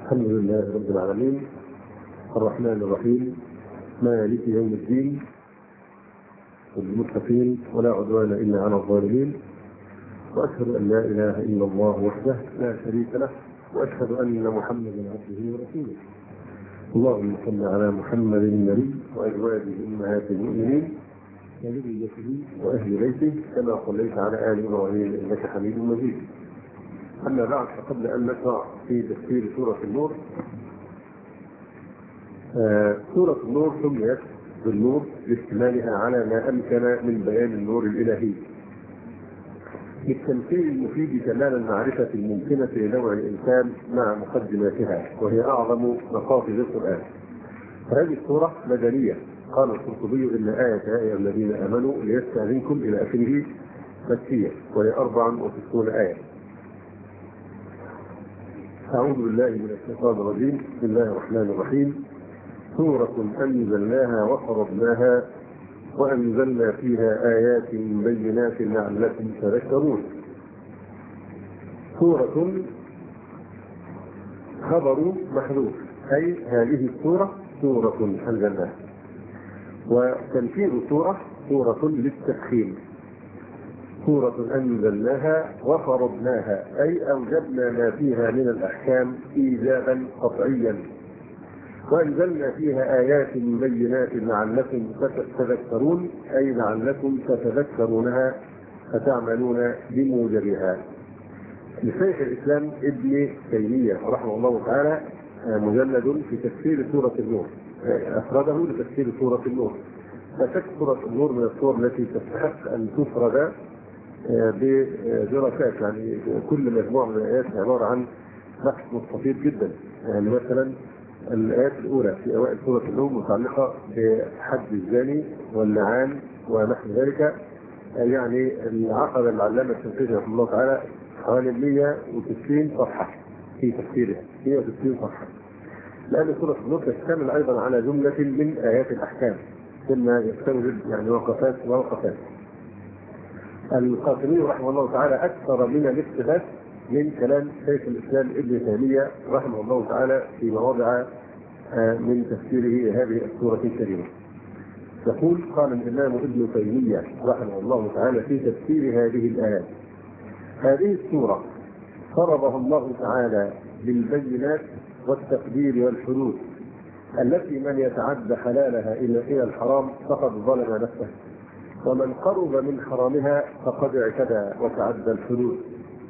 الحمد لله رب العالمين الرحمن الرحيم مالك يوم الدين المتقين ولا عدوان إلا على الظالمين، وأشهد أن لا إله إلا الله وحده لا شريك له، وأشهد أن محمدا عبده ورسوله. اللهم صل على محمد النبي وأزواجه أمهات المؤمنين وذريته وأهل بيته كما صليت على آل إبراهيم إنك حميد مجيد. أما بعد، فقبل أن نشرع في تفسير سورة النور، سورة النور سميت بالنور لاشتمالها على ما أمكن من بيان النور الإلهي، للتمثيل المفيد كمال المعرفة الممكنة لنوع الإنسان مع مقدماتها، وهي أعظم مقاصد القرآن. فهذه السورة مدنية، قال القرطبي إن آية يا أيها الذين آمنوا ليستأذنكم إلى آخره مكية، وهي 64 آية. أعوذ بالله من الشيطان الرجيم. بسم الله الرحمن الرحيم. سورة أنزلناها وفرضناها وأنزلنا فيها آيات بينات لعلكم تذكرون. سورة خبر محذوف، أي هذه السورة سورة أنزلناها. وتنفيذ سورة للتفخيم. سورة أنزلناها وفرضناها، أي أوجبنا ما فيها من الأحكام إيجابا قطعيا، وأنزلنا فيها آيات بينات لعلكم تتذكرون، أي لعلكم تتذكرونها فتعملون بموجبها. لشيخ الإسلام ابن تيمية رحمه الله تعالى مجلد في تفسير سورة النور، أفرده لتفسير سورة النور. فشك سورة النور من السور التي تستحق أن تفرد بدراسات، يعني كل مجموعة من الآيات عبارة عن بحث مستفيض جدا. يعني مثلا الآيات الأولى في أوائل سورة النور متعلقة بحد الزاني واللعان ونحو ذلك، يعني العقد العلامة الشنقيطي رحمه الله تعالى حوالي 190 صفحة في تفسيرها، 190 صفحة، لأن سورة النور تشتمل أيضا على جملة من آيات الأحكام، ثم يستوجب يعني وقفات. القاسمي رحمه الله تعالى أكثر من الاقتباس من كلام شيخ الإسلام ابن تيمية رحمه الله تعالى في مواضع من تفسيره هذه السورة الكريمة. يقول: قال الإمام ابن تيمية رحمه الله تعالى في تفسير هذه الآيات: هذه السورة فرضها الله تعالى بالبينات والتقدير والحدود، التي من يتعدى حلالها إلى الحرام فقد ظلم نفسه، ومن قرب من حرامها فقد اعتدى وتعدى الحدود.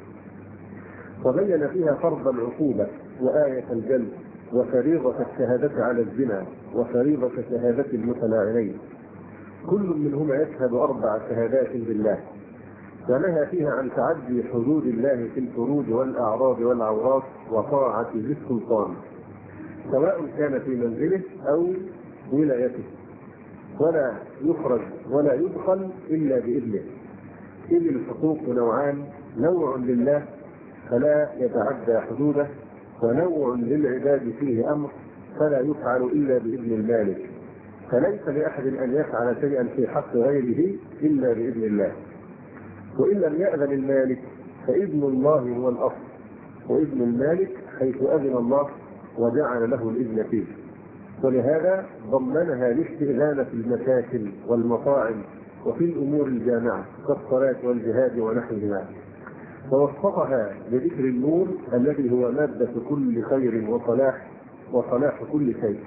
وبين فيها فرض العقوبة وآية الجلد وفريضة الشهادة على الزنا وفريضة شهادة المتلاعنين، كل منهما يشهد 4 شهادات بالله، ونهى فيها عن تعدي حدود الله في الفروج والأعراض والعورات وطاعة ذي السلطان، سواء كان في منزله أو ولايته، ولا يخرج ولا يدخل إلا بإذنه، إذ الحقوق نوعان: نوع لله فلا يتعدى حدوده، ونوع للعباد فيه أمر فلا يفعل إلا بإذن المالك، فليس لأحد أن يفعل شيئا في حق غيره إلا بإذن الله، وإن لم يأذن المالك فإذن الله هو الأصل، وإذن المالك حيث أذن الله وجعل له الإذن فيه. ولهذا ضمنها الاستئذان في المساكن والمطاعم وفي الأمور الجامعة كالصلاة والجهاد ونحوهما، ووصفها بذكر النور الذي هو مادة كل خير وصلاح كل شيء،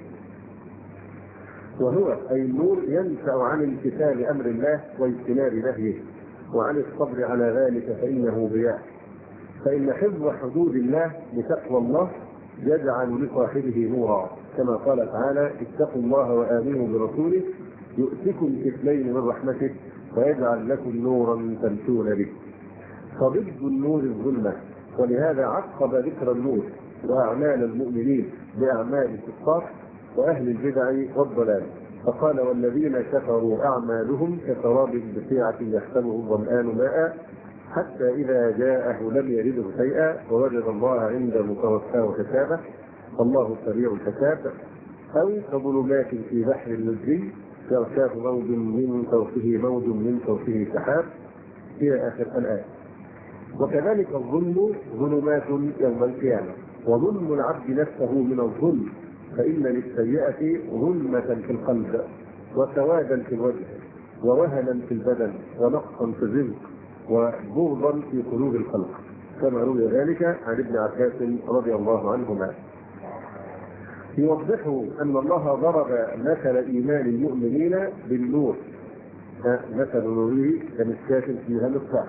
وهو أي النور ينفع عن امتثال أمر الله واجتناب نهيه وعن الصبر على ذلك، فإنه ضياء. فإن حفظ حدود الله بتقوى الله يجعل لصاحبه نورا، كما قال تعالى: اتقوا الله وآمنوا برسوله يؤتكم كفلين من رحمته ويجعل لكم نورا تمشون به. فضد النور الظلمة، ولهذا عقب ذكر النور وأعمال المؤمنين بأعمال الكفار وأهل البدع والضلال، فقال: والذين كفروا أعمالهم كسراب بقيعة يحسبه الظمآن ماء حتى إذا جاءه لم يجده شيئا ووجد الله عنده توفاه حسابه الله سريع الحساب، أو كظلمات في بحر اللجي يغشاه موج من فوقه موج من فوقه سحاب إلى آخر الآية. وكذلك الظلم ظلمات يوم القيامة، وظلم العبد نفسه من الظلم، فإن للسيئة ظلمة في القلب، وسوادا في الوجه، ووهنا في البدن، ونقصا في الرزق، وبغضا في قلوب الخلق، كما روي ذلك عن ابن عباس رضي الله عنهما. يوضحوا أن الله ضرب مثل إيمان المؤمنين بالنور، مثل نوره كمشكاة فيها مصباح،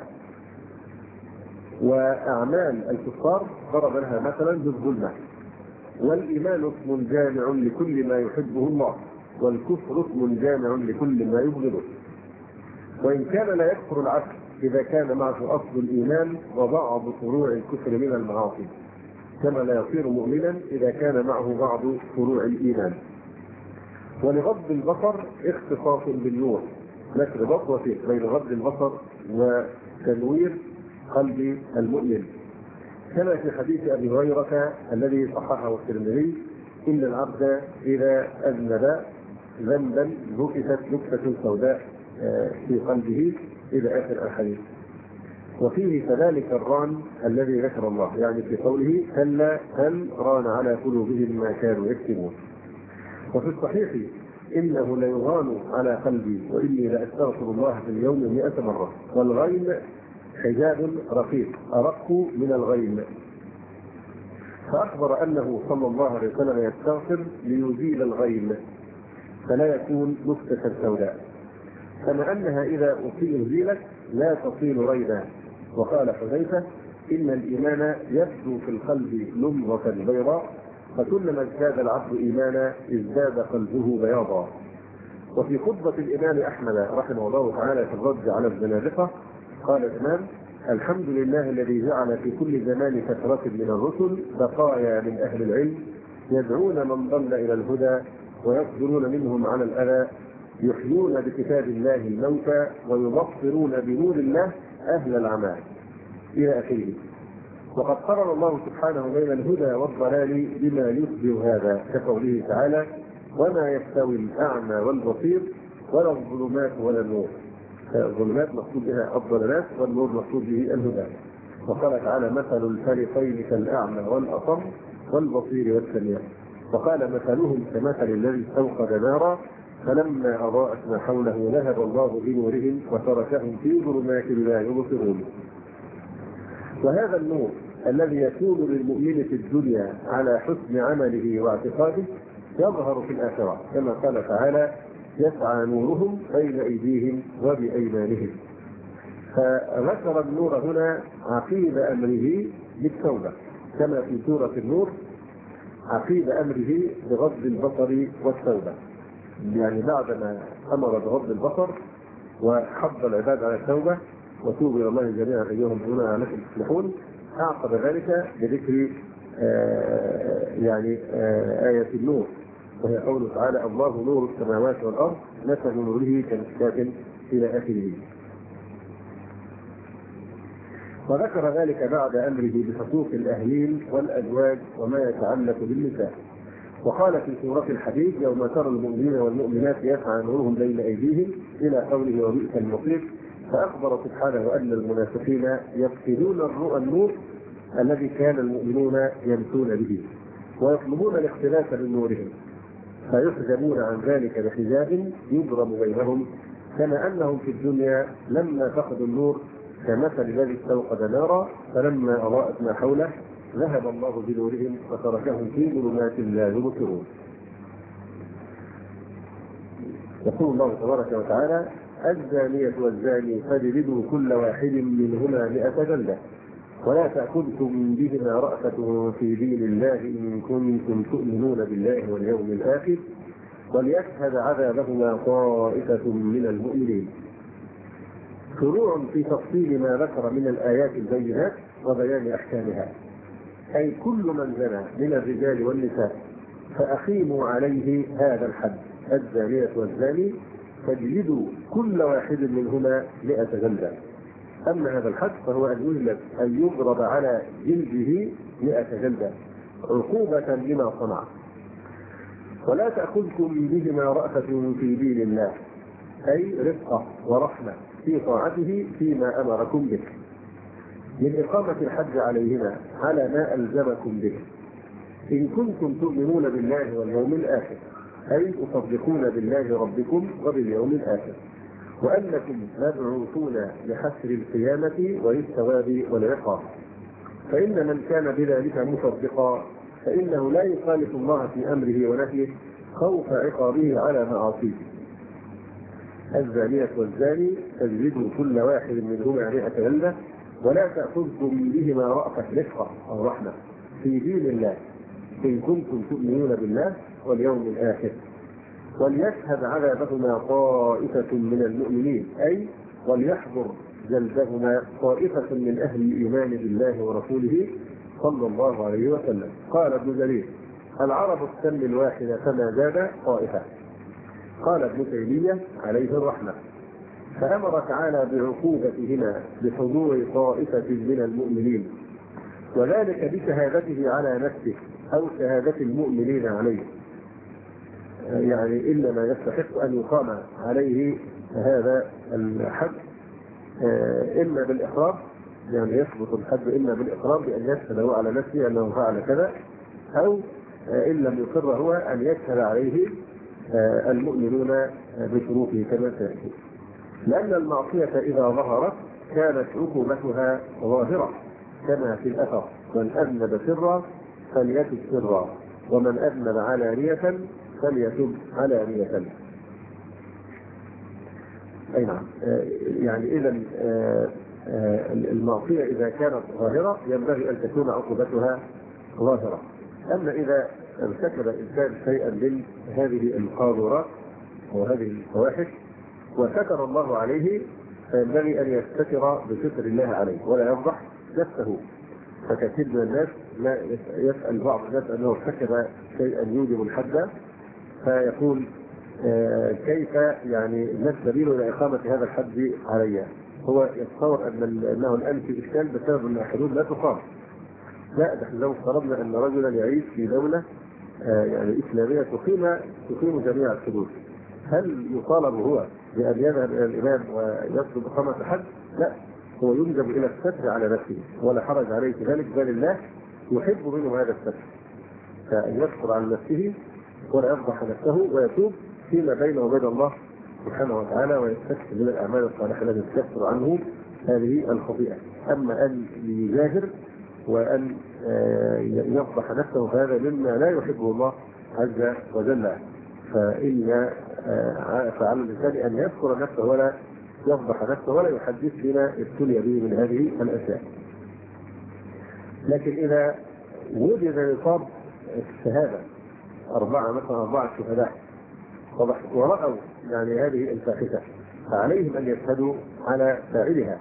وأعمال الكفار ضرب لها مثلا بالظلمة. والإيمان اسم جامع لكل ما يحبه الله، والكفر اسم جامع لكل ما يبغضه. وإن كان لا يكفر العبد إذا كان معه أصل الإيمان وبعض فروع الكفر من المعاصي، كما لا يصير مؤمنا إذا كان معه بعض فروع الإيمان. ولغض البصر اختصاص بالنور، لكن ربط بين غض البصر وتنوير قلب المؤمن، كما في حديث أبي هريرة الذي صححه الترمذي: إن العبد إذا أذنب ذنبا نكتت نكتة سوداء في قلبه، إلى آخر الحديث. وفيه كذلك الران الذي ذكر الله، يعني في قوله: كلا بل ران على قلوبهم ما كانوا يكسبون. وفي الصحيح: إنه ليغان على قلبي وإني لأستغفر الله في اليوم 100 مرة، والغيم حجاب رقيق أرق من الغيم. فأخبر أنه صلى الله عليه وسلم يستغفر ليزيل الغيم فلا يكون نكتة سوداء، كما أنها إذا أزيلت لا تصير ريبا. وقال حذيفة: إن الإيمان يبدو في القلب لمضة بيضاء، فكلما ازداد العبد إيمانا ازداد قلبه بياضا. وفي خطبة الإمام أحمد رحمه الله تعالى في الرد على الزنادقة قال الإمام: الحمد لله الذي جعل في كل زمان فترة من الرسل بقايا من أهل العلم يدعون من ضل إلى الهدى ويصبرون منهم على الأذى، يحيون بكتاب الله الموتى ويبصرون بنور الله أهل العمى، إلى آخره. وقد قرر الله سبحانه بين الهدى والضلال بما يشبه هذا، كقوله تعالى: وما يستوي الأعمى والبصير ولا الظلمات ولا النور. الظلمات مقصود بها الضلالات، والنور مقصود به الهدى. وقال تعالى: مثل الفريقين كالأعمى والأصم والبصير والسميع. وقال: مثلهم كمثل الذي استوقد نارا فلما أضاءت ما حوله ذهب الله بنورهم وتركهم في ظلمات لا يبصرون. وهذا النور الذي يكون للمؤمن في الدنيا على حسن عمله واعتقاده يظهر في الآخرة، كما قال تعالى: يسعى نورهم بين أيديهم وبأيمانهم. فذكر النور هنا عقيب أمره بالتوبة، كما في سورة النور عقيب أمره بغض البصر والتوبة، يعني بعدما أمر بغض البصر وحض العباد على التوبة وتوبوا إلى الله جميعا أيها المؤمنون لعلكم تفلحون، أعقب ذلك بذكر آية النور، وهي قوله تعالى: الله نور السماوات والأرض مثل نوره كمشكاة، إلى آخره. وذكر ذلك بعد أمره بحقوق الأهلين والأزواج وما يتعلق بالنساء. وقال في سورة الحديد: يوم ترى المؤمنين والمؤمنات يسعى نورهم بين أيديهم، إلى قوله: وبئس المصير. فأخبر سبحانه أن المنافقين يفقدون النور الذي كان المؤمنون يمشون به، ويطلبون الاختلاف من نورهم، فيحجبون عن ذلك بحجاب يضرب بينهم، كما أنهم في الدنيا لما فقدوا النور كمثل الذي استوقد نارا فلما أضاءت ما حوله ذهب الله بنورهم وتركهم في ظلمات لا يبصرون. يقول الله تبارك وتعالى: الزانية والزاني فاجلدوا كل واحد منهما 100 جلدة، ولا تأخذكم بهما رأفة في دين الله إن كنتم تؤمنون بالله واليوم الآخر، وليشهد عذابهما طائفة من المؤمنين. فروع في تفصيل ما ذكر من الآيات البينات وبيان أحكامها، أي كل من زنى من الرجال والنساء فأقيموا عليه هذا الحد: الزانية والزاني فاجلدوا كل واحد منهما 100 جلدة. أما هذا الحد فهو أن يضرب على جلده 100 جلدة عقوبة لما صنع. ولا تأخذكم بهما رأفة في دين الله، أي رفقة ورحمة في طاعته فيما أمركم به، من إقامة الحج عليهما على ما ألزمكم به، إن كنتم تؤمنون بالله واليوم الآخر، أي تصدقون بالله ربكم وباليوم الآخر، وأنكم مبعوثون لحسر القيامة وللثواب والعقاب. فإن من كان بذلك مصدقا فإنه لا يخالف الله في أمره ونهيه خوف عقابه على معاصيه. الزانية والزاني فاجلدوا كل واحد منهما 100 جلدة ولا تأخذكم بهما رأفة رفقة أو رحمة في دين الله إن كنتم تؤمنون بالله واليوم الآخر. وليشهد عذابهما طائفة من المؤمنين، أي وليحضر جلدهما طائفة من أهل الإيمان بالله ورسوله صلى الله عليه وسلم. قال ابن جرير: العرب السم الواحدة فما زاد طائفة. قال ابن تيمية عليه الرحمة: فأمر تعالى بعقوبتهما بحضور طائفة من المؤمنين، وذلك بشهادته على نفسه أو شهادة المؤمنين عليه، يعني إنما يستحق أن يقام عليه هذا الحد إما بالإقرار، يعني يثبت الحد إما بالإقرار بأن يشهد هو على نفسه أنه فعل كذا، أو إن لم يقر هو أن يشهد عليه المؤمنون بشروطه كما سيأتي. لأن المعصية إذا ظهرت كانت عقوبتها ظاهرة كما في الأثر: من أذنب سرا فليتب سرا، ومن أذنب علانية فليتب علانية. أي نعم. يعني إذا المعصية إذا كانت ظاهرة ينبغي أن تكون عقوبتها ظاهرة. أما إذا ارتكب الإنسان شيئا من هذه القاذورات وهذه الفواحش وستر الله عليه فينبغي أن يستتر بستر الله عليه ولا يفضح نفسه. فكثير من الناس لا يسأل بعض الناس أنه ارتكب شيئا يوجب الحد فيقول كيف يعني ما السبيل إلى إقامة هذا الحد علي؟ هو يتصور أنه الآن في إشكال بسبب أن الحدود لا تقام. لا، نحن لو افترضنا أن رجلا يعيش في دولة يعني إسلامية تقيم جميع الحدود، هل يطالب هو بأن يذهب إلى الإمام ويطلب إقامة حد؟ لا، هو يلزم إلى الستر على نفسه ولا حرج عليه في ذلك، بل الله يحب منه هذا الستر، فأن يستر على نفسه ولا يفضح نفسه ويتوب فيما بينه وبين الله سبحانه وتعالى ويستكثر من الأعمال الصالحة التي تكفر عنه هذه الخطيئة. أما أن يجاهر وأن يفضح نفسه فهذا مما لا يحبه الله عز وجل. فإن فعلى الإنسان أن يذكر نفسه ولا يفضح نفسه ولا يحدث بما ابتلي به من هذه الأشياء. لكن إذا وجد نصاب الشهادة أربعة شهداء ورأوا يعني هذه الفاحشة فعليهم أن يشهدوا على فاعلها،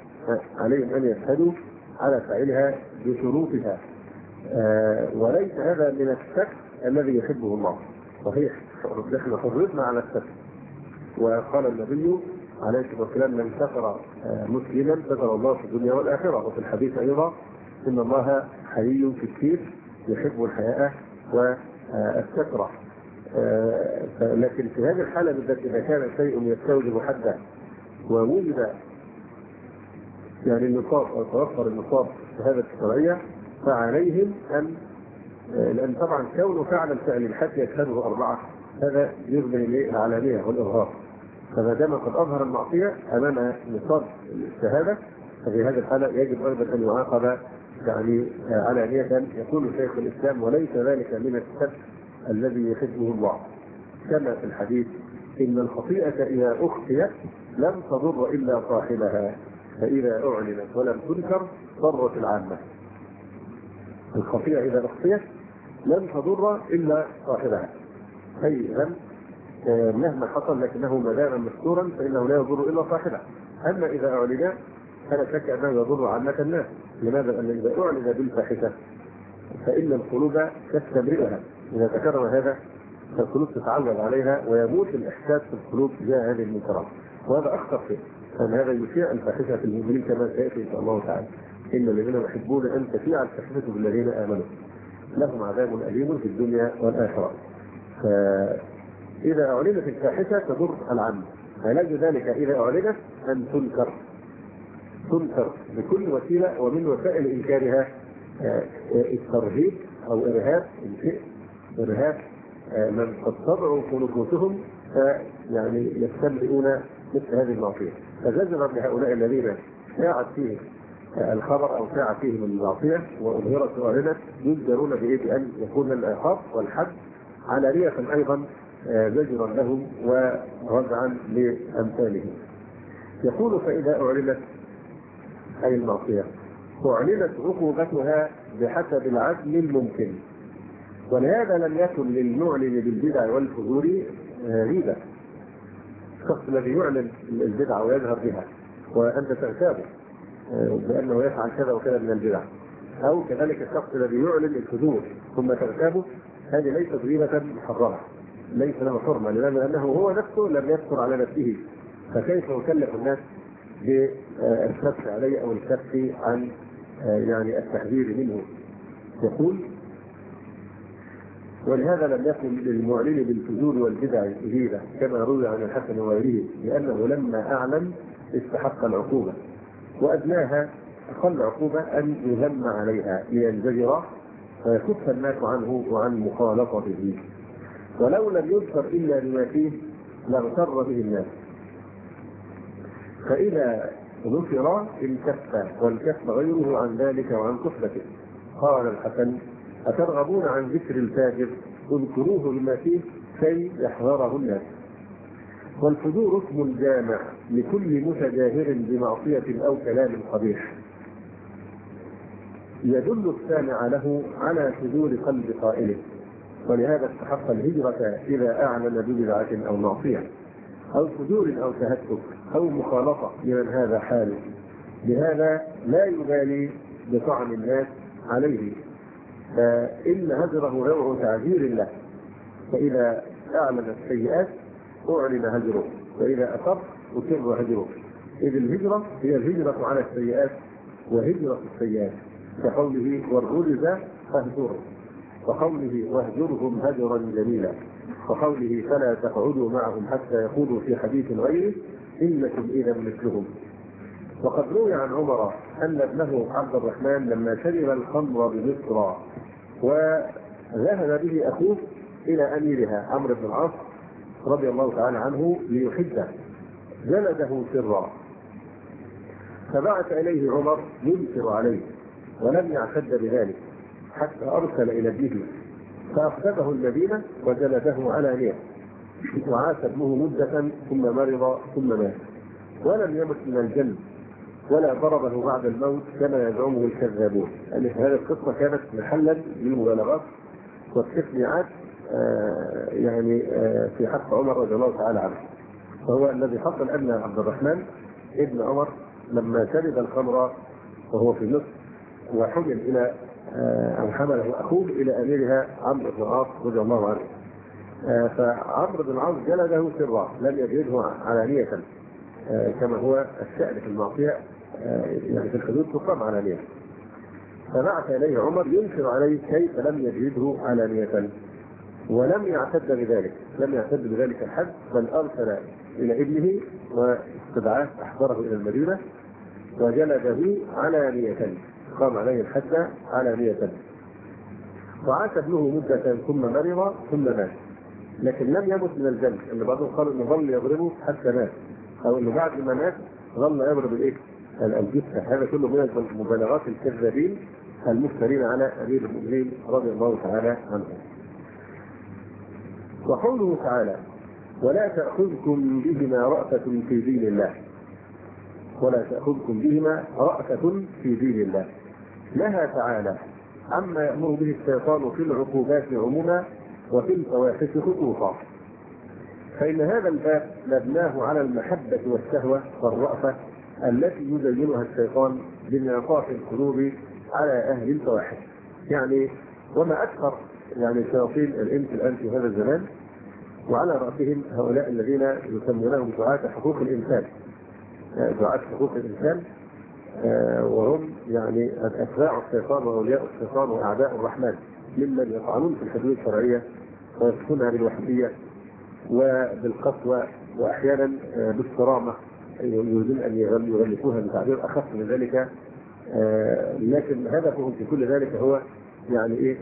بشروطها، وليس هذا من الشك الذي يحبه الله. صحيح نحن حرصنا على الشك، وقال النبي عليه الصلاة والسلام: من ستر مسلما ستر الله في الدنيا والآخرة. وفي الحديث أيضا: إن الله حيي كثير يحب الحياء والستر. لكن في هذه الحالة بالذات إذا كان شيء يستوجب حده ووجد يعني النصاب أو توفر النصاب الشهادة الشرعية فعليهم أن، لأن طبعا كونه فعلا فعل الحد يشهده أربعة هذا يغني العلانية والإظهار، فما دام قد أظهر المعصية أمام نصاب الشهادة ففي هذه الحالة يجب أيضا أن يعاقب يعني علانية. يقول شيخ الإسلام: وليس ذلك من السبب الذي يحبه الله، كما في الحديث: إن الخطيئة إذا أخفيت لم تضر إلا صاحبها، فإذا أعلنت ولم تنكر ضرت العامة. الخطيئة إذا أخفيت لم تضر إلا صاحبها، أي ذنب مهما حصل لكنه ما دام مستورا فإنه لا يضر إلا صاحبه. أما إذا أعلن فلا شك أنه يضر عامة الناس. لماذا؟ لأن إذا أعلن بالفاحشة فإن القلوب تستمرئها، إذا تكرر هذا فالقلوب تتعود عليها ويموت الإحساس في القلوب تجاه هذه المنكرات، وهذا أخطر شيء، فإن هذا يشيع الفاحشة في المؤمنين كما سيأتي إن شاء الله تعالى: إن الذين يحبون أن تشيع الفاحشة بالذين آمنوا لهم عذاب أليم في الدنيا والآخرة. فإذا أعلنت الفاحشة تضر العامة، علاج ذلك إذا أعلنت أن تنكر بكل وسيلة، ومن وسائل إنكارها الترهيب أو إرهاب الفئة، إرهاب من قد طبعوا في نفوسهم يعني يستمرئون مثل هذه المعصية. فزجرا لهؤلاء الذين شاعت فيهم الخبر أو شاعت فيهم المعصية وأظهرت وأعلنت، يجدرون بأن يكون العقاب والحد علانية أيضا زجرا لهم وردعا لأمثالهم. يقول فإذا أعلنت أي المعصية أعلنت عقوبتها بحسب العدل الممكن، ولهذا لم يكن للمعلن بالبدع والفجور ريبة. الشخص الذي يعلن البدعة ويجهر بها وأنت تغتابه بأنه يفعل كذا وكذا من البدع، أو كذلك الشخص الذي يعلن الفجور ثم تغتابه، هذه ليست ريبة محرمة، ليس له حرمة، لأنه هو نفسه لم يذكر على نفسه، فكيف يكلف الناس بالكف عليه أو الكف عن يعني التحذير منه. يقول ولهذا لم يكن للمعلن بالفجور والبدع ريبة كما روي عن الحسن وغيره، لأنه لما أعلن استحق العقوبة، وأدناها أقل عقوبة أن يذم عليها لينزجر ويكف الناس عنه وعن مخالطته، ولو لم يذكر إلا بما فيه لاغتر به الناس، فإذا ذكر الكف والكف غيره عن ذلك وعن كفلته. قال الحسن أترغبون عن ذكر الفاجر اذكروه بما فيه كي يحذره الناس. والفجور اسم جامع لكل متجاهر بمعصية أو كلام قبيح يدل السامع له على فجور قلب قائله، ولهذا استحق الهجرة إذا أعلن ببدعة أو معصية أو فجور أو تهتك أو مخالطة لمن هذا حاله، بهذا لا يبالي بطعن الناس عليه، فإن هجره نوع تعذير له، فإذا أعلن السيئات أعلن هجره، وإذا أصر أكر هجره، إذ الهجرة هي الهجرة على السيئات وهجرة السيئات، كقوله والرجز فاهجره، وقوله واهجرهم هجرا جميلا، وقوله فلا تقعدوا معهم حتى يخوضوا في حديث غيره إنكم إذا مثلهم. وقد روي عن عمر أن ابنه عبد الرحمن لما شرب الخمر بمصر وذهب به أخوه إلى أميرها عمرو بن العاص رضي الله تعالى عنه ليحده جلده سرا، فبعث إليه عمر ينكر عليه ولم يعتد بذلك حتى أرسل إلى ابنه فأخذه المدينة وجلده علانية، وعاش ابنه مدة ثم مرض ثم مات ولم يمت من الجلد ولا ضربه بعد الموت كما يزعمه الكذابون. يعني هذه القصة كانت محلا للمبالغات والتشنيعات في حق عمر رضي الله تعالى عنه. فهو الذي حصل أن عبد الرحمن ابن عمر لما شرب الخمر وهو في مصر وحمل إلى أو حمله أخوه إلى أميرها عمرو بن العاص رضي الله عنه، فعمرو بن العاص جلده سرا لم يجلده علانية كما هو الشأن في المعصية، يعني في الحدود تقام علانية، فبعث إليه عمر ينكر عليه كيف لم يجلده علانية ولم يعتد بذلك، لم يعتد بذلك الحد، بل أرسل إلى ابنه واستدعاه أحضره إلى المدينة وجلده علانية، قام عليه الحد علانية، وعاش ابنه مدة ثم مرض ثم مات، لكن لم يمت من الجلد، اللي بعضهم قالوا انه ظل يضربه حتى مات، او انه بعد ما مات ظل يضرب الجثة. هذا كله من المبالغات الكذابين المفترين على امير المؤمنين رضي الله تعالى عنه. وقوله تعالى ولا تأخذكم بهما رأفة في دين الله، ولا تأخذكم بهما رأفة في دين الله، نهى تعالى عما يأمر به الشيطان في العقوبات عموما وفي الفواحش خصوصا، فإن هذا الباب مبناه على المحبة والشهوة والرأفة التي يزينها الشيطان بانعطاف القلوب على أهل الفواحش. يعني وما أكثر شياطين الإنس الآن في هذا الزمان، وعلى رأسهم هؤلاء الذين يسمونهم دعاة حقوق الإنسان، دعاة حقوق الإنسان، وهم أتباع الشيطان وأولياء الشيطان وأعداء الرحمن، ممن يطعنون في الحدود الشرعية ويصفونها بالوحدية وبالقسوة وأحيانا بالصرامة، يريدون أن يغلفوها بتعبير أخف من ذلك، لكن هدفهم في كل ذلك هو يعني ايه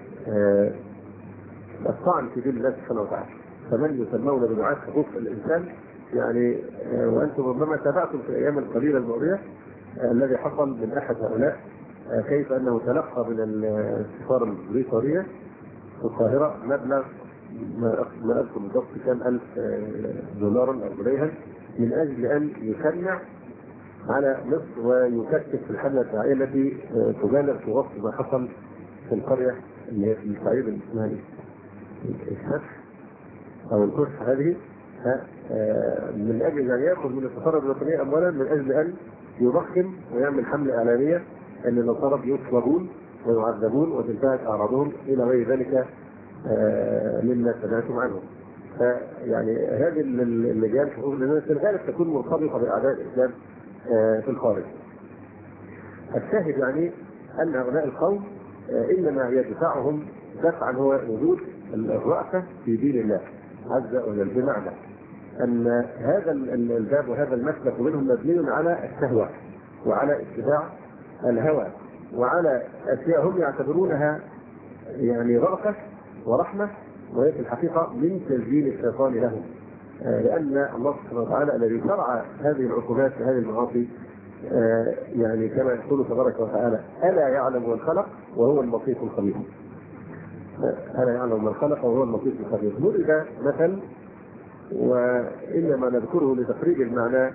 الطعن في دين الله سبحانه وتعالى. فمن يسمون بدعاة حقوق الانسان يعني وانتم ربما تابعتم في الايام القليله الماضيه الذي حصل من احد هؤلاء كيف انه تلقى من السفاره البريطانيه في القاهره مبلغ ما اذكر بالضبط كان 1000 دولارا او جنيها من اجل ان يشنع على مصر ويكثف في الحمله الدعائيه التي تبالغ في وصف ما حصل في القريه اللي هي في الصعيد اللي اسمها الفتح او الكشح هذه من اجل ان ياخذ من السفاره البريطانيه اموالا من اجل ان يضخم ويعمل حمله اعلاميه ان النصارى يطلبون ويعذبون وتنتهك اعراضهم الى غير ذلك مما سمعتم عنه. فيعني هذه اللجان حقوق الانسان في الغالب تكون مرتبطه باعداء الاسلام في الخارج. الشاهد يعني ان هؤلاء القوم انما يدفعهم دفعا هو وجود الرأفة في دين الله عز وجل، بمعنى ان هذا الباب وهذا المسلك منهم مبني على الشهوة وعلى اتباع الهوى وعلى اشياء هم يعتبرونها يعني رأفة ورحمة، وهي في الحقيقة من تزيين الشيطان لهم، لأن الله سبحانه وتعالى الذي شرع هذه العقوبات وهذه المعاصي يعني كما يقول تبارك وتعالى ألا يعلم من خلق وهو اللطيف الخبير. ألا يعلم من خلق وهو اللطيف الخبير. ضرب مثل وإنما نذكره لتقريب المعنى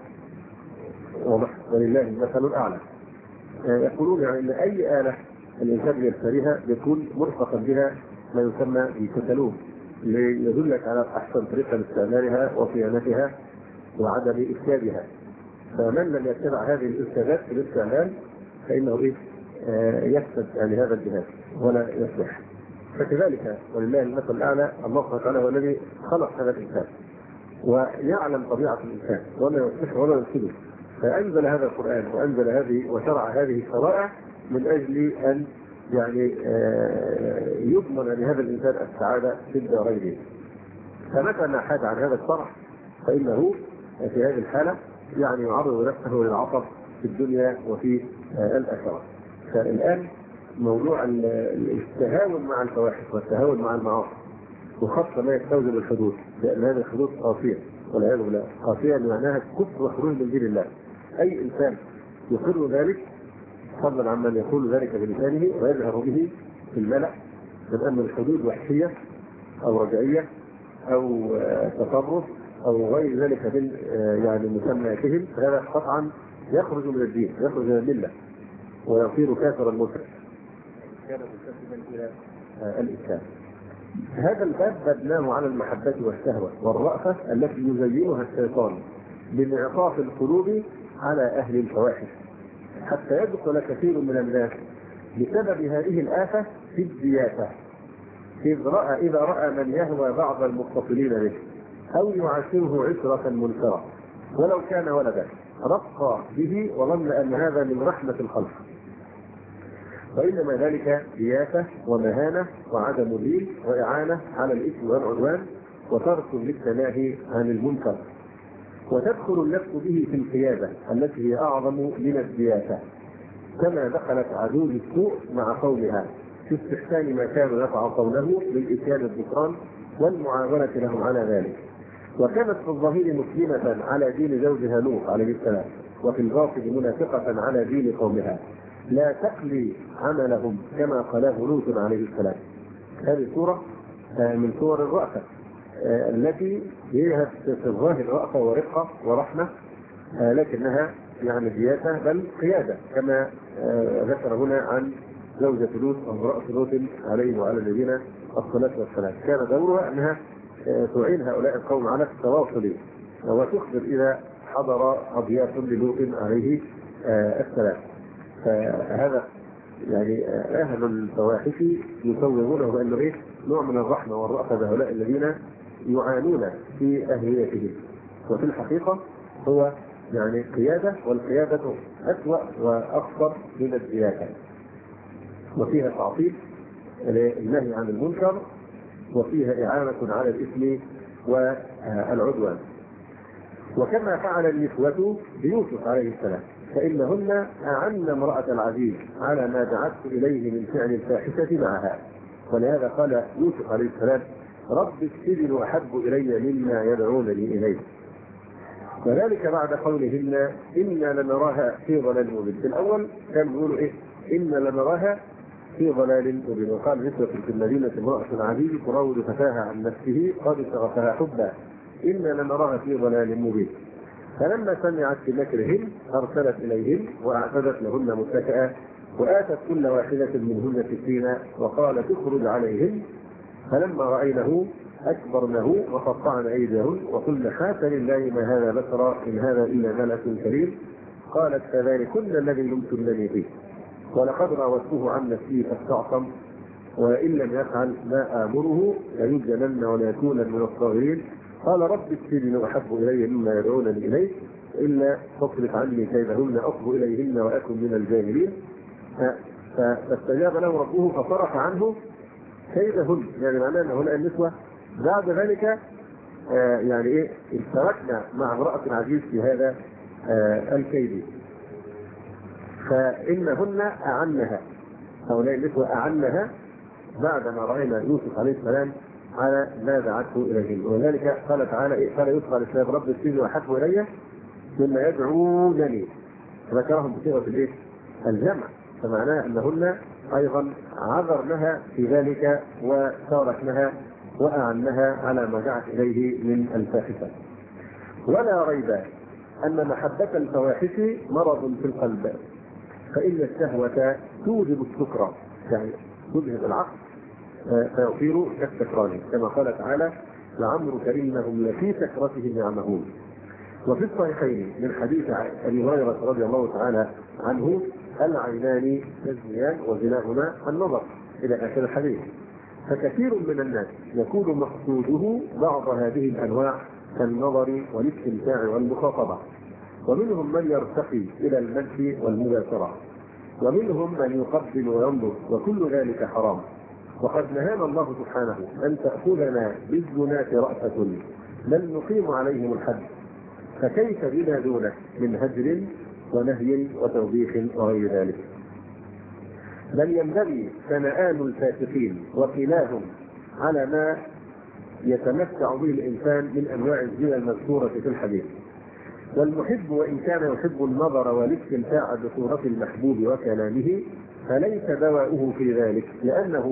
ولله المثل الأعلى. يقولون يعني أن أي آلة الإنسان يشتريها يكون مرفقا بها ما يسمى بالكتالوج ليدلك على أحسن طريقة لاستعمالها وصيانتها وعدم إفسادها. فمن لم يتبع هذه الإرشادات في الاستعمال فإنه يفسد يعني هذا الجهاز ولا يصلح. فكذلك ولله المثل الأعلى، الله سبحانه وتعالى هو الذي خلق هذا الإنسان ويعلم طبيعة الإنسان ولا يصلح ولا يفسده، فأنزل هذا القرآن وأنزل هذه وشرع هذه الشرائع من أجل أن يعني يضمن لهذا الإنسان السعادة في الدارين. فمتى ما حاد عن هذا الشرع فإنه في هذه الحالة يعني يعرض نفسه للعطب في الدنيا وفي الآخرة. فالآن موضوع التهاون مع الفواحش والتهاون مع المعاصي وخاصة ما يستوجب الحدود، لأن هذه الحدود قاسية والعياذ بالله، قاسية بمعناها كفر وخروج من دين الله. أي إنسان يقر ذلك فضلا عمن يقول ذلك بلسانه ويظهر به في الملأ من أن الحدود وحشية أو رجعية أو تطرف أو غير ذلك من يعني مسمياتهم، فهذا قطعا يخرج من الدين، يخرج من الملة ويصير كافرا مسلما كان منتسبا إلى الإسلام. هذا الباب بناه على المحبة والشهوة والرأفة التي يزينها الشيطان بانعطاف القلوب على أهل الفواحش، حتى يدخل كثير من الناس بسبب هذه الآفة في الزيافة، إذا رأى من يهوى بعض المتصلين به أو يعاشره عشرة منكرة ولو كان ولدا رقى به وظن أن هذا من رحمة الخلق، وإنما ذلك زيافة ومهانة وعدم دين وإعانة على الإثم والعدوان وترك للتناهي عن المنكر. وتدخل النفس به في القيادة التي هي أعظم من الزيافة، كما دخلت عدو السوء مع قومها في استحسان ما كانوا يتعاطونه للإتيان الذكران والمعاونة لهم على ذلك. وكانت في الظاهر مسلمة على دين زوجها لوط عليه السلام، وفي الباطن منافقة على دين قومها لا تقلي عملهم كما قاله لوط عليه السلام. هذه صورة من صور الرأفة التي هي في الظاهر رأفة ورقة ورحمة، لكنها يعني زيادة بل قيادة، كما ذكر هنا عن زوجة لوط وامرأة لوط عليه وعلى نبينا الصلاة والسلام. كان دورها أنها تعين هؤلاء القوم على التواصل وتخبر إذا حضر أضياف للوط عليه السلام. فهذا يعني أهل الفواحش يصورونه بأنه نوع من الرحمة والرأفة بهؤلاء الذين يعانون في أهليتهم، وفي الحقيقة هو يعني قيادة، والقيادة أسوأ وأخطر من الزيادة، وفيها تعطيل النهي عن المنكر وفيها إعانة على الإثم والعدوان. وكما فعل النسوة بيوسف عليه السلام، فإنهن أعن امرأة العزيز على ما دعته إليه من فعل الفاحشة معها. ولهذا قال يوسف عليه السلام: رب السجن أحب إلي مما يدعونني إليه. وذلك بعد قولهن إنا لنراها في ضلال مبين. في الأول كان بيقولوا إيه؟ إنا لنراها في ضلال مبين. وقال نسوة في المدينة امرأة العزيز تراود فتاها عن نفسه قد شغفها حبا إنا لنراها في ضلال مبين. فلما سمعت بمكرهن أرسلت إليهن وأعتدت لهن متكئا وآتت كل واحدة منهن سكينا وقالت اخرج عليهن. فلما رأينه أكبرنه وقطعن أيديهن وقلن حاش لله ما هذا بشرا إن هذا إلا ملك كريم. قالت فذلكن الذي لمتنني فيه ولقد راودته عن نفسه فاستعصم وإن لم يفعل ما آمره ليسجنن وليكون من الصاغرين. قال رب السجن أحب إلي مما يدعونني إليه إلا تصرف عني كيدهن أصب إليهن وأكن من الجاهلين. فاستجاب له ربه فصرف عنه كيدهن، يعني معناه أن هؤلاء النسوة بعد ذلك يعني إيه اشتركنا مع امرأة العزيز في هذا الكيد. فإنهن أعنها، هؤلاء النسوة أعنها بعدما رأينا يوسف عليه السلام على ما دعته إليهن. ولذلك قال تعالى قال يوسف عليه السلام رب السجن أحب إلي مما يدعونني، ذكرهم بصيغة الجمع، فمعناه أنهن أيضا عذرنها في ذلك وشاركنها وأعنها على ما دعت إليه من الفاحشة. ولا ريب أن محبة الفواحش مرض في القلب، فإن الشهوة توجب السكر، يعني تذهب العقل فيصير كالسكران، كما قال تعالى لعمرك إنهم لفي سكرتهم يعمهون. وفي الصحيحين من حديث أبي هريرة رضي الله تعالى عنه العينان تزنيان وزناهما النظر إلى آخر الحديث. فكثير من الناس يكون مقصوده بعض هذه الأنواع كالنظر والاستمتاع والمخاطبة، ومنهم من يرتقي إلى المجد والمباشرة، ومنهم من يقبل وينظر، وكل ذلك حرام. وقد نهانا الله سبحانه أن تأخذنا بالزنات رأفة بل نقيم عليهم الحد، فكيف بنا دونه من هجر ونهي وتوبيخ وغير ذلك. بل ينبغي ثناءان الفاسقين وقيلاهم على ما يتمتع به الإنسان من أنواع الزنا المذكورة في الحديث. والمحب وإن كان يحب النظر والاستمتاع بصورة المحبوب وكلامه فليس دواؤه في ذلك لأنه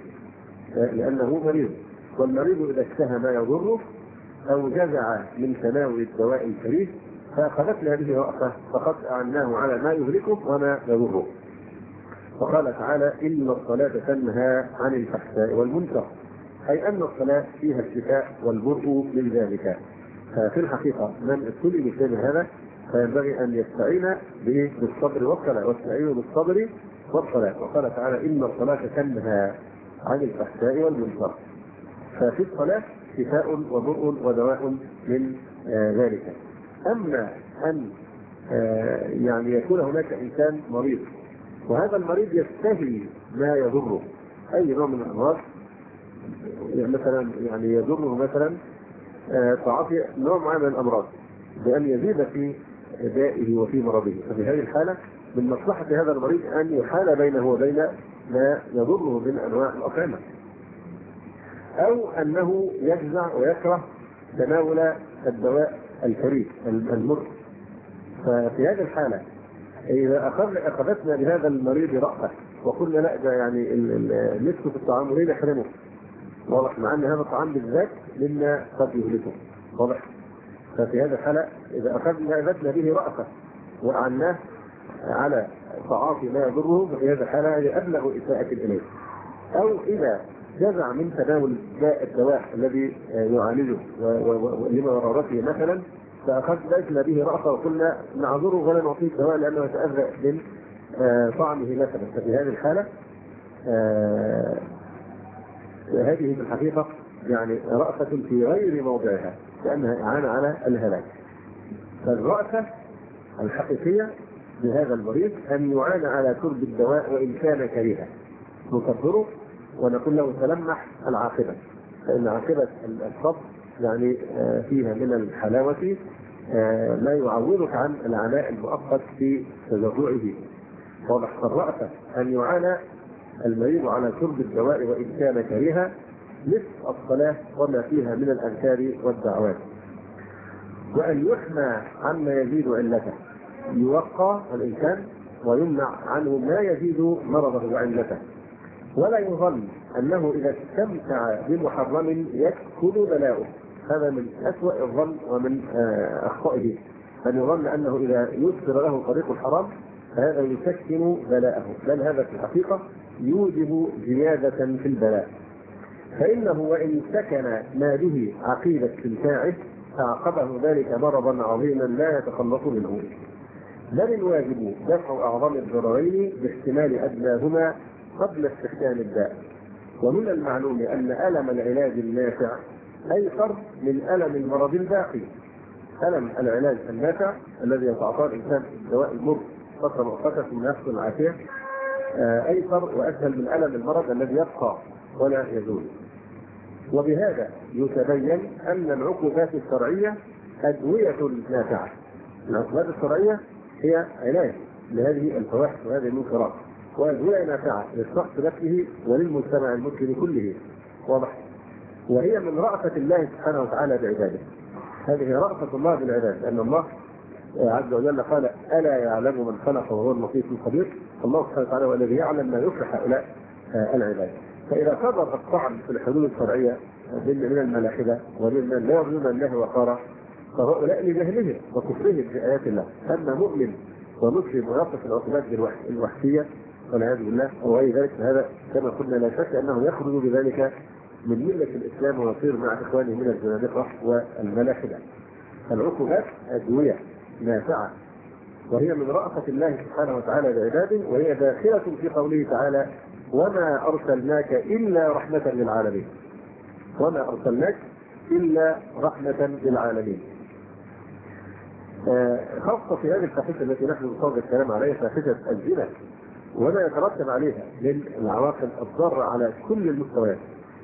مريض. والمريض إذا اشتهى ما يضره أو جزع من تناول الدواء الكريه فأخذتنا به رأسه فقد أعناه على ما يهلكه وما يضره. وقال تعالى إن الصلاة تنهى عن الفحشاء والمنكر، أي أن الصلاة فيها الشفاء والبرء من ذلك. ففي الحقيقة من ابتلي مثل هذا فينبغي أن يستعين بالصبر والصلاة، واستعينوا بالصبر والصلاة. وقال تعالى إن الصلاة تنهى عن الفحشاء والمنكر، ففي الصلاة شفاء وبرء ودواء من ذلك. أما أن يعني يكون هناك إنسان مريض وهذا المريض يستهي ما يضره، أي نوع من الأمراض، مثلا يعني يضره مثلا تعاطي نوع معين من الأمراض بأن يزيد في دائه وفي مرضه، ففي هذه الحالة من مصلحة هذا المريض أن يحال بينه وبين ما يضره من أنواع الأطعمة، أو أنه يجزع ويكره تناول الدواء الكريه المر. ففي هذه الحالة إذا أخذتنا بهذا المريض رأفة وقلنا لا ده يعني نفسه في الطعام وليه نحرمه، واضح، مع أن هذا الطعام بالذات مما قد يهلكه، واضح. ففي هذه الحالة إذا أخذنا به رأفة وأعناه على تعاطي ما يضره ففي هذه الحالة هذه أبلغ إساءة إليه. أو إذا جزع من تناول الدواء الذي يعالجه لمرارته مثلا فأخذنا به رأفة وقلنا نعذره ولا نعطيه الدواء لأنه يتأذى من طعمه مثلا، ففي هذه الحالة هذه في الحقيقة يعني رأفة في غير موضعها لأنها إعانة على الهلاك. فالرأفة الحقيقية بهذا المريض أن يعانى على شرب الدواء وإن كان كريها، نكبره ونقول له تلمح العاقبة، فإن عاقبة الصبر يعني فيها من الحلاوة ما يعوضك عن العناء المؤقت في تجرعه. واضح. فالرأفة أن يعانى المريض على شرب الدواء وإن كان كريها، نصف الصلاة وما فيها من الأذكار والدعوات. وأن يحمى عما يزيد علته، يوقى الإنسان ويمنع عنه ما يزيد مرضه وعلته. ولا يظن أنه إذا استمتع بمحرم يكفل بلاؤه. هذا من أسوأ الظن ومن أخطائه، أن يظن أنه إذا يسر له طريق الحرام فهذا يسكن بلاءه، بل هذا في الحقيقة يوجب زيادة في البلاء. فإنه وإن سكن ما به عقيل استمتاعه أعقبه ذلك مرضا عظيما لا يتخلص منه. بل الواجب دفع أعظم الضررين باحتمال أدناهما قبل استخدام الداء. ومن المعلوم أن ألم العلاج النافع أيسر من ألم المرض الباقي. ألم العلاج النافع الذي يتعاطاه الإنسان الدواء المر فترة مؤقتة ثم يحصل العافية أيسر وأسهل من ألم المرض الذي يبقى ولا يزول. وبهذا يتبين أن العقوبات الشرعية أدوية نافعة. العقوبات الشرعية هي علاج لهذه الفواحش وهذه المنكرات، وأدوية نافعة للشخص نفسه وللمجتمع المسلم كله. واضح. وهي من رأفة الله سبحانه وتعالى بعباده. هذه رأفة الله بالعباد، لأن الله عز وجل قال: ألا يعلم من خلق وهو اللطيف الخبير. الله سبحانه وتعالى هو الذي يعلم ما يصلح هؤلاء العباد. فإذا صدر الطعن في الحدود الشرعية من الملاحدة ومن لا يرجون الله وقارا فهؤلاء لجهلهم وكفرهم بآيات الله. أما مؤمن ومسلم ويقف العقوبات الوحشية والعياذ بالله أو غير ذلك، هذا كما قلنا لا شك أنه يخرج بذلك من ملة الإسلام ويصير مع إخوانه من الزنادقة والملاحدة. العقوبات أدوية نافعة، وهي من رأفة الله سبحانه وتعالى بعباده، وهي داخلة في قوله تعالى: وما أرسلناك إلا رحمة للعالمين. وما أرسلناك إلا رحمة للعالمين. خاصة في هذه الفاحشة التي نحن نصاب الكلام عليها، فاحشة الزنا وما يترتب عليها من العواقب الضارة على كل المستويات،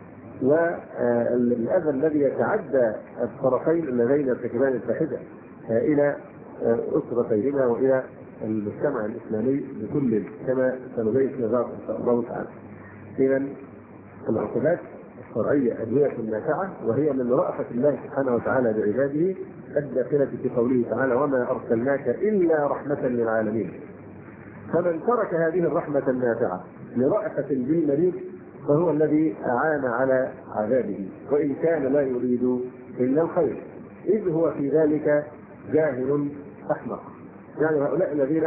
والأذى الذي يتعدى الطرفين اللذين يرتكبان الفاحشة إلى أسرتيهما وإلى المجتمع الإسلامي بكل، كما سنبين في ذلك إن شاء الله تعالى. إذن العقوبات الشرعية أدوية نافعة، وهي من رأفة الله سبحانه وتعالى بعباده الداخلة في قوله تعالى: وما أرسلناك إلا رحمة للعالمين. فمن ترك هذه الرحمة النافعة لرأفة بالمريض فهو الذي أعان على عذابه، وإن كان لا يريد إلا الخير، إذ هو في ذلك جاهل أحمق. يعني هؤلاء الذين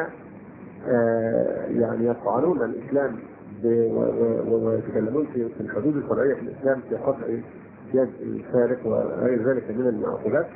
يعني يطعنون الإسلام ويتكلمون في الحدود الشرعية في الإسلام في قطع يد الفارق وغير ذلك من العقوبات،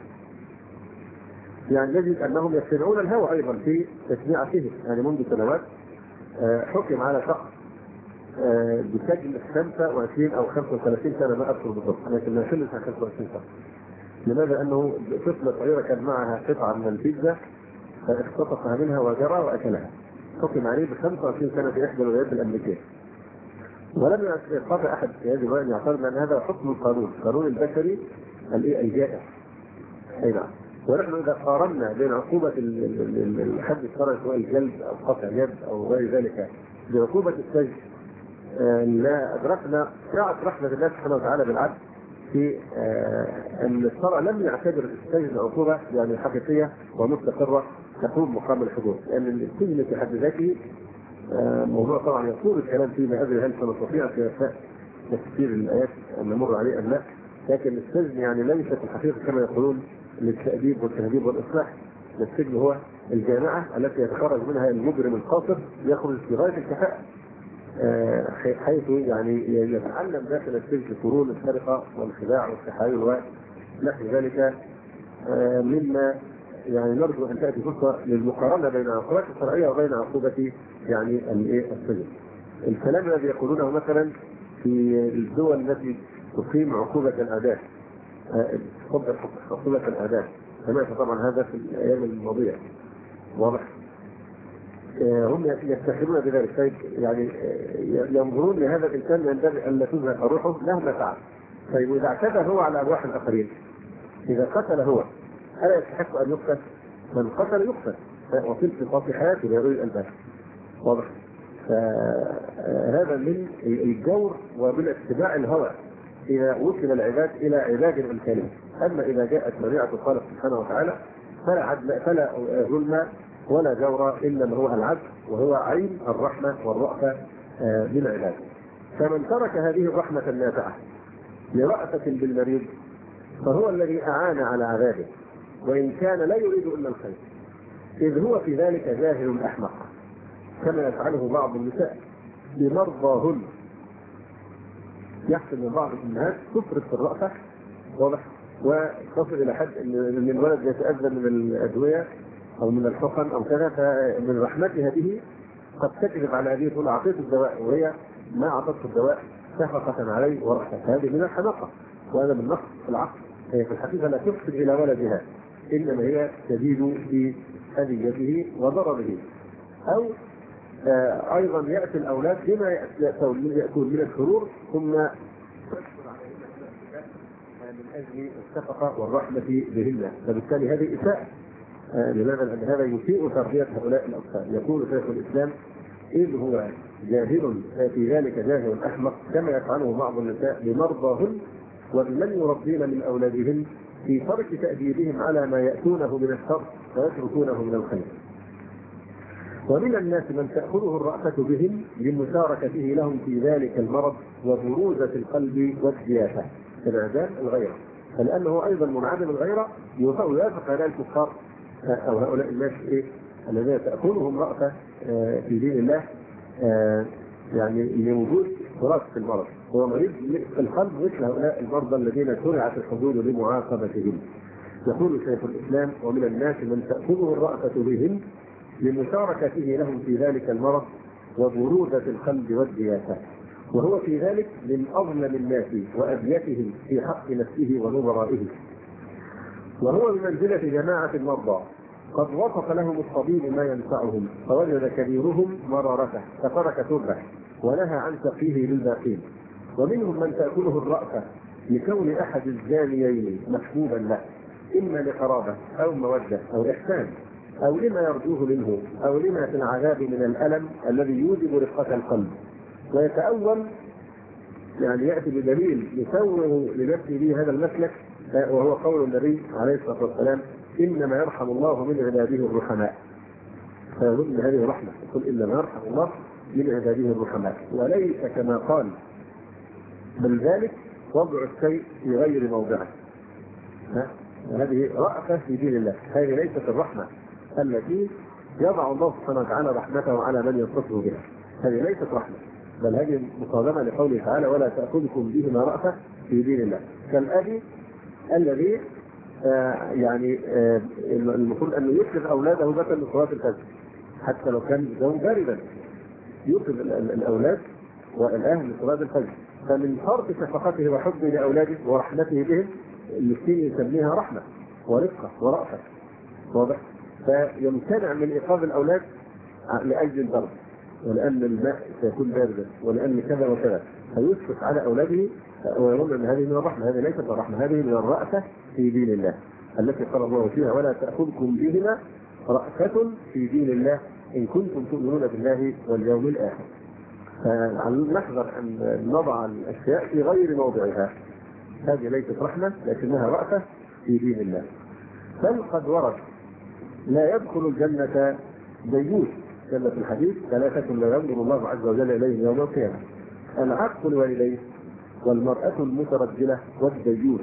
يعني نجد أنهم يتبعون الهوى أيضا في تشريعه. يعني منذ سنوات حكم على شخص بسجن 25 أو 35 سنة، ما أذكر بالضبط، لكن ما يخلص عن 25 سنة. لماذا؟ أنه طفلة صغيرة كان معها قطعة من البيتزا فاختطفها منها وجرى وأكلها. حكم عليه ب 25 سنة في إحدى الولايات الأمريكية. ولم يستطع أحد في هذه الولايات يعترض أن هذا حكم القانون البشري الجائر. أي نعم. ونحن إذا قارنا بين عقوبة الحد الشرعي سواء الجلد أو قطع يد أو غير ذلك بعقوبة السجن، لا أدركنا سعة رحمة الله سبحانه وتعالى بالعدل في أن الشرع لم يعتبر السجن عقوبة يعني حقيقية ومستقرة تقوم مقام الحدود، لأن السجن في حد ذاته موضوع طبعا يطول الكلام فيه، ما أدري هل سنستطيع في تفسير الآيات أن نمر عليه أم لا، لكن السجن يعني ليس في الحقيقة كما يقولون للتأديب والتهذيب والإصلاح. السجن هو الجامعة التي يتخرج منها المجرم القاصر ليخرج في غاية الكفاءة، حيث يعني يتعلم داخل السجن فنون السرقة والخداع والتحايل ونحو ذلك، مما يعني نرجو أن تأتي فرصة للمقارنة بين العقوبات الشرعية وبين عقوبة يعني السجن. الكلام الذي يقولونه مثلا في الدول التي تقيم عقوبة الأعداء، عقوبة الأعداء، سمعت طبعا هذا في الأيام الماضية. واضح. هم يفتخرون بذلك، يعني ينظرون لهذا الإنسان ينبغي أن لا تزهق روحه مهما فعل. طيب إذا اعتدى هو على أرواح الآخرين، إذا قتل هو ألا يستحق أن يقتل؟ من قتل يقتل، وفي القصاص حياة لأولي الألباب. واضح؟ فهذا من الجور ومن اتباع الهوى إذا وصل العباد إلى عباد أمثالهم. أما إذا جاءت شريعة الخالق سبحانه وتعالى فلا ظلم ولا جور، إنما هو العدل، وهو عين الرحمة والرأفة بالعباد. فمن ترك هذه الرحمة النافعة لرأفة بالمريض فهو الذي أعان على عذابه، وإن كان لا يريد إلا الخير، إذ هو في ذلك جاهل أحمق، كما يفعله بعض النساء بمرضاهن. يحصل من بعض الأمهات تفرط في الرأفة، واضح، وتصل إلى حد أن الولد يتأذى من الأدوية أو من الحقن أو كذا، فمن رحمتها به قد تكذب على هذه تقول أعطيته الدواء وهي ما أعطته الدواء شفقة عليه ورحمة. هذه من الحماقة، وهذا من نقص العقل. هي في الحقيقة لا تفسد إلى ولدها، إنما هي تزيد في أذيته وضرره. أو أيضا يأتي الأولاد بما يأتون من الشرور ثم تكثر عليهم من أجل الشفقة والرحمة بهن، فبالتالي هذه إساءة. لماذا؟ لأن هذا يسيء تربية هؤلاء الأطفال. يقول شيخ الإسلام: إذ هو جاهل في ذلك جاهل أحمق، كما يفعله بعض النساء بمرضاهن وبمن يربين من أولادهن في ترك تأديبهم على ما يأتونه من الشر ويتركونه من الخير. ومن الناس من تأخذه الرأفة بهم لمشاركته لهم في ذلك المرض وبروزة القلب والسياسة كالعداء الغيرة، فلأنه أيضا منعدم الغيرة يوافق هؤلاء الكفار أو هؤلاء الناس الذين تأخذهم رأفة في دين الله، يعني لوجود تراث في المرض. هو مريض في القلب مثل هؤلاء المرضى الذين شرعت الحدود لمعاقبتهم. يقول شيخ الإسلام: ومن الناس من تأخذه الرأفة بهم لمشاركته لهم في ذلك المرض وبرودة القلب والدياسة، وهو في ذلك من أظلم الناس وأبيتهم في حق نفسه ونظرائه، وهو بمنزلة جماعة المرضى قد وصف لهم الطبيب ما ينفعهم فوجد كبيرهم مرارته فترك تربه ونهى عن تقيه للباقين. ومنهم من تأكله الرأفة لكون أحد الزانيين محبوبا له، إما لقرابة أو مودة أو إحسان أو لما يرجوه منه أو لما في العذاب من الألم الذي يوجب رقة القلب، ويتأول يعني يأتي بدليل يسوغ لنفسه به هذا المسلك، وهو قول النبي عليه الصلاة والسلام: إنما يرحم الله من عباده الرحماء. فيظن هذه رحمة، يقول إنما يرحم الله من عباده الرحماء، وليس كما قال، بل ذلك وضع الشيء في غير موضعه. هذه رأفة في دين الله، هذه ليست الرحمة التي يضع الله سبحانه وتعالى رحمته على من يتصل بها، هذه ليست رحمة، بل هذه مقاومة لقوله تعالى: ولا تأخذكم بهما رأفة في دين الله. كالأبي الذي يعني المفروض أن يوقظ أولاده مثلا من صلاة الفجر حتى لو كان الجو باردا، يوقظ الأولاد والأهل من صلاة الفجر، فمن فرط شفقته وحبه لأولاده ورحمته بهم المسكين يسميها رحمة ورفقة ورأفة، واضح؟ فيمتنع من إيقاظ الأولاد لأجل البرد ولأن الماء سيكون باردا ولأن كذا وكذا، فيشفق على أولاده ويظن أن هذه من الرحمة. هذه ليست الرحمة، هذه من الرأفة في دين الله التي قال الله فيها: ولا تأخذكم بهما رأفة في دين الله إن كنتم تؤمنون بالله واليوم الآخر. فنحذر أن نضع الأشياء في غير موضعها، هذه ليست رحمة لكنها رأفة في دين الله. بل قد ورد: لا يدخل الجنة ديوث، جنة الحديث: ثلاثة لا ينظر الله عز وجل إليه يوم القيامة: العاق لوالديه والمرأة المترجلة والديوث.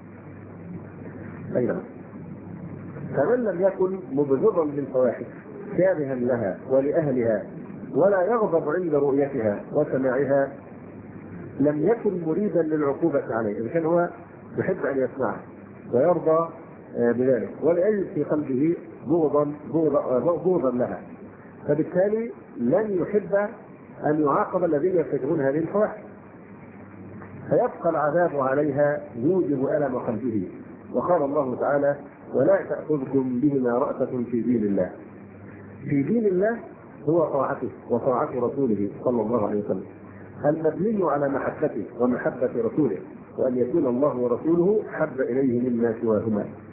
أيضا فمن لم يكن مبغضا للفواحش كارها لها ولأهلها ولا يغضب عند رؤيتها وسماعها لم يكن مريدا للعقوبة عليه، إذا كان هو يحب أن يسمعه ويرضى بذلك ولا يجد في قلبه بغضا لها، فبالتالي لن يحب أن يعاقب الذين يرتكبون هذه الفواحش، فيبقى العذاب عليها يوجب ألم قلبه. وقال الله تعالى: ولا تأخذكم بهما رأفة في دين الله. في دين الله هو طاعته وطاعة رسوله صلى الله عليه وسلم، المبني على محبته ومحبة رسوله، وأن يكون الله ورسوله حب إليه مما سواهما.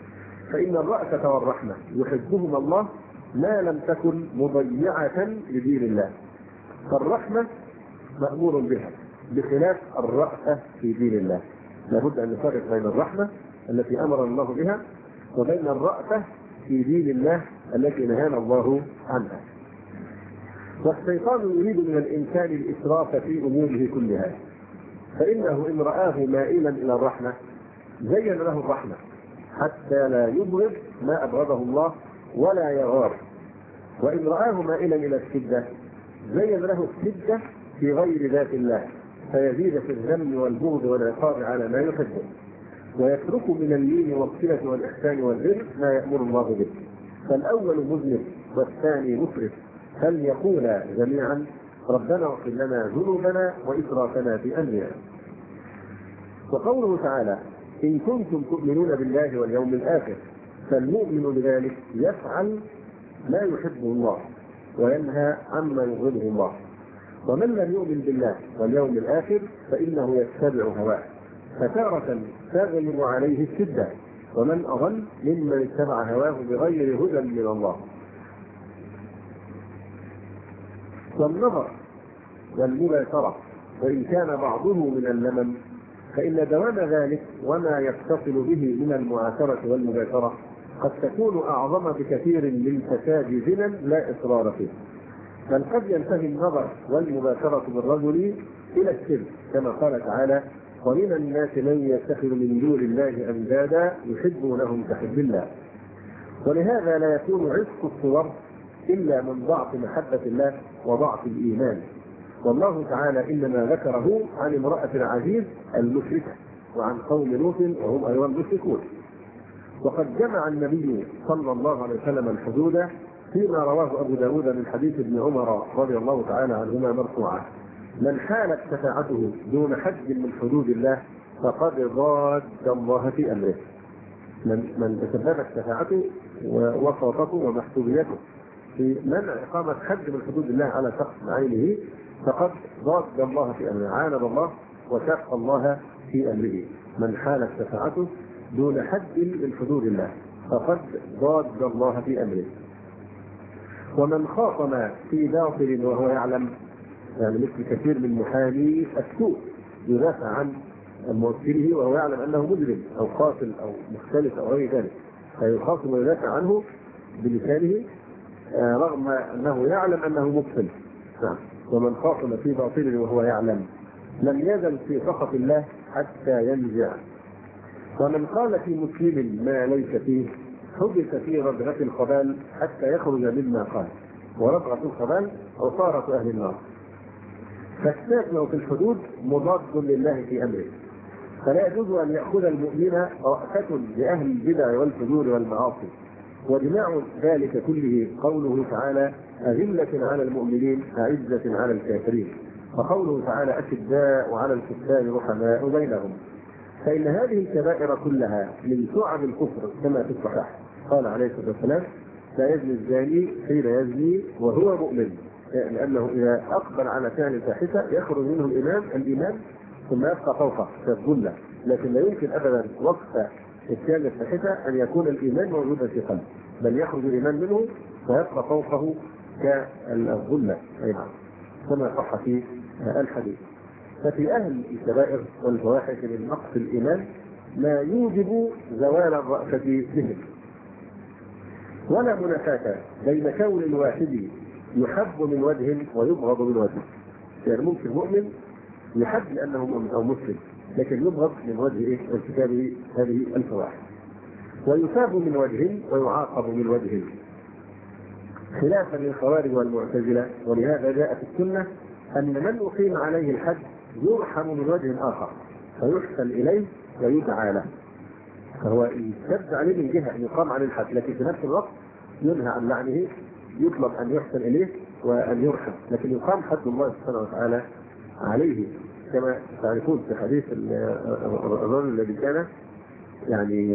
فإن الرأفة والرحمة يحبهما الله ما لم تكن مضيعة لدين الله. فالرحمة مأمور بها بخلاف الرأفة في دين الله. لابد أن نفرق بين الرحمة التي أمر الله بها وبين الرأفة في دين الله التي نهانا الله عنها. والشيطان يريد من الإنسان الإسراف في أموره كلها، فإنه إن رآه مائلا إلى الرحمة زين له الرحمة حتى لا يبغض ما أبغضه الله ولا يغار، وإن رآه مائلا إلى الشدة زين له الشدة في غير ذات الله فيزيد في الذم والبغض والعقاب على ما يحبه، ويترك من اللين والصلة والإحسان والبر ما يأمر الله به. فالأول مذنب والثاني مسرف، فليقولا جميعا ربنا اغفر لنا ذنوبنا وإسرافنا في أمرنا. وقوله تعالى إن كنتم تؤمنون بالله واليوم الآخر، فالمؤمن بذلك يفعل ما يحبه الله وينهى عما يبغضه الله. ومن لم يؤمن بالله واليوم الآخر فإنه يتبع هواه، فتارة تغلب عليه الشدة، ومن أضل ممن اتبع هواه بغير هدى من الله. والنظر والمباشرة وإن كان بعضه من اللمم فإن دوام ذلك وما يتصل به من المعاشرة والمباشرة قد تكون أعظم بكثير من فساد زنا لا إصرار فيه. بل قد ينتهي النظر والمباشرة بالرجل إلى الشرك كما قال تعالى ومن الناس من يتخذ من دون الله أندادا يحبونهم كحب الله. ولهذا لا يكون عشق الصور إلا من ضعف محبة الله وضعف الإيمان. والله تعالى إنما ذكره عن امرأة العزيز المشركة وعن قوم لوط وهم أيضا مشركون. وقد جمع النبي صلى الله عليه وسلم الحدود فيما رواه أبو داود من حديث ابن عمر رضي الله تعالى عنهما مرفوعا من حالت شفاعته دون حد من حدود الله فقد ضاد الله في أمره. من تسببت شفاعته ووساطته ومحسوبيته في منع إقامة حد من حدود الله على شخص بعينه فقد ضاد الله في أمره، عاند الله وشق الله في أمره. من حالت شفاعته دون حد من حدود الله فقد ضاد الله في أمره. ومن خاصم في باطل وهو يعلم، يعني مثل كثير من محامي السوء يدافع عن موكله وهو يعلم أنه مجرم أو قاتل أو مختلف أو غير ذلك، فيخاصم ويدافع عنه بلسانه رغم أنه يعلم أنه مبطل. ومن خاصم في باطل وهو يعلم لم يزل في سخط الله حتى ينزع. ومن قال في مسلم ما ليس فيه حدث في ربغة الخبال حتى يخرج مما قال، وربغة الخبال عصارة أهل النار. فالساكن في الحدود مضاد لله في أمره، فلا يجوز أن يأخذ المؤمن رأفة لأهل البدع والفجور والمعاصي. وجماع ذلك كله قوله تعالى أذلة على المؤمنين أعزة على الكافرين، وقوله تعالى أشداء على الكفار رحماء بينهم. فإن هذه الكبائر كلها من شعب الكفر كما في الصحيح قال عليه الصلاة والسلام لا يزني الزاني حين يزني وهو مؤمن، لأنه إذا أقبل على فعل الفاحشة يخرج منه الإيمان ثم يبقى فوقه كالظلة، لكن لا يمكن أبدا وقت إتيان الفاحشة أن يكون الإيمان موجودا في قلبه، بل يخرج الإيمان منه فيبقى فوقه كالظلة أيضا كما صح في الحديث. ففي أهل الكبائر والفواحش من نقص الإيمان ما يوجب زوال الرأفة بهم. ولا منافاة بين كون الواحد يحب من وجه ويبغض من وجه، يعني ممكن مؤمن يحب لأنه مؤمن أو مسلم لكن يبغض من وجه ارتكابه هذه الفواحش، ويثاب من وجه ويعاقب من وجه، خلافا للخوارج والمعتزلة. ولهذا جاء في السنة أن من أقيم عليه الحد يرحم من وجه آخر فيحسن إليه ويدعى له، فهو يشد عليه من جهة أن يقام عليه الحد، لكن في نفس الوقت ينهى عن لعنه، يطلب أن يحسن إليه وأن يرحم، لكن يقام حد الله سبحانه وتعالى عليه. كما تعرفون في حديث الرجل الذي كان يعني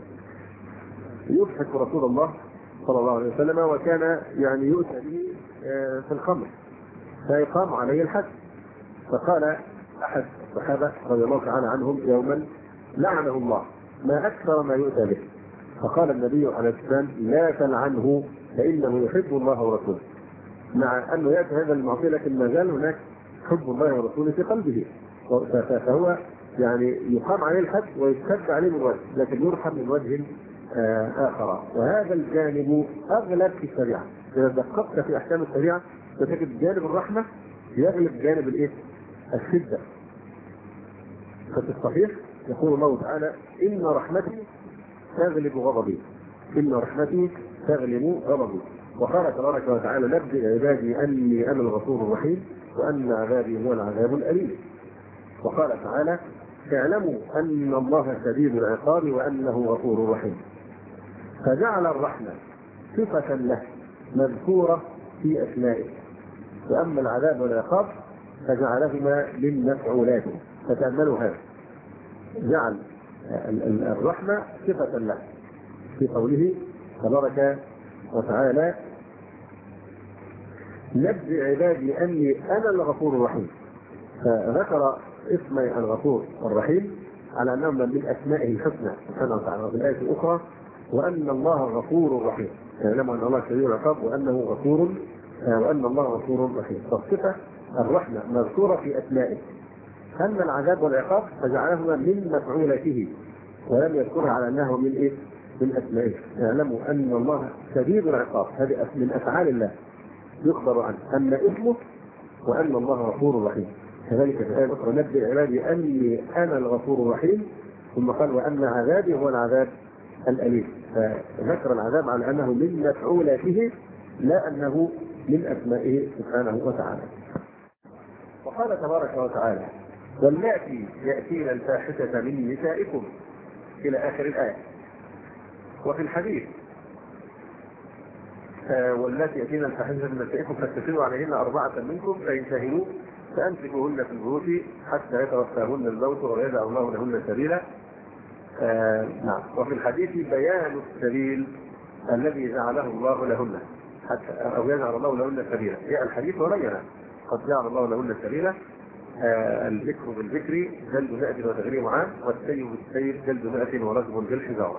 يضحك رسول الله صلى الله عليه وسلم وكان يعني يؤتى به في الخمر فيقام عليه الحد، فقال أحد الصحابة رضي الله تعالى عنهم يوما لعنه الله ما أكثر ما يؤتى به، فقال النبي عليه السلام لا تلعنه فإنه يحب الله ورسوله، مع أنه يأتي هذا المعصية لكن ما زال هناك حب الله ورسوله في قلبه، فهو يعني يقام عليه الحد ويستد عليه من وجه، لكن يرحم من وجه آخر. وهذا الجانب أغلب في الشريعة. إذا دققت في أحكام الشريعة فتجد جانب الرحمة يغلب جانب الشدة. ففي الصحيح يقول الله تعالى إن رحمتي تغلب غضبي، إن رحمتي تغلب غضبي. وقال تبارك وتعالى نبئ عبادي أني أنا الغفور الرحيم وأن عذابي هو العذاب الأليم. وقال تعالى اعلموا أن الله شديد العقاب وأنه غفور رحيم. فجعل الرحمة صفة له مذكورة في أسمائه، وأما العذاب والعقاب فجعلهما من مفعولاته. فتأملوا هذا، جعل الرحمة صفة له في قوله تبارك وتعالى نبئ عبادي أني أنا الغفور الرحيم، فذكر اسم الغفور والرحيم على أنهم من أسمائه الحسنى سبحانه وتعالى. وفي الآية الأخرى وأن الله غفور رحيم، يعلم أن الله شديد العقاب وأن الله غفور رحيم. فالصفة الرحمة مذكورة في أسمائه، أما العذاب والعقاب فجعلهما من مفعولته ولم يذكرها على أنه من أسمائه. يعلموا أن الله شديد العقاب، هذه من أفعال الله يخبر عنه، أما اسمه وأن الله غفور رحيم. كذلك في الآية الأخرى نبئ عبادي أني أنا الغفور الرحيم، ثم قال وأن عذابي هو العذاب الأليم. فذكر العذاب على أنه من مفعولاته لا أنه من أسمائه سبحانه وتعالى. وقال تبارك وتعالى واللاتي يأتين الفاحشة من نسائكم إلى آخر الآية. وفي الحديث واللاتي يأتين الفاحشة من نسائكم فاستشهدوا عليهن 4 منكم فإن شهدوا فأمسكوهن في البيوت حتى يتوفاهن الموت ويجعل الله لهن سبيلا. نعم. وفي الحديث بيان السبيل الذي جعله الله لهن حتى أو يجعل الله لهن سبيلا. جاء الحديث ورينا قد جعل الله لهن سبيلا. الذكر بالذكر جلد 100 وتغريم عام، والسيب بالسيب جلد 100 ورجم بالحجارة.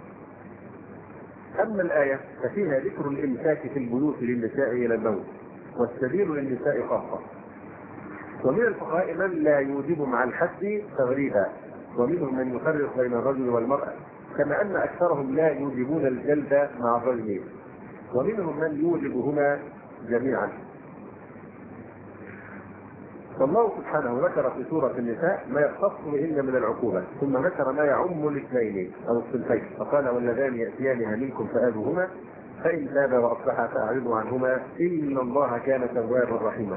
أما الآية ففيها ذكر الإمساك في البيوت للنساء إلى الموت، والسبيل للنساء خاصة. ومن الفقهاء من لا يوجب مع الحد تغريبا، ومنهم من يفرق بين الرجل والمرأة، كما أن أكثرهم لا يوجبون الجلد مع الرجل، ومنهم من يوجبهما جميعا. فالله سبحانه ذكر في سورة النساء ما يختص بهن من العقوبة، ثم ذكر ما يعم الاثنين أو الصنفين، فقال واللذان يأتيانها منكم فآذوهما فإن تابا وأصلحا فأعرضوا عنهما إن الله كان توابا رحيما.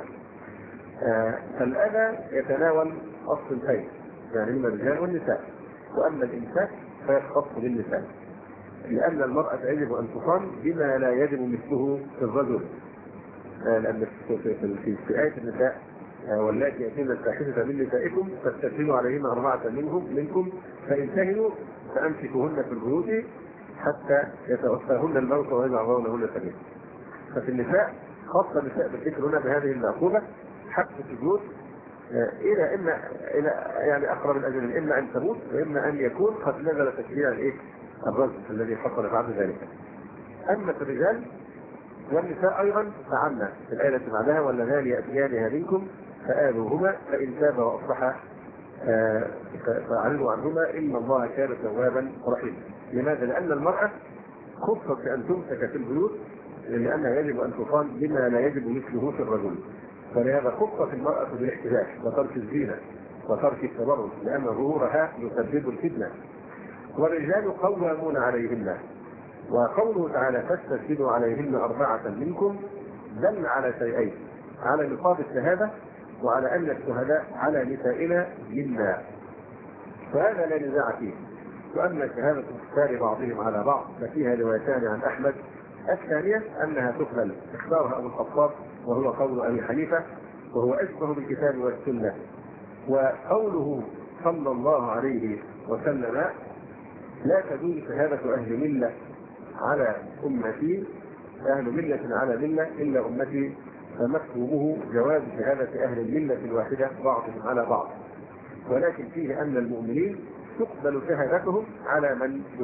الأذى يتناول الصنفين، يعني من الرجال والنساء، وأما الإمساك فيختص بالنساء، لأن المرأة يجب أن تصان بما لا يجب مثله في الرجل. لأن في آية النساء واللاتي يأتين الفاحشة من نسائكم فاستشهدوا عليهن 4 منكم فإن شهدوا فأمسكوهن في البيوت حتى يتوفاهن الموت ويجعل الله لهن سبيلا. ففي النساء خاصة النساء بالذكر هنا بهذه العقوبة حبس البيوت إلى يعني أقرب الأجل، إما أن تموت وإما أن يكون قد نزل تشريع الرجل الذي حصل بعد ذلك. أما في الرجال والنساء أيضا فعنا في الآية التي بعدها واللذان يأتيانها منكم فآذوهما فإن تابا وأصلحا فأعرضوا عنهما إن الله كان توابا رحيما. لماذا؟ لأن المرأة خصت بأن تمسك في البيوت لأنها يجب أن تصان بما لا يجب مثله في الرجل، فلهذا خصت المرأة بالاحتجاج وترك الزينة وترك التبرج، لأن ظهورها يسبب الفتنة. والرجال قوامون عليهن، وقوله تعالى فاستشهدوا عليهن 4 منكم دل على شيئين: على نصاب الشهادة، وعلى أن الشهداء على نسائنا منا، فهذا لا نزاع فيه. وأما شهادة كفار بعضهم على بعض ففيها روايتان عن أحمد. الثانية أنها تقبل، اختارها أبو الخطاب وهو قول أبي حنيفة، وهو أشبه بالكتاب والسنة. وقوله صلى الله عليه وسلم لا تجوز شهادة أهل ملة على أمتي، أهل ملة على ملة إلا أمتي، فمفهومه جواز شهادة أهل الملة الواحدة بعضهم على بعض، ولكن فيه أن المؤمنين تقبل شهادتهم على من يوافق.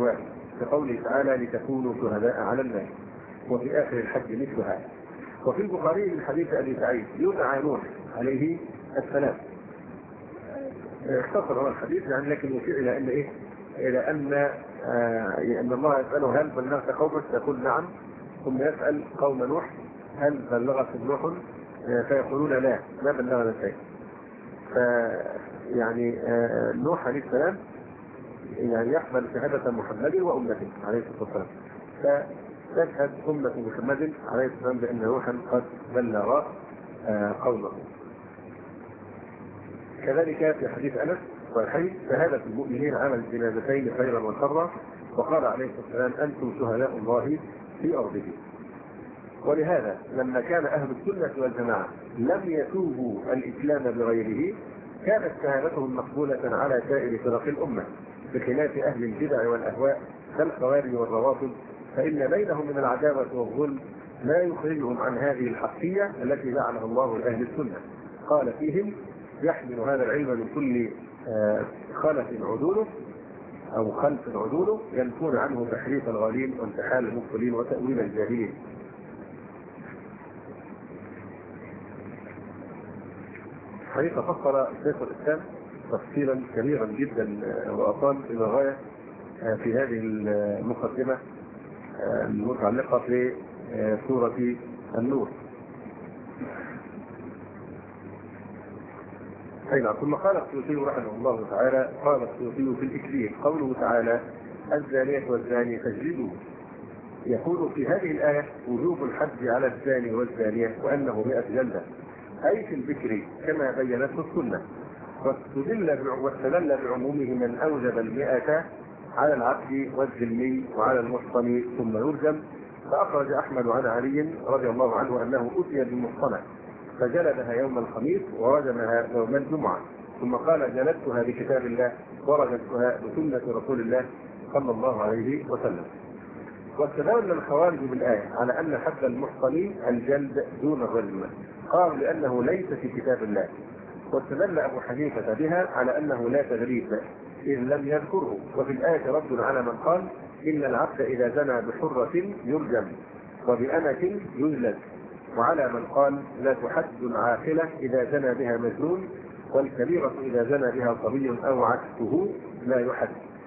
كقوله تعالى لتكونوا شهداء على الناس، وفي آخر الحج مثلها. وفي البخاري من حديث أبي سعيد يدعى نوح عليه السلام. اختصر هو الحديث يعني، لكن يشير إلى أن إيه؟ إلى أن الله يسأله هل بلغت قومك؟ يقول نعم، ثم يسأل قوم نوح هل بلغكم نوح؟ فيقولون لا، ما بلغنا شيء. يعني نوح عليه السلام يعني يقبل شهادة محمد وأمته عليه الصلاة والسلام، فتشهد أمة محمد عليه السلام بأن نوحا قد بلغ قومه. كذلك في حديث أنس صحيح شهادة المؤمنين على الجنازتين خيرا وشرا، وقال عليه الصلاة والسلام أنتم شهداء الله في أرضه. ولهذا لما كان أهل السنة والجماعة لم يتوبوا الإسلام بغيره كانت شهادتهم مقبولة على سائر فرق الأمة، بخلاف أهل البدع والأهواء كالخوارج والروافض، فإن بينهم من العداوة والظلم ما يخرجهم عن هذه الحقية التي جعلها الله لأهل السنة. قال فيهم يحمل هذا العلم من كل خلف عدوله أو خلف عدوله، ينفون عنه تحريف الغالين وانتحال المبطلين وتأويل الجاهلين. حديث فصل شيخ الإسلام تفصيلا كبيرا جدا وأطال إلى الغاية في هذه المقدمة المتعلقة في سورة النور. أي ثم قال السيوطي رحمه الله تعالى، قال السيوطي في الإكليل قوله تعالى الزانية والزاني فاجلدوا، يقول في هذه الآية وجوب الحد على الزاني والزانية وأنه 100 جلدة، أي في البكر كما بينته السنة، واستدل بعمومه من أوجب 100 على العبد والذمي وعلى المحصن ثم يرجم. فأخرج أحمد عن علي رضي الله عنه أنه أتي بالمحصنة فجلدها يوم الخميس ورجمها يوم الجمعة، ثم قال جلدتها بكتاب الله ورجمتها بسنة رسول الله صلى الله عليه وسلم. واستدل الخوارج بالآية على أن حد المحصن الجلد دون الرجم، قالوا لأنه ليس في كتاب الله. واستدل أبو حنيفة بها على أنه لا تغريب إذ لم يذكره، وفي الآية رد على من قال إن العبد إذا زنى بحرة يرجم وبأمة يجلد، وعلى من قال لا تحد العاقلة إذا زنى بها مجنون، والكبيرة إذا زنى بها صبي أو عكسه لا يحد.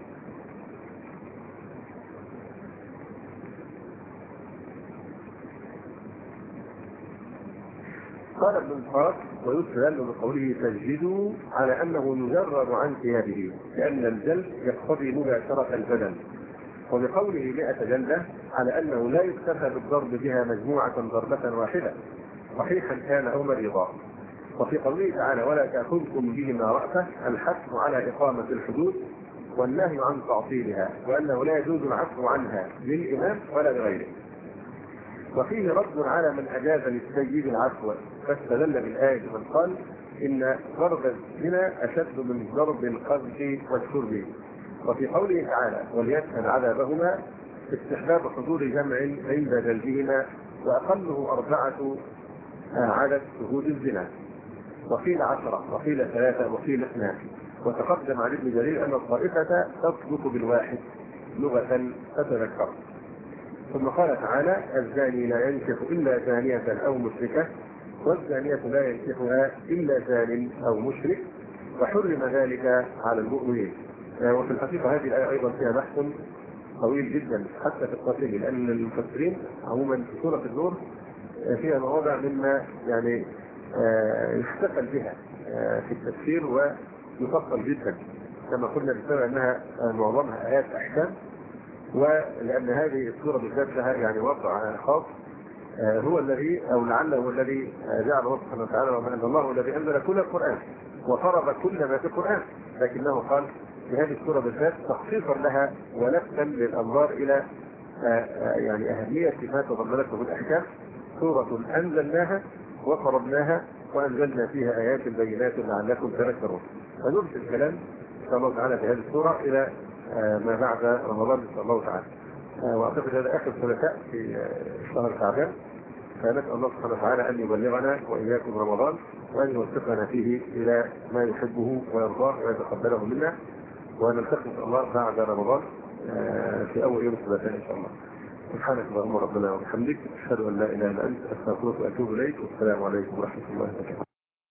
قال ابن الفارس ويستدل بقوله تجلدوا على أنه يجرد عن ثيابه لأن الجلد يقتضي مباشرة البدن، وبقوله 100 جلدة على أنه لا يكتفى بالضرب بها مجموعة ضربة واحدة صحيحا كان أو مريضا. وفي قوله تعالى ولا تأخذكم بهما رأفة الحث على إقامة الحدود والنهي عن تعطيلها، وأنه لا يجوز العفو عنها للإمام ولا لغيره. وفيه رد على من أجاز للسيد العفو فاستدل بالآية من قال إن ضرب الزنا أشد من ضرب القذف والشرب. وفي قوله تعالى وليشهد عذابهما استحباب حضور جمع عند جلدهما وأقله 4 عدد شهود الزنا، وقيل 10 وقيل 3 وقيل 2. وتقدم عن ابن جرير أن الطائفة تصدق بالواحد لغة تتذكر. ثم قال تعالى الزاني لا ينكح إلا زانية أو مشركة والزانية لا ينكحها إلا زان أو مشرك، وحرم ذلك على المؤمنين. وفي الحقيقة هذه الآية أيضا فيها بحث طويل جدا حتى في التفصيل، لأن المفسرين عموما في سورة النور فيها مواضع مما يعني يحتفل بها في التفسير ويفصل جدا، كما قلنا بسبب أنها معظمها آيات أحكام، ولأن هذه السورة بالذات لها يعني وضع خاص هو الذي أو لعله هو الذي جعل الله سبحانه وتعالى وما أنزل الله الذي أنزل كل القرآن وفرض كل ما في القرآن، لكنه قال في هذه السورة بالذات تخصيصا لها ولفتا للأنظار إلى يعني أهمية ما تضمنته الأحكام. سورة أنزلناها وفرضناها وأنزلنا فيها آيات بينات لعلكم تذكرون. فنرسل الكلام إن شاء الله تعالى في هذه السورة إلى ما بعد رمضان إن شاء الله تعالى. وأعتقد هذا آخر ثلاثاء في شهر شعبان، فنسأل الله سبحانه وتعالى أن يبلغنا وإياكم رمضان وأن يوفقنا فيه إلى ما يحبه ويرضاه ويتقبله منا، ونلتقي إن شاء الله بعد رمضان في أول يوم الثلاثاء إن شاء الله. سبحانك اللهم ربنا وبحمدك، أشهد أن لا إله إلا أنت، أستغفرك وأتوب إليك، والسلام عليكم ورحمة الله وبركاته.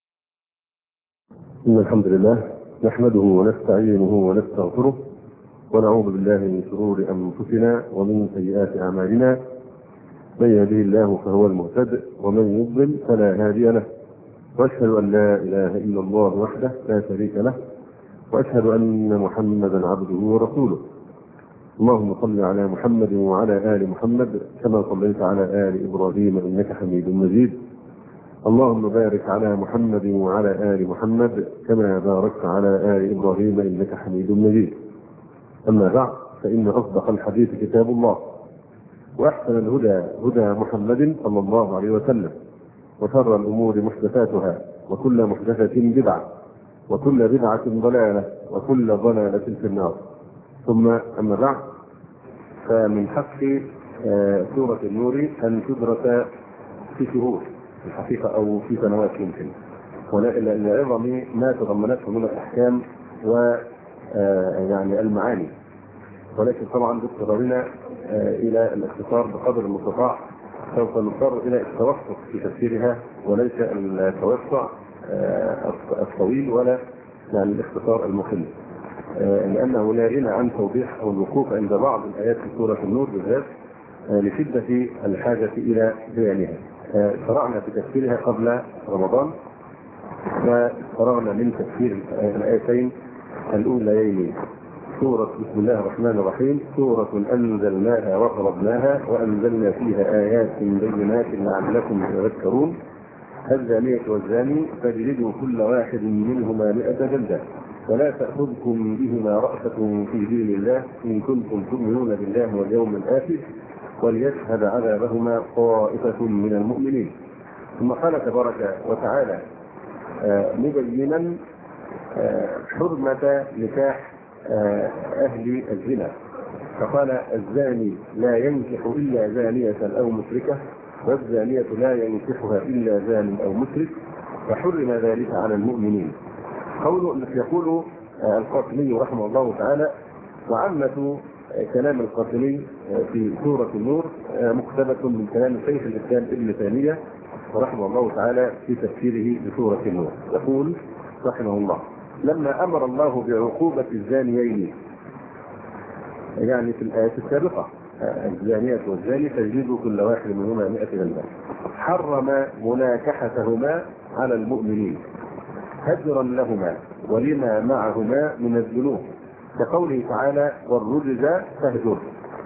إن الحمد لله نحمده ونستعينه ونستغفره ونعوذ بالله من شرور أنفسنا ومن سيئات أعمالنا، من يهده الله فهو المهتد ومن يضلل فلا هادي له، وأشهد أن لا إله إلا الله وحده لا شريك له، وأشهد أن محمدا عبده ورسوله. اللهم صل على محمد وعلى آل محمد كما صليت على آل إبراهيم إنك حميد مجيد. اللهم بارك على محمد وعلى آل محمد كما باركت على آل إبراهيم إنك حميد مجيد. أما بعد، فإن أصدق الحديث كتاب الله، وأحسن الهدى هدى محمد صلى الله عليه وسلم، وشر الأمور محدثاتها، وكل محدثة بدعة، وكل بدعة ضلالة، وكل ضلالة في النار. ثم أما بعد، فمن حق سورة النور أن تدرس في شهور الحقيقة أو في سنوات يمكن، لعظم ما تضمنته من الأحكام ويعني المعاني، ولكن طبعا باضطرارنا إلى الاختصار بقدر المستطاع سوف نضطر إلى التوسط في تفسيرها، وليس التوسع الطويل ولا يعني الاختصار المخل، لأنه لا غنى عن توضيح أو الوقوف عند بعض الآيات في سورة النور بالذات لشدة الحاجة إلى بيانها. شرعنا في تفسيرها قبل رمضان، وفرغنا من تفسير الآيتين الأوليين. سورة بسم الله الرحمن الرحيم، سورة أنزلناها وفرضناها وأنزلنا فيها آيات بينات لعلكم تذكرون. الزانية والزاني فاجلدوا كل واحد منهما 100 جلدة، ولا تأخذكم بهما رأفة في دين الله إن كنتم تؤمنون بالله واليوم الآخر، وليشهد عذابهما طائفة من المؤمنين. ثم قال تبارك وتعالى مبينا حرمة نكاح أهل الزنا، فقال الزاني لا ينكح إلا زانية أو مشركة، والزانية لا ينكحها إلا زان أو مشرك، فحرم ذلك على المؤمنين. يقول القاسمي رحمه الله تعالى: وعامة كلام القاسمي في سورة النور مقتبس من كلام شيخ الإسلام ابن تيمية رحمه الله تعالى في تفسيره لسورة النور. يقول رحمه الله: لما أمر الله بعقوبة الزانيين، يعني في الآية السابقة الزانية والزاني فاجلدوا كل واحد منهما 100 جلدة، حرم مناكحتهما على المؤمنين هجرا لهما ولما معهما من الذنوب، كقوله تعالى: والرجز فاهجر،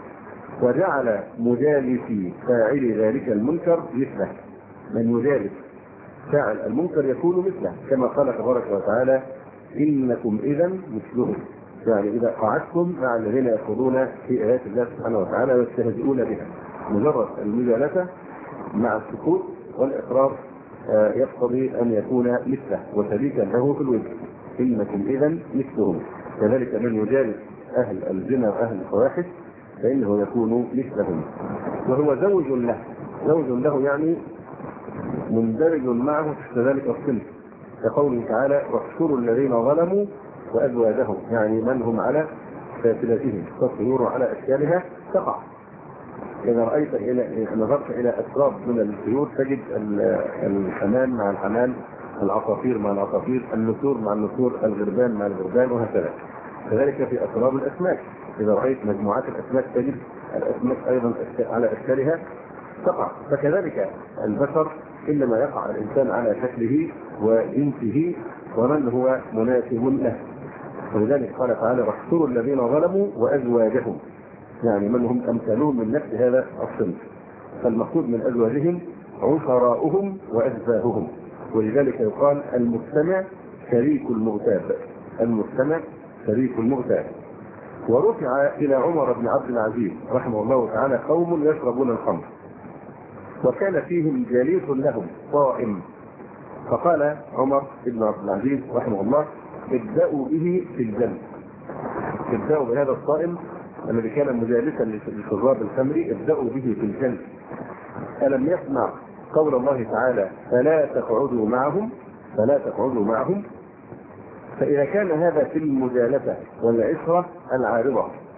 وجعل مجالس فاعل ذلك المنكر مثله. من يجالس فاعل المنكر يكون مثله، كما قال تبارك وتعالى: إنكم إذا مثلهم، يعني إذا قعدتم مع الذين يخوضون في آيات الله سبحانه وتعالى ويستهزئون بها، مجرد المجالسة مع السكوت والإقرار يقتضي أن يكون مثله وشريكا له في الوجه. إنكم إذا مثلهم. كذلك من يجالس أهل الزنا وأهل الفواحش فإنه يكون مثلهم، وهو زوج له. زوج له يعني مندرج معه في ذلك الصنف، كقوله تعالى: واحشروا الذين ظلموا وأزواجهم، يعني من هم على فاسلتهم تصير على أشكالها تقع. إذا رأيت نظرت إلى أسراب من الطيور تجد الحمام مع الحمام، العصافير مع العصافير، النسور مع النسور، الغربان مع الغربان، وهكذا. كذلك في أسراب الأسماك، إذا رأيت مجموعات الأسماك تجد الأسماك أيضا على أشكالها تقع. فكذلك البشر إنما يقع الإنسان على شكله وجنسه ومن هو مناسب له. ولذلك قال تعالى: واحشروا الذين ظلموا وأزواجهم، يعني من هم أمثالهم من نفس هذا الصنف. فالمقصود من أزواجهم عشراؤهم وأشباههم. ولذلك يقال: المستمع شريك المغتاب. المستمع شريك المغتاب. ورفع إلى عمر بن عبد العزيز رحمه الله تعالى قوم يشربون الخمر، وكان فيهم جليس لهم صائم، فقال عمر بن عبد العزيز رحمه الله: ابدأوا به في الجنة. ابدأوا بهذا الصائم الذي كان مجالسا لشراب الخمر، ابدأوا به في الجنة. ألم يسمع قول الله تعالى: فلا تقعدوا معهم، فلا تقعدوا معهم. فإذا كان هذا في المجالسة والعشرة العارضة،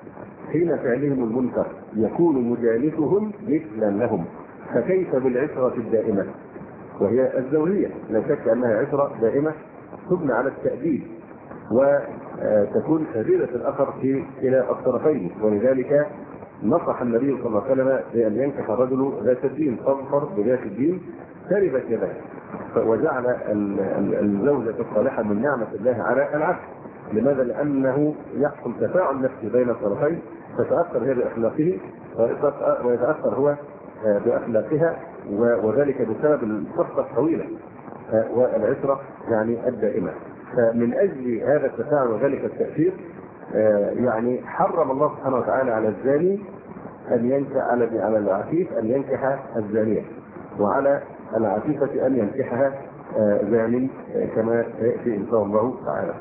حين فعلهم المنكر يكون مجالسهم مثلا لهم، فكيف بالعشرة الدائمة وهي الزوجية؟ لا شك أنها عشرة دائمة تبنى على التأديب وتكون شديدة الأثر إلى الطرفين. ولذلك نصح النبي صلى الله عليه وسلم بأن ينكح الرجل ذات الدين، فاظفر بذات الدين تربت يداه، وجعل الزوجة الصالحة من نعمة الله على العبد. لماذا؟ لأنه يحصل تفاعل نفسي بين الطرفين، تتأثر هي بأخلاقه ويتأثر هو بأخلاقها، وذلك بسبب الصحبة الطويلة والعشرة يعني الدائمة. فمن أجل هذا التفاعل وذلك التأثير يعني حرم الله سبحانه وتعالى على الزاني أن ينكح، على العفيف أن ينكح الزانية، وعلى العفيفة أن ينكحها زان كما يأتي إن شاء الله تعالى.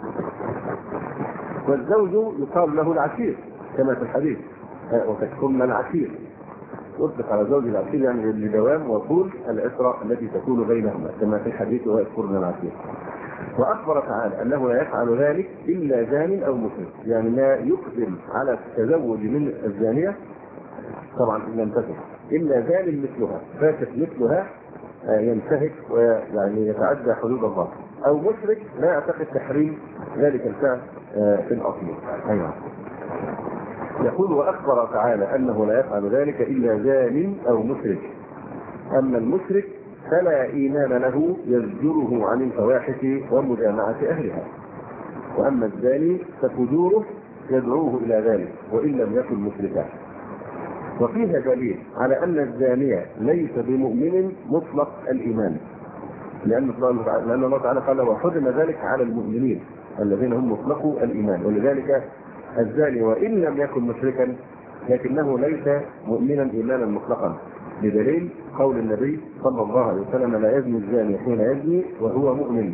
والزوج يقال له العشير كما في الحديث، وتكون العشير يطلق على زوج العشير يعني لدوام وطول العشرة التي تكون بينهما كما في الحديث ويذكرنا العشير. وأخبر تعالى أنه لا يفعل ذلك إلا زان أو مشرك، يعني لا يقدم على التزوج من الزانية طبعا إن لم تكن إلا زان مثلها، فاسق مثلها ينتهك ويعني يتعدى حدود الله، أو مشرك لا يعتقد تحريم ذلك الفعل في الأصل. أيوة. يقول وأخبر تعالى أنه لا يفعل ذلك إلا زان أو مشرك. أما المشرك فلا إيمان له يزجره عن الفواحش ومجامعة أهلها، وأما الزاني ففجوره يدعوه إلى ذلك وإن لم يكن مشركا. وفيها دليل على أن الزانية ليس بمؤمن مطلق الإيمان، لأن الله تعالى قال وحرم ذلك على المؤمنين الذين هم مطلقوا الإيمان. ولذلك الزاني وإن لم يكن مشركا لكنه ليس مؤمنا إيمانا مطلقا، بدليل قول النبي صلى الله عليه وسلم لا يزني الزاني حين يزني وهو مؤمن.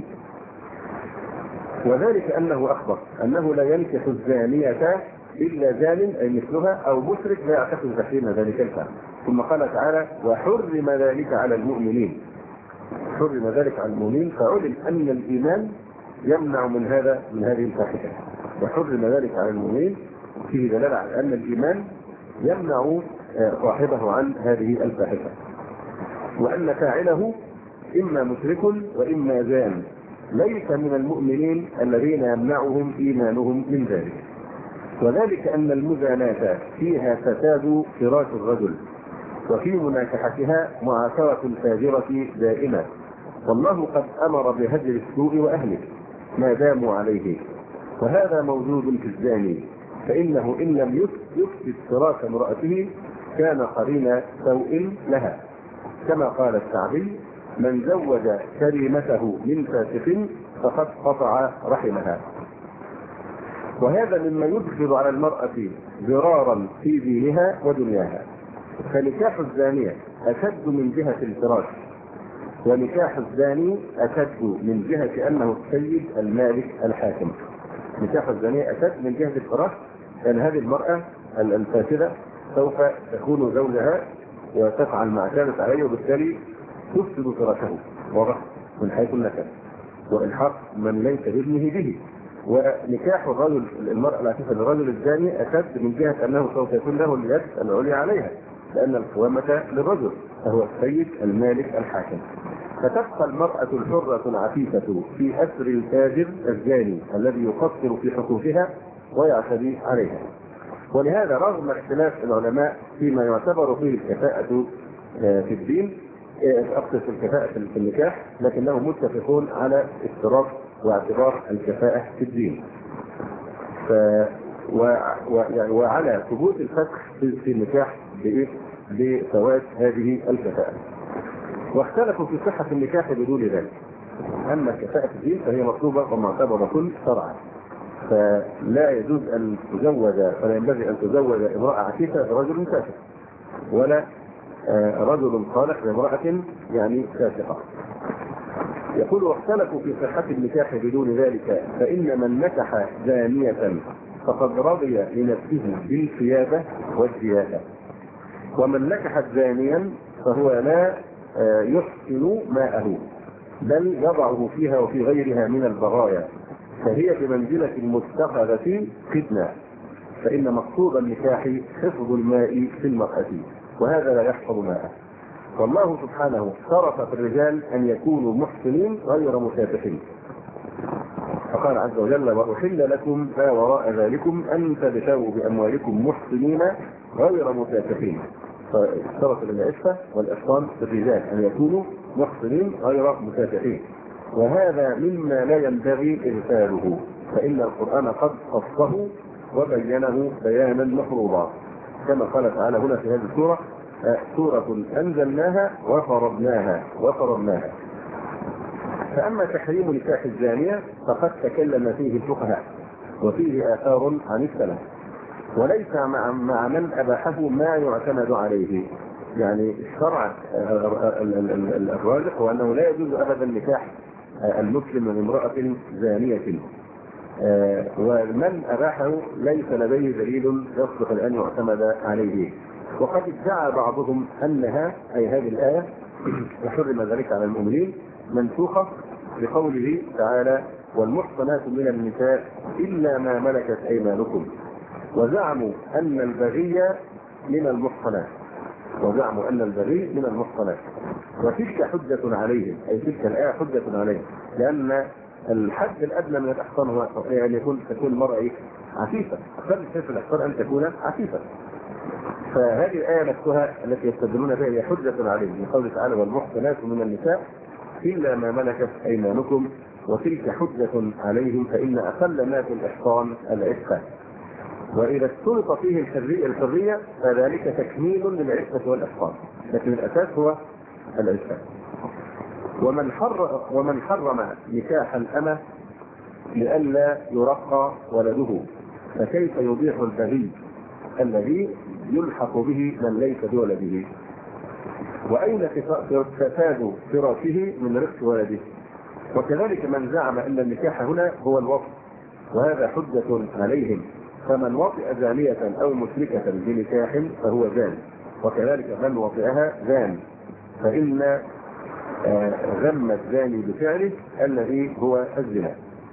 وذلك أنه أخبر أنه لا ينكح الزانية إلا زان أي مثلها أو مشرك لا يعتقد تحريم ذلك الفعل. ثم قال تعالى وحرم ذلك على المؤمنين، حرم ذلك على المؤمنين، فعلم أن الإيمان يمنع من هذه الفاحشة. وحرم ذلك على المؤمنين فيه دلالة على أن الإيمان يمنع صاحبه عن هذه الفاحشة، وأن فاعله إما مشرك وإما زان ليس من المؤمنين الذين يمنعهم إيمانهم من ذلك. وذلك أن المزاناة فيها فساد فراش الرجل، وفي مناكحتها معاشرة الفاجرة دائمة، والله قد أمر بهجر السوء وأهله ما داموا عليه، وهذا موجود في الزاني، فإنه إن لم يفسد فراش امرأته كان قرين سوء لها، كما قال الشعبي من زوج كريمته من فاسق فقد قطع رحمها. وهذا مما يدخل على المرأة ضرارا في دينها ودنياها. فنكاح الزانية أشد من جهة الفراش، ونكاح الزاني أشد من جهة أنه السيد المالك الحاكم. نكاح الزانية أشد من جهة الفراش، لأن هذه المرأة الفاسدة سوف تكون زوجها وتفعل ما اعتادت عليه، وبالتالي تفسد فراشه واضح من حيث النكاح والحق من ليس بابنه به. ونكاح الرجل المرأة العفيفة للرجل الزاني أشد من جهة أنه سوف يكون له اليد العليا عليها، لأن القوامة للرجل فهو السيد المالك الحاكم. فتبقى المرأة الحرة العفيفة في أسر الفاجر الزاني الذي يقصر في حقوقها ويعتدي عليها. ولهذا رغم اختلاف العلماء فيما يعتبر فيه الكفاءة في الدين، أقصد في الكفاءة في النكاح، لكنهم متفقون على اشتراط واعتبار الكفاءة في الدين، وعلى ثبوت الفسخ في النكاح بفوات هذه الكفاءة. واختلفوا في صحة النكاح بدون ذلك. أما كفاءة الدين فهي مطلوبة ومعتبرة شرعا، فلا يجوز أن تزوج، فلا ينبغي أن تزوج امرأة عفيفة برجل فاسق، ولا رجل صالح بامرأة يعني فاسقة. يقول واختلفوا في صحة النكاح بدون ذلك، فإن من نكح زانية فقد رضي لنفسه بالثيابة والزيادة، ومن نكح زانيا فهو لا يحسن ماءه بل يضعه فيها وفي غيرها من البغايا، فهي بمنزلة المتخذة فتنة، فإن مقصود النكاح حفظ الماء في المرأة، وهذا لا يحفظ ماءه. والله سبحانه شرط في الرجال أن يكونوا محسنين غير مسافحين، فقال عز وجل: وأحل لكم ما وراء ذلكم أن تبتغوا بأموالكم محسنين غير مسافحين. فاشترط العفة والإحصان في الرجال أن يكونوا محسنين غير مسافحين، وهذا مما لا ينبغي إغفاله، فإن القرآن قد خصه وبينه بيانا مفروضا، كما قال تعالى هنا في هذه السورة: سورة أنزلناها وفرضناها. فأما تحريم نكاح الزانية فقد تكلم فيه الفقهاء وفيه آثار عن السلف، وليس مع من أباحه ما يعتمد عليه. يعني الشرع الراجح هو أنه لا يجوز أبدا نكاح المسلم من امرأة زانية، ومن أباحه ليس لديه دليل يصلح أن يعتمد عليه. وقد ادعى بعضهم أنها أي هذه الآية وحرم ذلك على المؤمنين منسوخة بقوله تعالى: والمحصنات من النساء إلا ما ملكت أيمانكم، وزعموا أن البغي من المحصنات، وتلك حجة عليهم، أي تلك الآية حجة عليهم، لأن الحد الأدنى من الإحصان هو يعني تكون المرأة عفيفة، أقل شيء في الإحصان أن تكون عفيفة. فهذه الآية نفسها التي يستدلون بها هي حجة عليهم، من قوله تعالى: والمحصنات من النساء إلا ما ملكت أيمانكم وتلك حجة عليهم، فإن أقل ما في الإحصان العفة. وإذا اشترط فيه الحرية فذلك تكميل للعفة والإحصان، لكن الأساس هو العفة. ومن حرم نكاح الأمة لئلا يرقى ولده، فكيف يبيح البغي الذي يلحق به من ليس بولده؟ وأين فساد فراشه من رزق ولده؟ وكذلك من زعم أن النكاح هنا هو الوطء، وهذا حجة عليهم، فمن وطئ زانية أو مشركة بنكاح فهو زان، وكذلك من وطئها زان، فإن ذم الزاني بفعله الذي هو الزنا.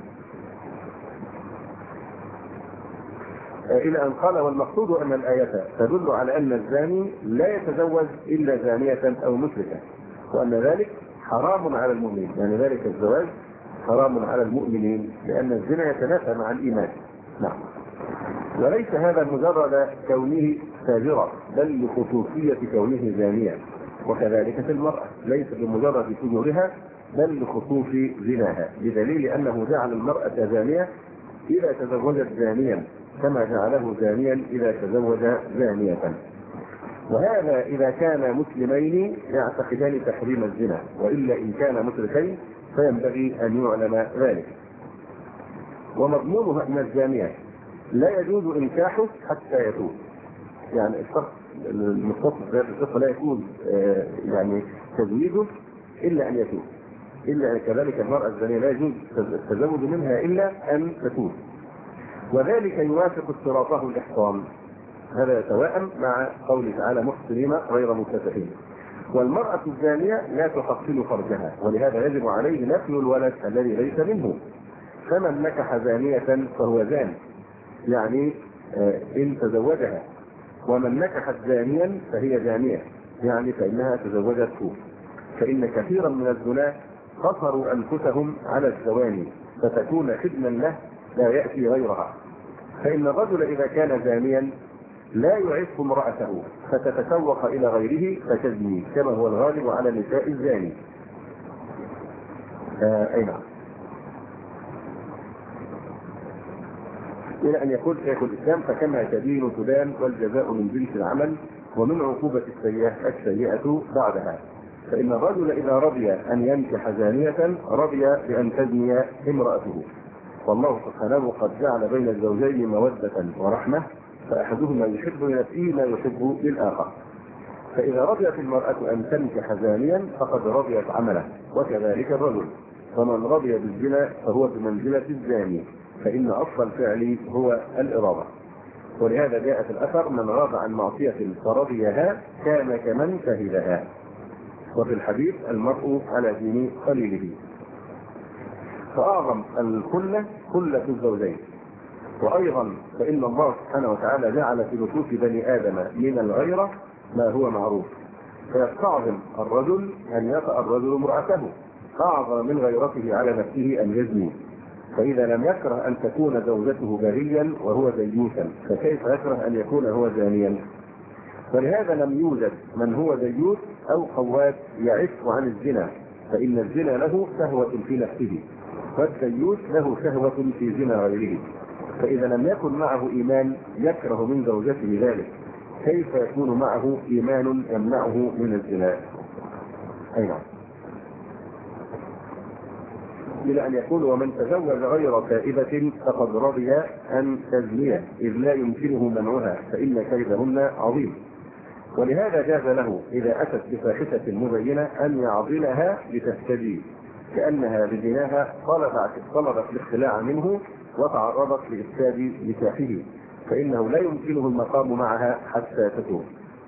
إلى أن قال: والمقصود أن الآية تدل على أن الزاني لا يتزوج إلا زانية أو مشركة، وأن ذلك حرام على المؤمنين، يعني ذلك الزواج حرام على المؤمنين، لأن الزنا يتنافى مع الإيمان. نعم. وليس هذا مجرد كونه فاجرا، بل لخصوصية كونه زانيا، وكذلك في المرأة ليس بمجرد فجورها بل لخصوص زناها، بدليل أنه جعل المرأة زانية إذا تزوجت زانيا، كما جعله زانيا إذا تزوج زانية. وهذا إذا كان مسلمين يعتقدان تحريم الزنا، وإلا إن كان مشركين فينبغي أن يعلم ذلك. ومضمونها أن الزانية لا يجوز إنكاحه حتى يتوب، يعني الشخص المتصف بهذه الصفة لا يكون يعني تزويجه إلا أن يتوب، إلا كذلك المرأة الزانية لا يجوز التزوج منها إلا أن تتوب، وذلك يوافق اشتراطه الإحصان. هذا يتوائم مع قوله تعالى: محسنين غير مسافحين. والمرأة الزانية لا تحصن فرجها، ولهذا يجب عليه نفي الولد الذي ليس منه. فمن نكح زانية فهو زان، يعني إن تزوجها، ومن نكحت زانيا فهي زانية، يعني فإنها تزوجته. فإن كثيرا من الزنا قصروا أنفسهم على الزواني فتكون خدما له لا يأتي غيرها. فإن الرجل إذا كان زانيا لا يعف امرأته فتتسوق إلى غيره فتزني، كما هو الغالب على نساء الزاني. أي نعم. إلى أن يقول شيخ الإسلام: فكما تدين تدان، والجزاء من جنس العمل، ومن عقوبة السيئة بعدها. فإن الرجل إذا رضي أن ينكح زانية رضي بأن تزني امرأته، والله سبحانه قد جعل بين الزوجين مودة ورحمة، فأحدهما يحب لنفسه ما يحب للآخر. فإذا رضيت المرأة أن تنكح زانيا فقد رضيت عمله، وكذلك الرجل، فمن رضي بالزنا فهو بمنزلة الزاني، فإن أصل الفعل هو الإرادة. ولهذا جاء في الأثر: من راض عن معصية فرضيها كان كمن شهدها. وفي الحديث: المرء على دين خليله. فأعظم الخلة خلة الزوجين، وأيضا فإن الله سبحانه وتعالى جعل في نفوس بني آدم من الغيرة ما هو معروف، فيستعظم الرجل أن يطأ الرجل امرأته أعظم من غيرته على نفسه أن يزني، فإذا لم يكره أن تكون زوجته بريا وهو ديوثا فكيف يكره أن يكون هو زانيا؟ ولهذا لم يوجد من هو ديوث أو قواد يعف عن الزنا، فإن الزنا له شهوة في نفسه والديوث له شهوة في زنا غيره، فإذا لم يكن معه إيمان يكره من زوجته ذلك كيف يكون معه إيمان يمنعه من الزنا؟ أي نعم. إلى أن يقول ومن تزوج غير تائبة فقد رضي أن تزني إذ لا يمكنه منعها فإن كيدهن عظيم. ولهذا جاز له إذا أتت بفاحشة مبينة أن يعضلها لتهتدي كأنها بزناها طلبت الاختلاع منه وتعرضت لإفساد نكاحه، فإنه لا يمكنه المقام معها حتى تتوب.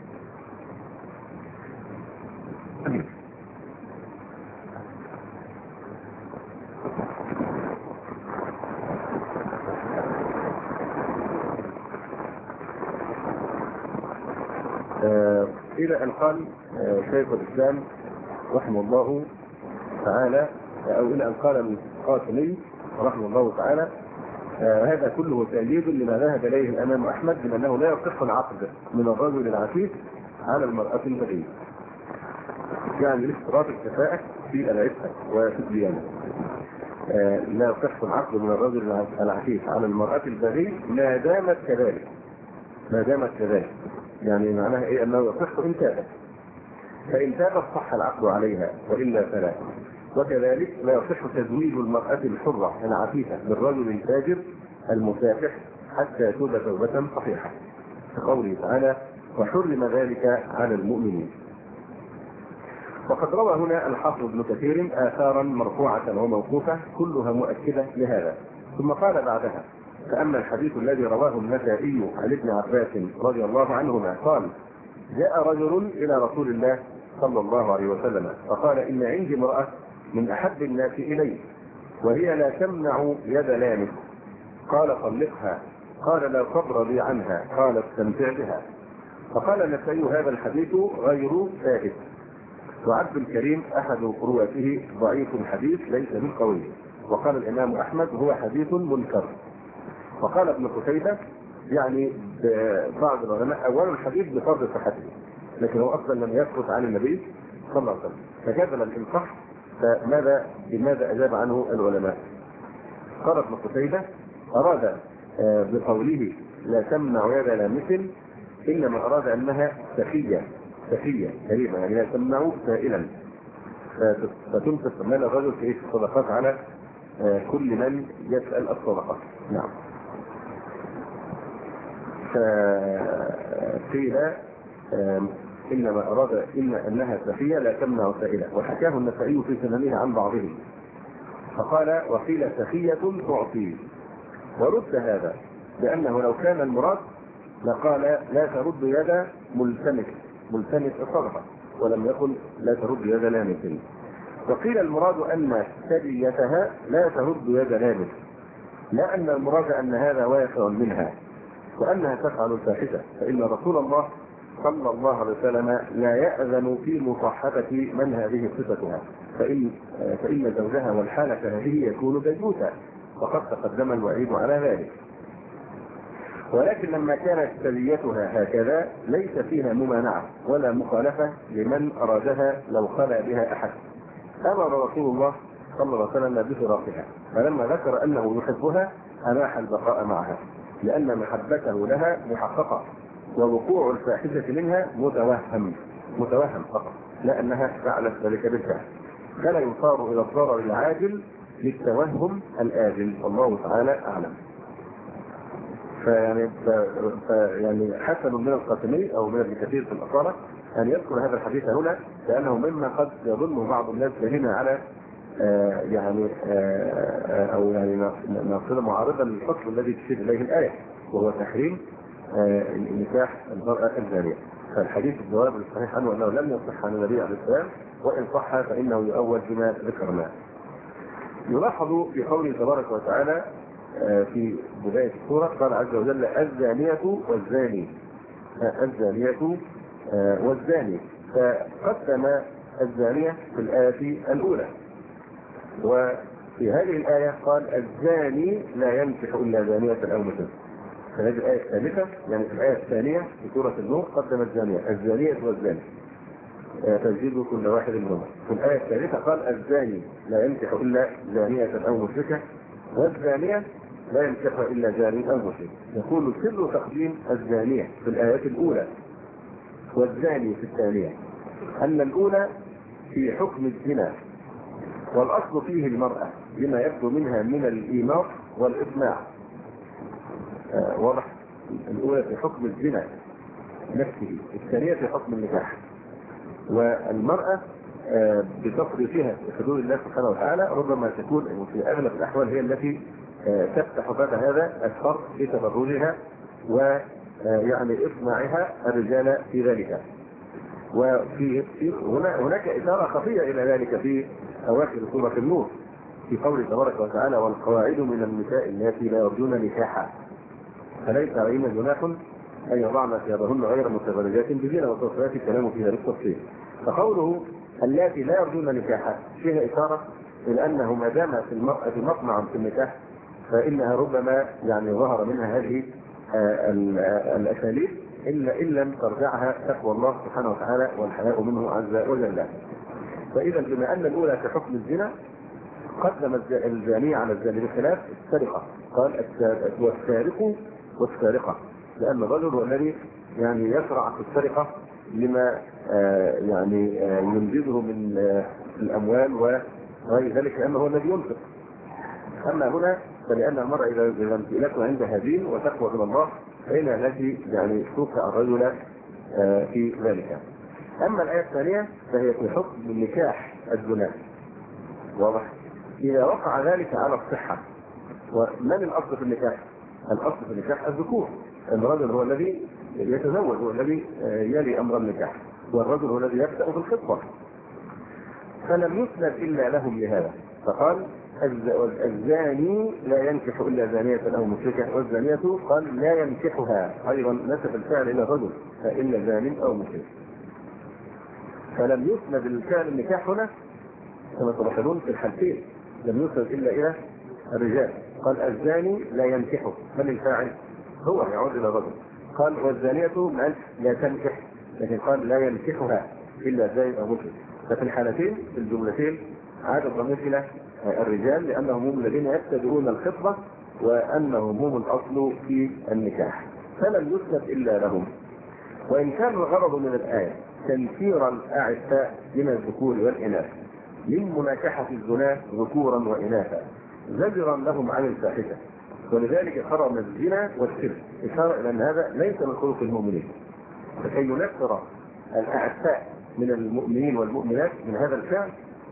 إلى أن قال شيخ الإسلام رحمه الله تعالى، أو إلى أن قال القاسمي رحمه الله تعالى هذا كله تأييد لما ذهب إليه الإمام أحمد من أنه لا يصح العقد من الرجل العفيف على المرأة البغية، يعني لاشتراط الكفاءة في العفة وفي الديانة. لا يصح العقد من الرجل العفيف على المرأة البغي ما دامت كذلك، ما دامت كذلك، يعني معناها إيه؟ أنه يصح إن تابت، فإن تابت صح العقد عليها وإلا فلا. وكذلك لا يصح تزويج المرأة الحرة العفيفة بالرجل الفاجر المسافح حتى توب توبة صحيحة، كقوله تعالى وحرم ذلك على المؤمنين. وقد روى هنا الحافظ ابن كثير آثارا مرفوعة وموقوفة كلها مؤكدة لهذا، ثم قال بعدها فأما الحديث الذي رواه النسائي عن ابن عباس رضي الله عنهما قال جاء رجل إلى رسول الله صلى الله عليه وسلم فقال إن عندي امرأة من أحب الناس إلي وهي لا تمنع يد لامس، قال طلقها، قال لا صبر لي عنها، قال استمتع بها. فقال النسائي هذا الحديث غير ثابت، وعبد الكريم أحد رواته ضعيف الحديث ليس بالقوي، وقال الإمام أحمد هو حديث منكر. وقال ابن قتيبة يعني بعض العلماء أولا الحديث بفضل صحته، لكن هو أصلا لم يثبت عن النبي صلى الله عليه وسلم، فجدل الإنصح، بماذا أجاب عنه العلماء؟ قال ابن قتيبة أراد بقوله لا تمنع يد لامس إنما أراد أنها سخية كريمة، يعني لا تمنع سائلا فتنفق مال الرجل في الصدقات على كل من يسأل الصدقات. نعم. فقيل إنما أراد أنها سخية لا تمنع سائلا، وحكاه النسائي في سننه عن بعضهم، فقال وقيل سخية تعطي، ورد هذا لأنه لو كان المراد لقال لا ترد يد ملتمس الصدقة، ولم يقل لا ترد يد لامس. وقيل المراد أن ثديتها لا ترد يد لامس، لا أن المراد أن هذا واقع منها وأنها تفعل الفاحشة، فإن رسول الله صلى الله عليه وسلم لا يأذن في مصاحبة من هذه صفتها، فإن زوجها والحالة هذه يكون ديوثا، وقد تقدم الوعيد على ذلك. ولكن لما كانت ثديتها هكذا ليس فيها ممانعة ولا مخالفة لمن أرادها لو خلى بها أحد. أمر رسول الله صلى الله عليه وسلم بفراقها، فلما ذكر أنه يحبها أباح البقاء معها، لأن محبته لها محققة، ووقوع الفاحشة منها متوهم فقط، لا أنها فعلت ذلك بالفعل، فلا يصار إلى الضرر العاجل للتوهم الآجل، والله تعالى أعلم. يعني حسن من القاسمي أو من ابن كثير في الأصالة أن يذكر هذا الحديث هنا، لأنه مما قد يظن بعض الناس هنا على أو نصير معارضا للحكم الذي تشير إليه الآية، وهو تحريم نكاح المرأة الزانية. فالحديث الجواب الصحيح عنه أنه لم يصح عن النبي عليه السلام، وإن صح فإنه يؤول بما ذكرناه. يلاحظ في قوله تبارك وتعالى في بداية السورة قال عز وجل الزانية والزاني، الزانية والزاني، فقدم الزانية في الآية الأولى. وفي هذه الآية قال الزاني لا ينكح إلا زانية أو مشركة. في هذه الآية الثالثة يعني في الآية الثانية في سورة النور قدم الزانية والزاني تجد كل واحد منهما. في الآية الثالثة قال الزاني لا ينكح إلا زانية أو مشركة، والزانية لا ينكح إلا زاني أو مشرك. يقول سر تقديم الزانية في الآيات الأولى والزاني في الثانية أن الأولى في حكم الزنا والأصل فيه المرأة لما يبدو منها من الإيماء والإطماع. واضح؟ الأولى في حكم الزنا نفسه، الثانية في حكم النكاح. والمرأة بتصرفها في حدود الله سبحانه وتعالى ربما تكون في أغلب الأحوال هي التي تفتح باب هذا الفرق في تبرجها ويعني إطماعها الرجال في ذلك. هناك إشارة خفية إلى ذلك في أواخر سورة النور في قوله تبارك وتعالى والقواعد من النساء اللاتي لا يرجون نكاحا فليس عليهن جناح أن يضعن ثيابهن غير متبرجات بزينة، وسوف يأتي الكلام فيها بالتفصيل. فقوله اللاتي لا يرجون نكاحا فيها إشارة إلى أنه ما دام في المرأة مطمع في النكاح فإنها ربما يعني ظهر منها هذه الأساليب إلا إن لم ترجعها تقوى الله سبحانه وتعالى والحياء منه عز وجل. فإذا بما أن الأولى في حكم الزنا قدم الزانية على الزاني بخلاف السرقة، قال والسارق والسارقة، لأن الرجل هو الذي يعني يشرع في السرقة لما يعني ينجزه من الأموال وغير ذلك لأنه هو الذي ينفق. أما هنا فلأن المرأة إذا لم تكن عندها دين وتقوى من الله فإنها التي يعني توقع الرجل في ذلك. أما الآية الثانية فهي في حكم النكاح الزنا. واضح؟ إذا وقع ذلك على الصحة، ومن الأصل في النكاح؟ الأصل في النكاح الذكور، الرجل هو الذي يتزوج، هو الذي يلي أمر النكاح، والرجل هو الذي يبدأ في الخطبة. فلم يسند إلا لهم لهذا، فقال الزاني لا ينكح إلا زانية أو مشركة، والزانية قال لا ينكحها، أيضا نسب الفعل إلى الرجل إلا زان أو مشرك. فلم يسند الفعل النكاح هنا كما تلاحظون في الحالتين لم يسند إلا إلى الرجال. قال الزاني لا ينكحه، من الفاعل؟ هو يعود إلى الرجل. قال والزانية لا تنكح، لكن قال لا ينكحها إلا زان أو مشرك. ففي الحالتين في الجملتين عاد الضمير إلى الرجال لأنهم هم الذين يبتدئون الخطبة وأنهم هم الأصل في النكاح، فلم يسند إلا لهم. وإن كان الغرض من الآية تنفير الأعفاء من الذكور والإناث من مناكحة الزنا ذكورا وإناثا زجرا لهم عن الفاحشة، ولذلك حرم الزنا والشرك، إشارة إلى أن هذا ليس من خلق المؤمنين، فكي ينفر الأعفاء من المؤمنين والمؤمنات من هذا الفعل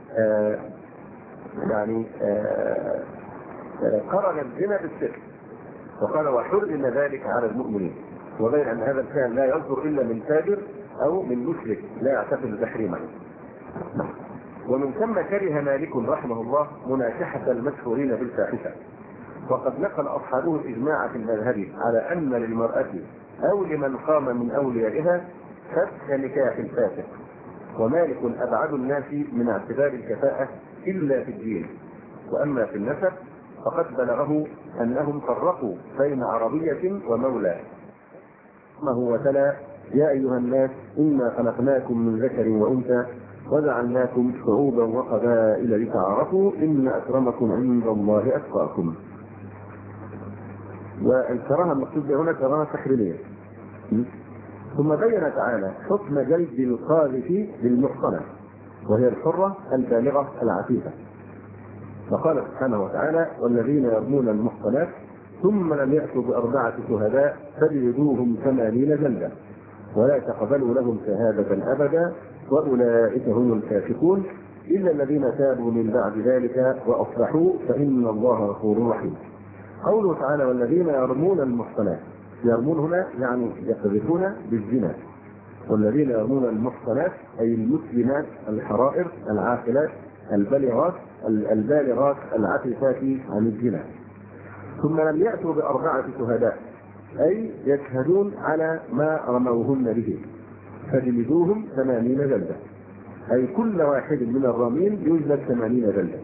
قرن الزنا بالشرك وقال وحرم ذلك على المؤمنين، وبين أن هذا الفعل لا يصدر إلا من فاجر أو من مشرك لا يعتقد تحريمه. ومن ثم كره مالك رحمه الله مناكحة المشهورين بالفاحشة، وقد نقل أصحابه الإجماع في المذهب على أن للمرأة أو لمن قام من أوليائها فسخ نكاح الفاسق. ومالك أبعد الناس من اعتبار الكفاءة إلا في الدين، وأما في النسب فقد بلغه أنهم فرقوا بين عربية ومولى. ما هو تلا يا أيها الناس إنا خلقناكم من ذكر وأنثى وجعلناكم شعوبا وقبائل لتعارفوا إن أكرمكم عند الله أتقاكم. والكراهة المقصود هنا كراهة تحريمية. ثم بين تعالى حكم جلد القاذف للمحصنة وهي الحرة البالغة العفيفة، فقال سبحانه وتعالى والذين يرمون المحصنات ثم لم يأتوا بأربعة شهداء فجلدوهم 80 جلدة ولا تقبلوا لهم شهادة أبدا وأولئك هم الفاسقون إلا الذين تابوا من بعد ذلك وأصلحوا فإن الله غفور رحيم. قوله تعالى والذين يرمون المحصنات، يرمون هنا يعني يقذفون بالزنا، والذين يرمون المحصنات أي المسلمات الحرائر العاقلات البالغات العفيفات عن الزنا. ثم لم يأتوا بأربعة شهداء أي يشهدون على ما رموهن به فجلدوهم 80 جلدة، أي كل واحد من الرامين يجلد 80 جلدة.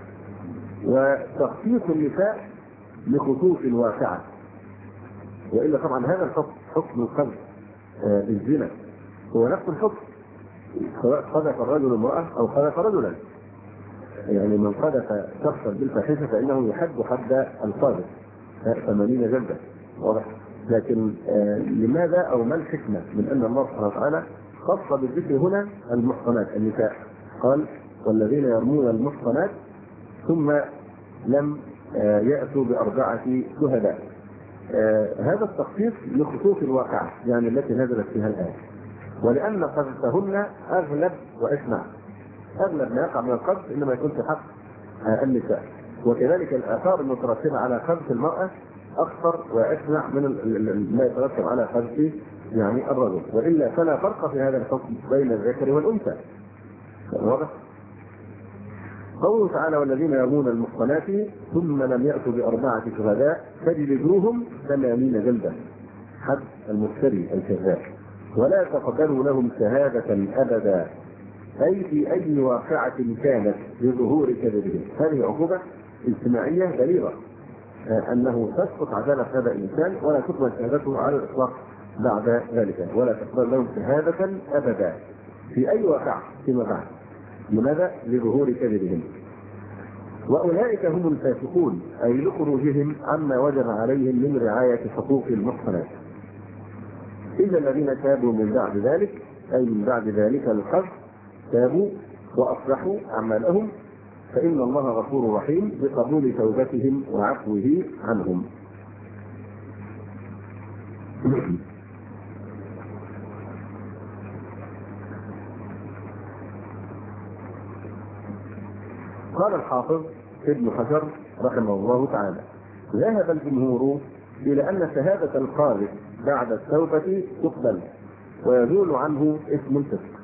وتخصيص النساء لخصوص واقعة، وإلا طبعا هذا الحكم حكم القذف بالزنا هو نفس الحكم سواء قذف الرجل امرأة أو قذف رجلا. يعني من قذف شخصا بالفاحشة فإنه يحد حد القاذف 80 جلدة، واضح. لكن لماذا أو ما الحكمة من أن الله سبحانه وتعالى خص بالذكر هنا المحصنات النساء؟ قال والذين يرمون المحصنات ثم لم يأتوا بأربعة شهداء. هذا التخصيص لخصوص الواقعة يعني التي نزلت فيها الآية، ولأن قذفهن أغلب وأشنع. أغلب ما يقع من القذف إنما يكون في حق النساء، وكذلك الآثار المترتبة على قذف المرأة أكثر وأشنع من ما يترتب على قذف يعني الرجل، وإلا فلا فرق في هذا الحكم بين الذكر والأنثى. واضح؟ قوله تعالى والذين يرمون المحصنات ثم لم يأتوا بأربعة شهداء فجلدوهم 80 جلدة، حد المفتري الكذاب، ولا تقبلوا لهم شهادة أبدا، أي في أي واقعة كانت لظهور كذبهم. هذه عقوبة اجتماعية بليغة أنه تسقط عدالة هذا الإنسان ولا تقبل شهادته على الإطلاق بعد ذلك، ولا تقبل لهم شهادة أبدا في أي واقعة فيما بعد. لماذا؟ لظهور كذبهم. وأولئك هم الفاسقون أي لخروجهم عما وجب عليهم من رعاية حقوق المحصنات، إلا الذين تابوا من بعد ذلك أي من بعد ذلك القذف تابوا وأصلحوا أعمالهم فإن الله غفور رحيم بقبول توبتهم وعفوه عنهم. قال الحافظ ابن حجر رحمه الله تعالى ذهب الجمهور إلى أن شهادة القاذف بعد التوبة تقبل ويزول عنه اسم الفسق،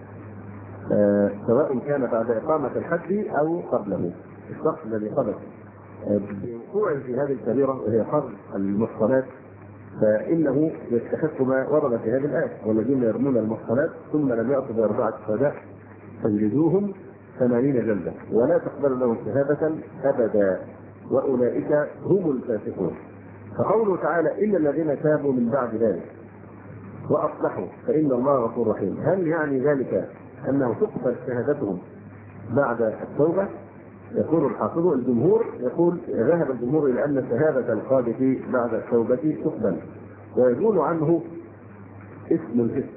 سواء كان بعد إقامة الحد أو قبله. الشخص الذي قذف بوقوعه في هذه الكبيرة وهي قذف المحصنات فإنه يستحق ما ورد في هذه الآية والذين يرمون المحصنات ثم لم يأتوا بأربعة شهداء فجلدوهم 80 جلدة ولا تقبل لهم شهادة أبدا وأولئك هم الفاسقون. فقوله تعالى إلا الذين تابوا من بعد ذلك وأصلحوا فإن الله غفور رحيم، هل يعني ذلك أنه تقبل شهادتهم بعد التوبة؟ يقول الحافظ الجمهور يقول ذهب الجمهور إلى أن شهادة القاذف بعد التوبة تقبل ويزول عنه اسم الفسق،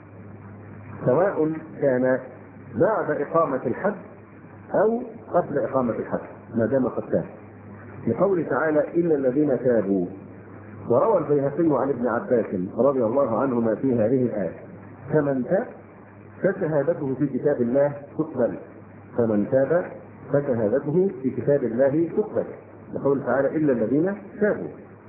سواء كان بعد إقامة الحد أو قبل إقامة الحد ما دام قد تاب، لقول تعالى إلا الذين تابوا. وروى البيهقي عن ابن عباس رضي الله عنهما في هذه الآية فمن تاب فشهادته في كتاب الله تقبل، فمن تاب فشهادته في كتاب الله تقبل، لقول تعالى إلا الذين تابوا.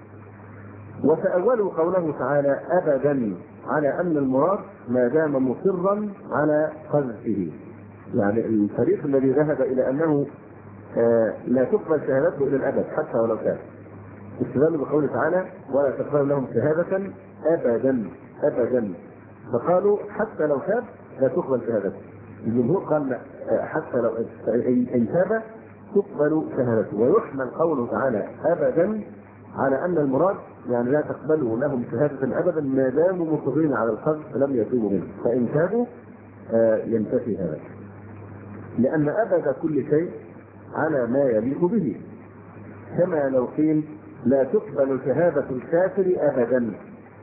وتأولوا قوله تعالى أبدا على أن المراد ما دام مصرا على قذفه، يعني الفريق الذي ذهب إلى أنه لا تقبل شهادته إلى الأبد حتى ولو تاب، استدلوا بقوله تعالى ولا تقبل لهم شهادة أبدا أبدا، فقالوا حتى لو تاب لا تقبل شهادته. الجمهور قال حتى لو إن تاب تقبل شهادته، ويحمل قوله تعالى أبدا على أن المراد يعني لا تقبلوا لهم شهادة أبدا ما داموا مصرين على القذف لم يتوبوا منه، فإن تابوا ينتفي هذا، لأن أبد كل شيء على ما يليق به، كما لو قيل لا تقبل شهادة الكافر أبدا،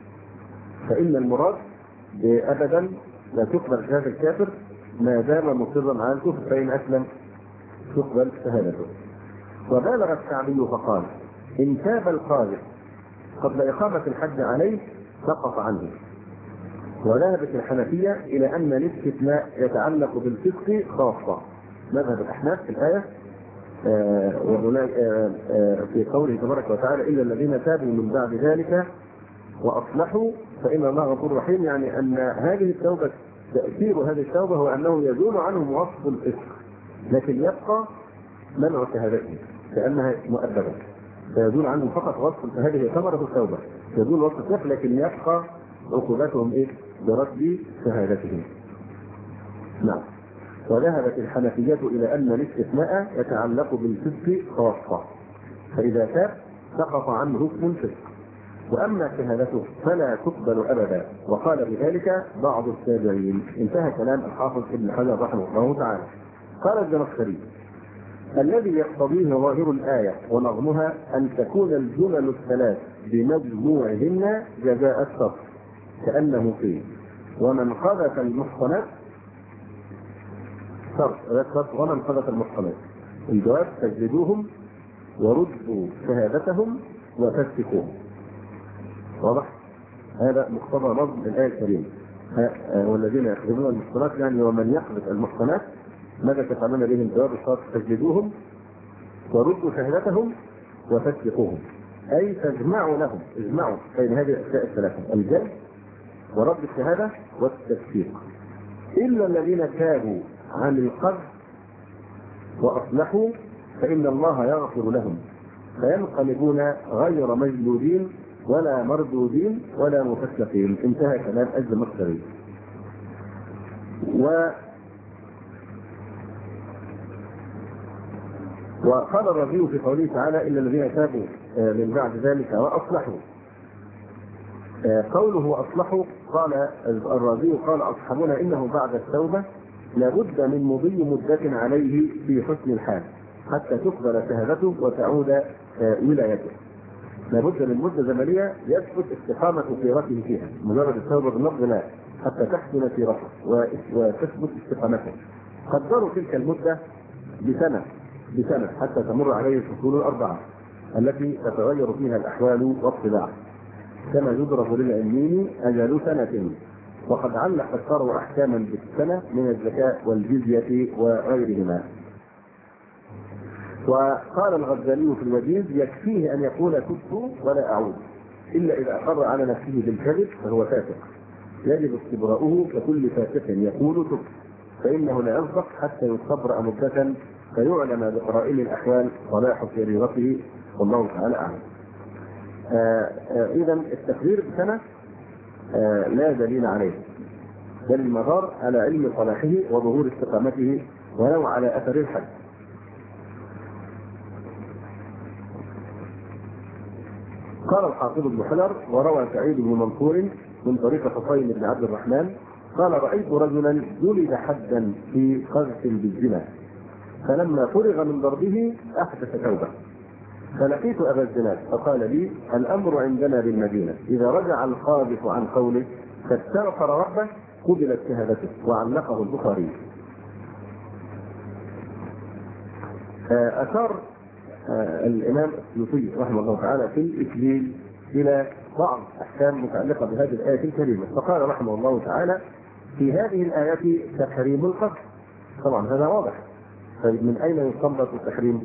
فإن المراد بأبدا لا تقبل شهادة الكافر ما دام مصرا على الكفر فإن أسلم تقبل شهادته. وبالغ الشعبي فقال إن تاب القاذف قبل إقامة الحد عليه سقط عنه. وذهبت الحنفية إلى أن الاستثناء يتعلق بالفسق خاصة، مذهب الأحناف في الآية في قوله تبارك وتعالى إلا الذين تابوا من بعد ذلك وأصلحوا فإن الله غفور رحيم، يعني أن هذه التوبة تأثير هذه التوبة هو أنه يزول عنهم وصف الفسق لكن يبقى منع شهادته كأنها مؤبدة. فيزول عنهم فقط وصف، فهذه ثمرة التوبة، يزول وصف الكفر لكن يبقى عقوبتهم إيه؟ برد شهادتهم. نعم. وذهبت الحنفية إلى أن الاستثناء يتعلق بالفسق خاصة، فإذا تاب سقط عنه حكم الفسق، وأما شهادته فلا تقبل أبدا، وقال بذلك بعض التابعين. انتهى كلام الحافظ ابن حجر رحمه الله تعالى. قال الزمخشري: الذي يقتضيه ظاهر الآية ونظمها أن تكون الجمل الثلاث بمجموعهن جزاء الصف، كأنه فيه: ومن قذف المحصنات ومن قذف المحصنات، الجواب: تجلدوهم وردوا شهادتهم وفسقوهم. واضح؟ هذا مقتضى نظم الآية الكريمة. والذين يقذفون المحصنات يعني ومن يقذف المحصنات ماذا تفعلون بهم؟ الجواب الصادق: تجلدوهم وردوا شهادتهم وفسقوهم، أي تجمعوا لهم، اجمعوا بين هذه الأشياء الثلاثة: الجلد ورد الشهادة والتفسيق، إلا الذين تابوا عن القذف وأصلحوا فإن الله يغفر لهم، فينقلبون غير مجلودين ولا مردودين ولا مفسقين. انتهى كلام الزمخشري. وقال الرازي في قوله تعالى: إلا الذين تابوا من بعد ذلك وأصلحوا. قوله وأصلحوا، قال الرازي: قال أصحابنا إنه بعد التوبة لابد من مضي مدة عليه في حسن الحال حتى تقبل شهادته وتعود ولايته. لابد من مدة زمنية يثبت استقامة سيرته فيها، مجرد التوبة باللفظ لا، حتى تحسن سيرته وتثبت استقامته. قدروا تلك المدة بسنة حتى تمر عليه الفصول الأربعة التي تتغير فيها الأحوال والطباع، كما يضرب للعلمين أجل سنة. وقد علق الشرع أحكاما بالسنة من الزكاة والجزية وغيرهما. وقال الغزالي في الوجيز: يكفيه أن يقول تبت ولا أعود، إلا إذا أقر على نفسه بالكذب فهو فاسق، يجب استبراؤه ككل فاسق يقول تبت، فإنه لا يصدق حتى يستبرأ مدة فيعلم بقرائن الأحوال صلاح سريرته، والله تعالى أعلم. إذا التقرير بسنة لا دليل عليه، بل المدار على علم صلاحه وظهور استقامته ولو على أثر الحد. قال الحافظ ابن حجر: وروى سعيد بن منصور من طريق حسين بن عبد الرحمن قال: رأيت رجلا جلد حدا في قذف بالزنا، فلما فرغ من ضربه أحدث توبة، فلقيت أبا الزناد فقال لي: الأمر عندنا بالمدينة إذا رجع القاذف عن قوله فاستغفر ربه قبلت شهادته. وعلقه البخاري. أشار الإمام السيوطي رحمه الله تعالى في الإكليل إلى بعض أحكام متعلقة بهذه الآية الكريمة، فقال رحمه الله تعالى: في هذه الآية تحريم القذف. طبعا هذا واضح. طيب من أين يستنبط التحريم؟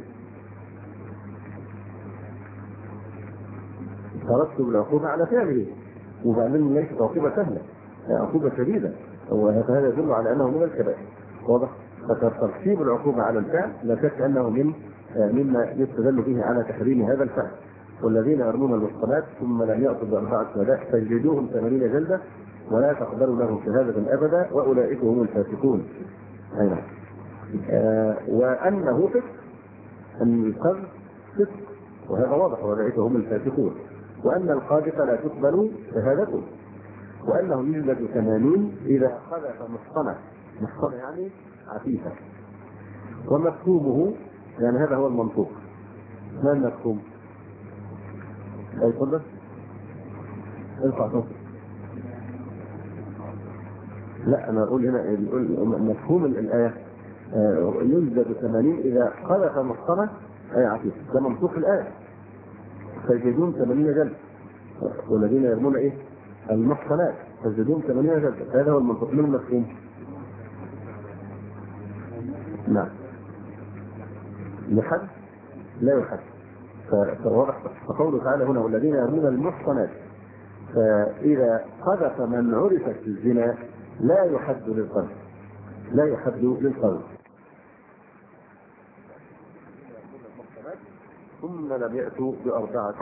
ترتب العقوبة على فعله، وبعدين ليست عقوبة سهلة، عقوبة شديدة، وهذا يدل على أنه من الكبائر. واضح؟ فترتيب العقوبة على الفعل لا شك أنه مما يستدل به على تحريم هذا الفعل. والذين يرمون المحصنات ثم لم يأتوا بأربعة شهداء فاجلدوهم 80 جلدة ولا تقبلوا لهم شهادة أبدا وأولئك هم الفاسقون. أيضا وأنه فسق، أن القذف فسق، وهذا واضح، أولئك هم الفاسقون. وأن القاذف لا تقبل شهادته، وأنه يجلد 80 إذا قذف محصنة يعني عفيفة. ومفهومه يعني هذا هو المنطوق. ما المفهوم؟ أي تفضل ارفع صوتك. لا أنا أقول هنا مفهوم الآية يجلد 80 إذا قذف محصنة أي عفيفة، ده منطوق الآية. فيجلدون 80 جلد، والذين يرمون إيه؟ المحصنات فيجلدون 80 جلد. هذا هو المنطوق. من المفهوم؟ نعم. يحد؟ لا يحد. فواضح. فقوله تعالى هنا: والذين يرمون المحصنات، فإذا قذف من عرفت الزنا لا يحد للقذف، لا يحد للقذف. ثم لم يأتوا بأربعة.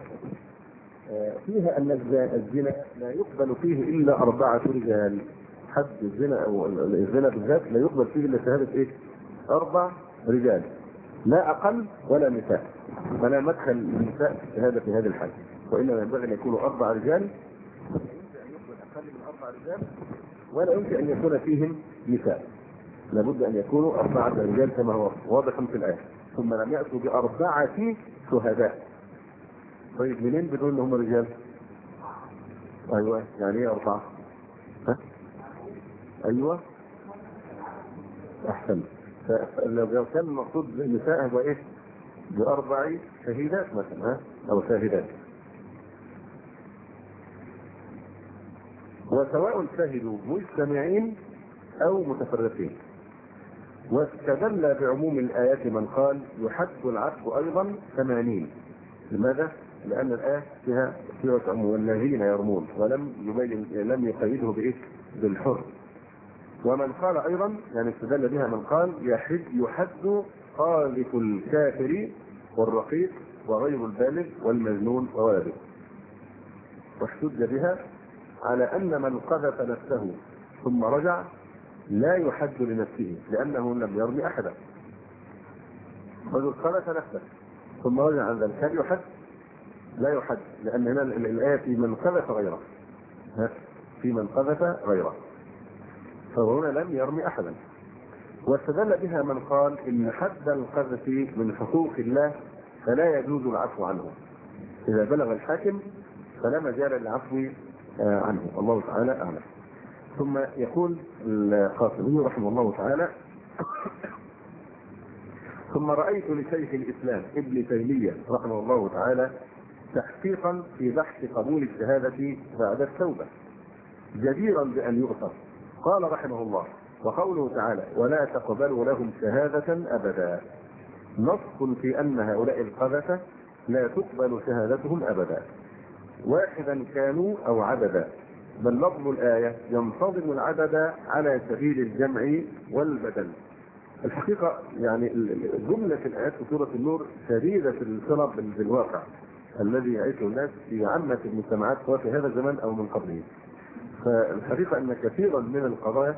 فيها أن الزنا لا يقبل فيه إلا 4 رجال. حد الزنا أو الزنا بالذات لا يقبل فيه إلا شهادة 4 رجال، لا أقل ولا نساء، فلا مدخل للنساء في الشهادة في هذه الحالة، وإنما ينبغي أن يكونوا 4 رجال، لا يمكن أن يقبل أقل من 4 رجال، ولا يمكن أن يكون فيهم نساء، لابد أن يكونوا 4 رجال كما هو واضح في الآية. ثم لم يأتوا ب4 شهداء. طيب منين بدون ان هم رجال؟ ايوه، يعني ايه 4؟ ها؟ ايوه احسن. فلو كان المقصود بالنساء هو ايه؟ ب4 شهيدات مثلا، ها؟ او شاهدات. وسواء شهدوا مجتمعين او متفرقين. واستدل بعموم الآيات من قال يحد العفو ايضا 80. لماذا؟ لأن الآية فيها عموم والذين يرمون، لم يقيده بإيه؟ بالحر. ومن قال أيضا، يعني استدل بها من قال يحد قاذف الكافر والرقيق وغير البالغ والمجنون وولده. واحتج بها على أن من قذف نفسه ثم رجع لا يحد لنفسه لأنه لم يرمي أحدا. رجل قذف نفسه ثم رجع عن ذلك هل يحد؟ لا يحد، لأن هنا الآية في من قذف غيره، في من قذف غيره، فهنا لم يرمي أحدا. واستدل بها من قال إن حد القذف من حقوق الله فلا يجوز العفو عنه، إذا بلغ الحاكم فلا مجال للعفو عنه، الله تعالى أعلم. ثم يقول القاسمي رحمه الله تعالى: ثم رأيت لشيخ الإسلام ابن تيمية رحمه الله تعالى تحقيقا في بحث قبول الشهادة بعد التوبة جديرا بأن يؤثر. قال رحمه الله: وقوله تعالى: ولا تقبلوا لهم شهادة أبدا، نص في أن هؤلاء القذفة لا تقبل شهادتهم أبدا، واحدا كانوا أو عددا، بل لفظ الآية ينتظم العدد على سبيل الجمع والبدل. الحقيقة يعني جملة الآيات في سورة النور شديدة الصلة بالواقع الذي يعيشه الناس في عامة المجتمعات سواء في هذا الزمن أو من قبله. فالحقيقة أن كثيرا من القضايا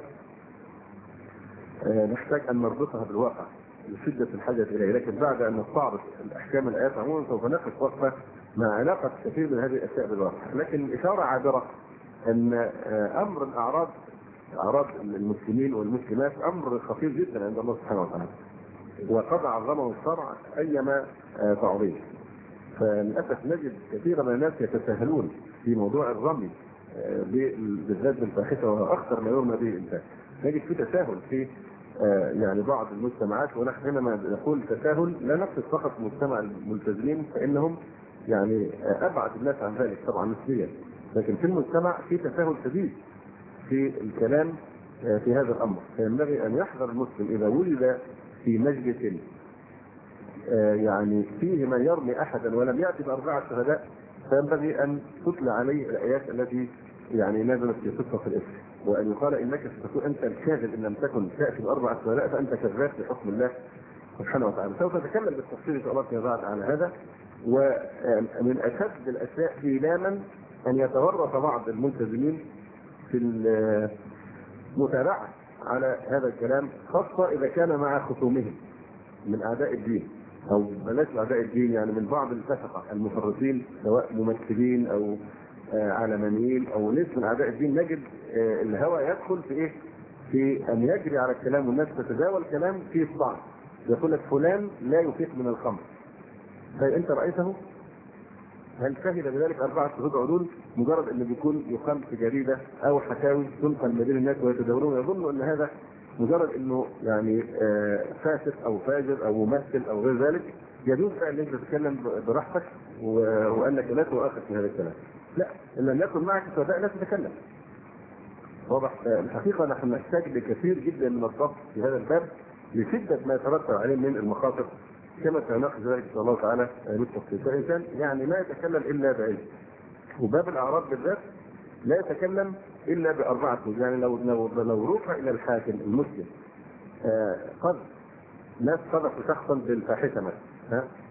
نحتاج أن نربطها بالواقع لشدة الحاجة إليه، لكن بعد أن نستعرض الأحكام الآيات عموما سوف نقف وقفة مع علاقة كثير من هذه الأشياء بالواقع. لكن إشارة عابرة أن أمر أعراض المسلمين والمسلمات أمر خطير جدا عند الله سبحانه وتعالى، وقد عظمه الشرع أيما تعظيم. فللأسف نجد كثيرا من الناس يتساهلون في موضوع الرمي بالذات بالفاحشة، وهو أخطر ما يرمى به الإنسان. نجد في تساهل في يعني بعض المجتمعات، ونحن حينما نقول تساهل لا نقصد فقط مجتمع الملتزمين فإنهم يعني أبعد الناس عن ذلك طبعا نسبيا، لكن في المجتمع في تساهل شديد في الكلام في هذا الأمر. فينبغي أن يحذر المسلم إذا ولد في مجلس يعني فيه من يرمي أحدا ولم يأتي ب4 شهداء، فينبغي أن تتلى عليه الآيات التي يعني نزلت في قصة الإفك، وأن يقال إنك ستكون أنت الكاذب إن لم تكن تأتي ب4 شهداء فأنت كذاب بحكم الله سبحانه وتعالى. سوف نتكلم بالتفصيل إن شاء الله فيما بعد على هذا. ومن أشد الأشياء إيلاما أن يتورط بعض الملتزمين في المتابعة على هذا الكلام، خاصة إذا كان مع خصومهم من أعداء الدين، أو بلاش أعداء الدين، يعني من بعض الفسقة المفرطين سواء ممثلين أو علمانيين أو ناس من أعداء الدين. نجد الهوى يدخل في إيه؟ في أن يجري على الكلام والناس تتداول الكلام فيه الطعن. يقول لك فلان لا يفيق من الخمر. فأنت رأيته؟ هل شهد بذلك 4 شهود عدول؟ مجرد انه بيكون يقام في جريده او حكاوي تنقل ما بين الناس ويتداولون، يظنوا ان هذا مجرد انه يعني فاسق او فاجر او ممثل او غير ذلك، يجوز ان انت تتكلم براحتك وانك لا تؤاخذ في هذا الكلام. لا، ان لم يكن معك شهداء لا تتكلم. واضح؟ الحقيقه نحن نحتاج لكثير جدا من الضبط في هذا الباب لشده ما يترتب عليه من المخاطر، كما سنناقش ذلك ان شاء الله تعالى بالتفصيل. فالانسان يعني لا يتكلم الا بعلم، وباب الاعراض بالذات لا يتكلم الا ب4 شهود. يعني لو رفع الى الحاكم المسلم قد ناس قذفوا شخصا بالفاحشه مثلا،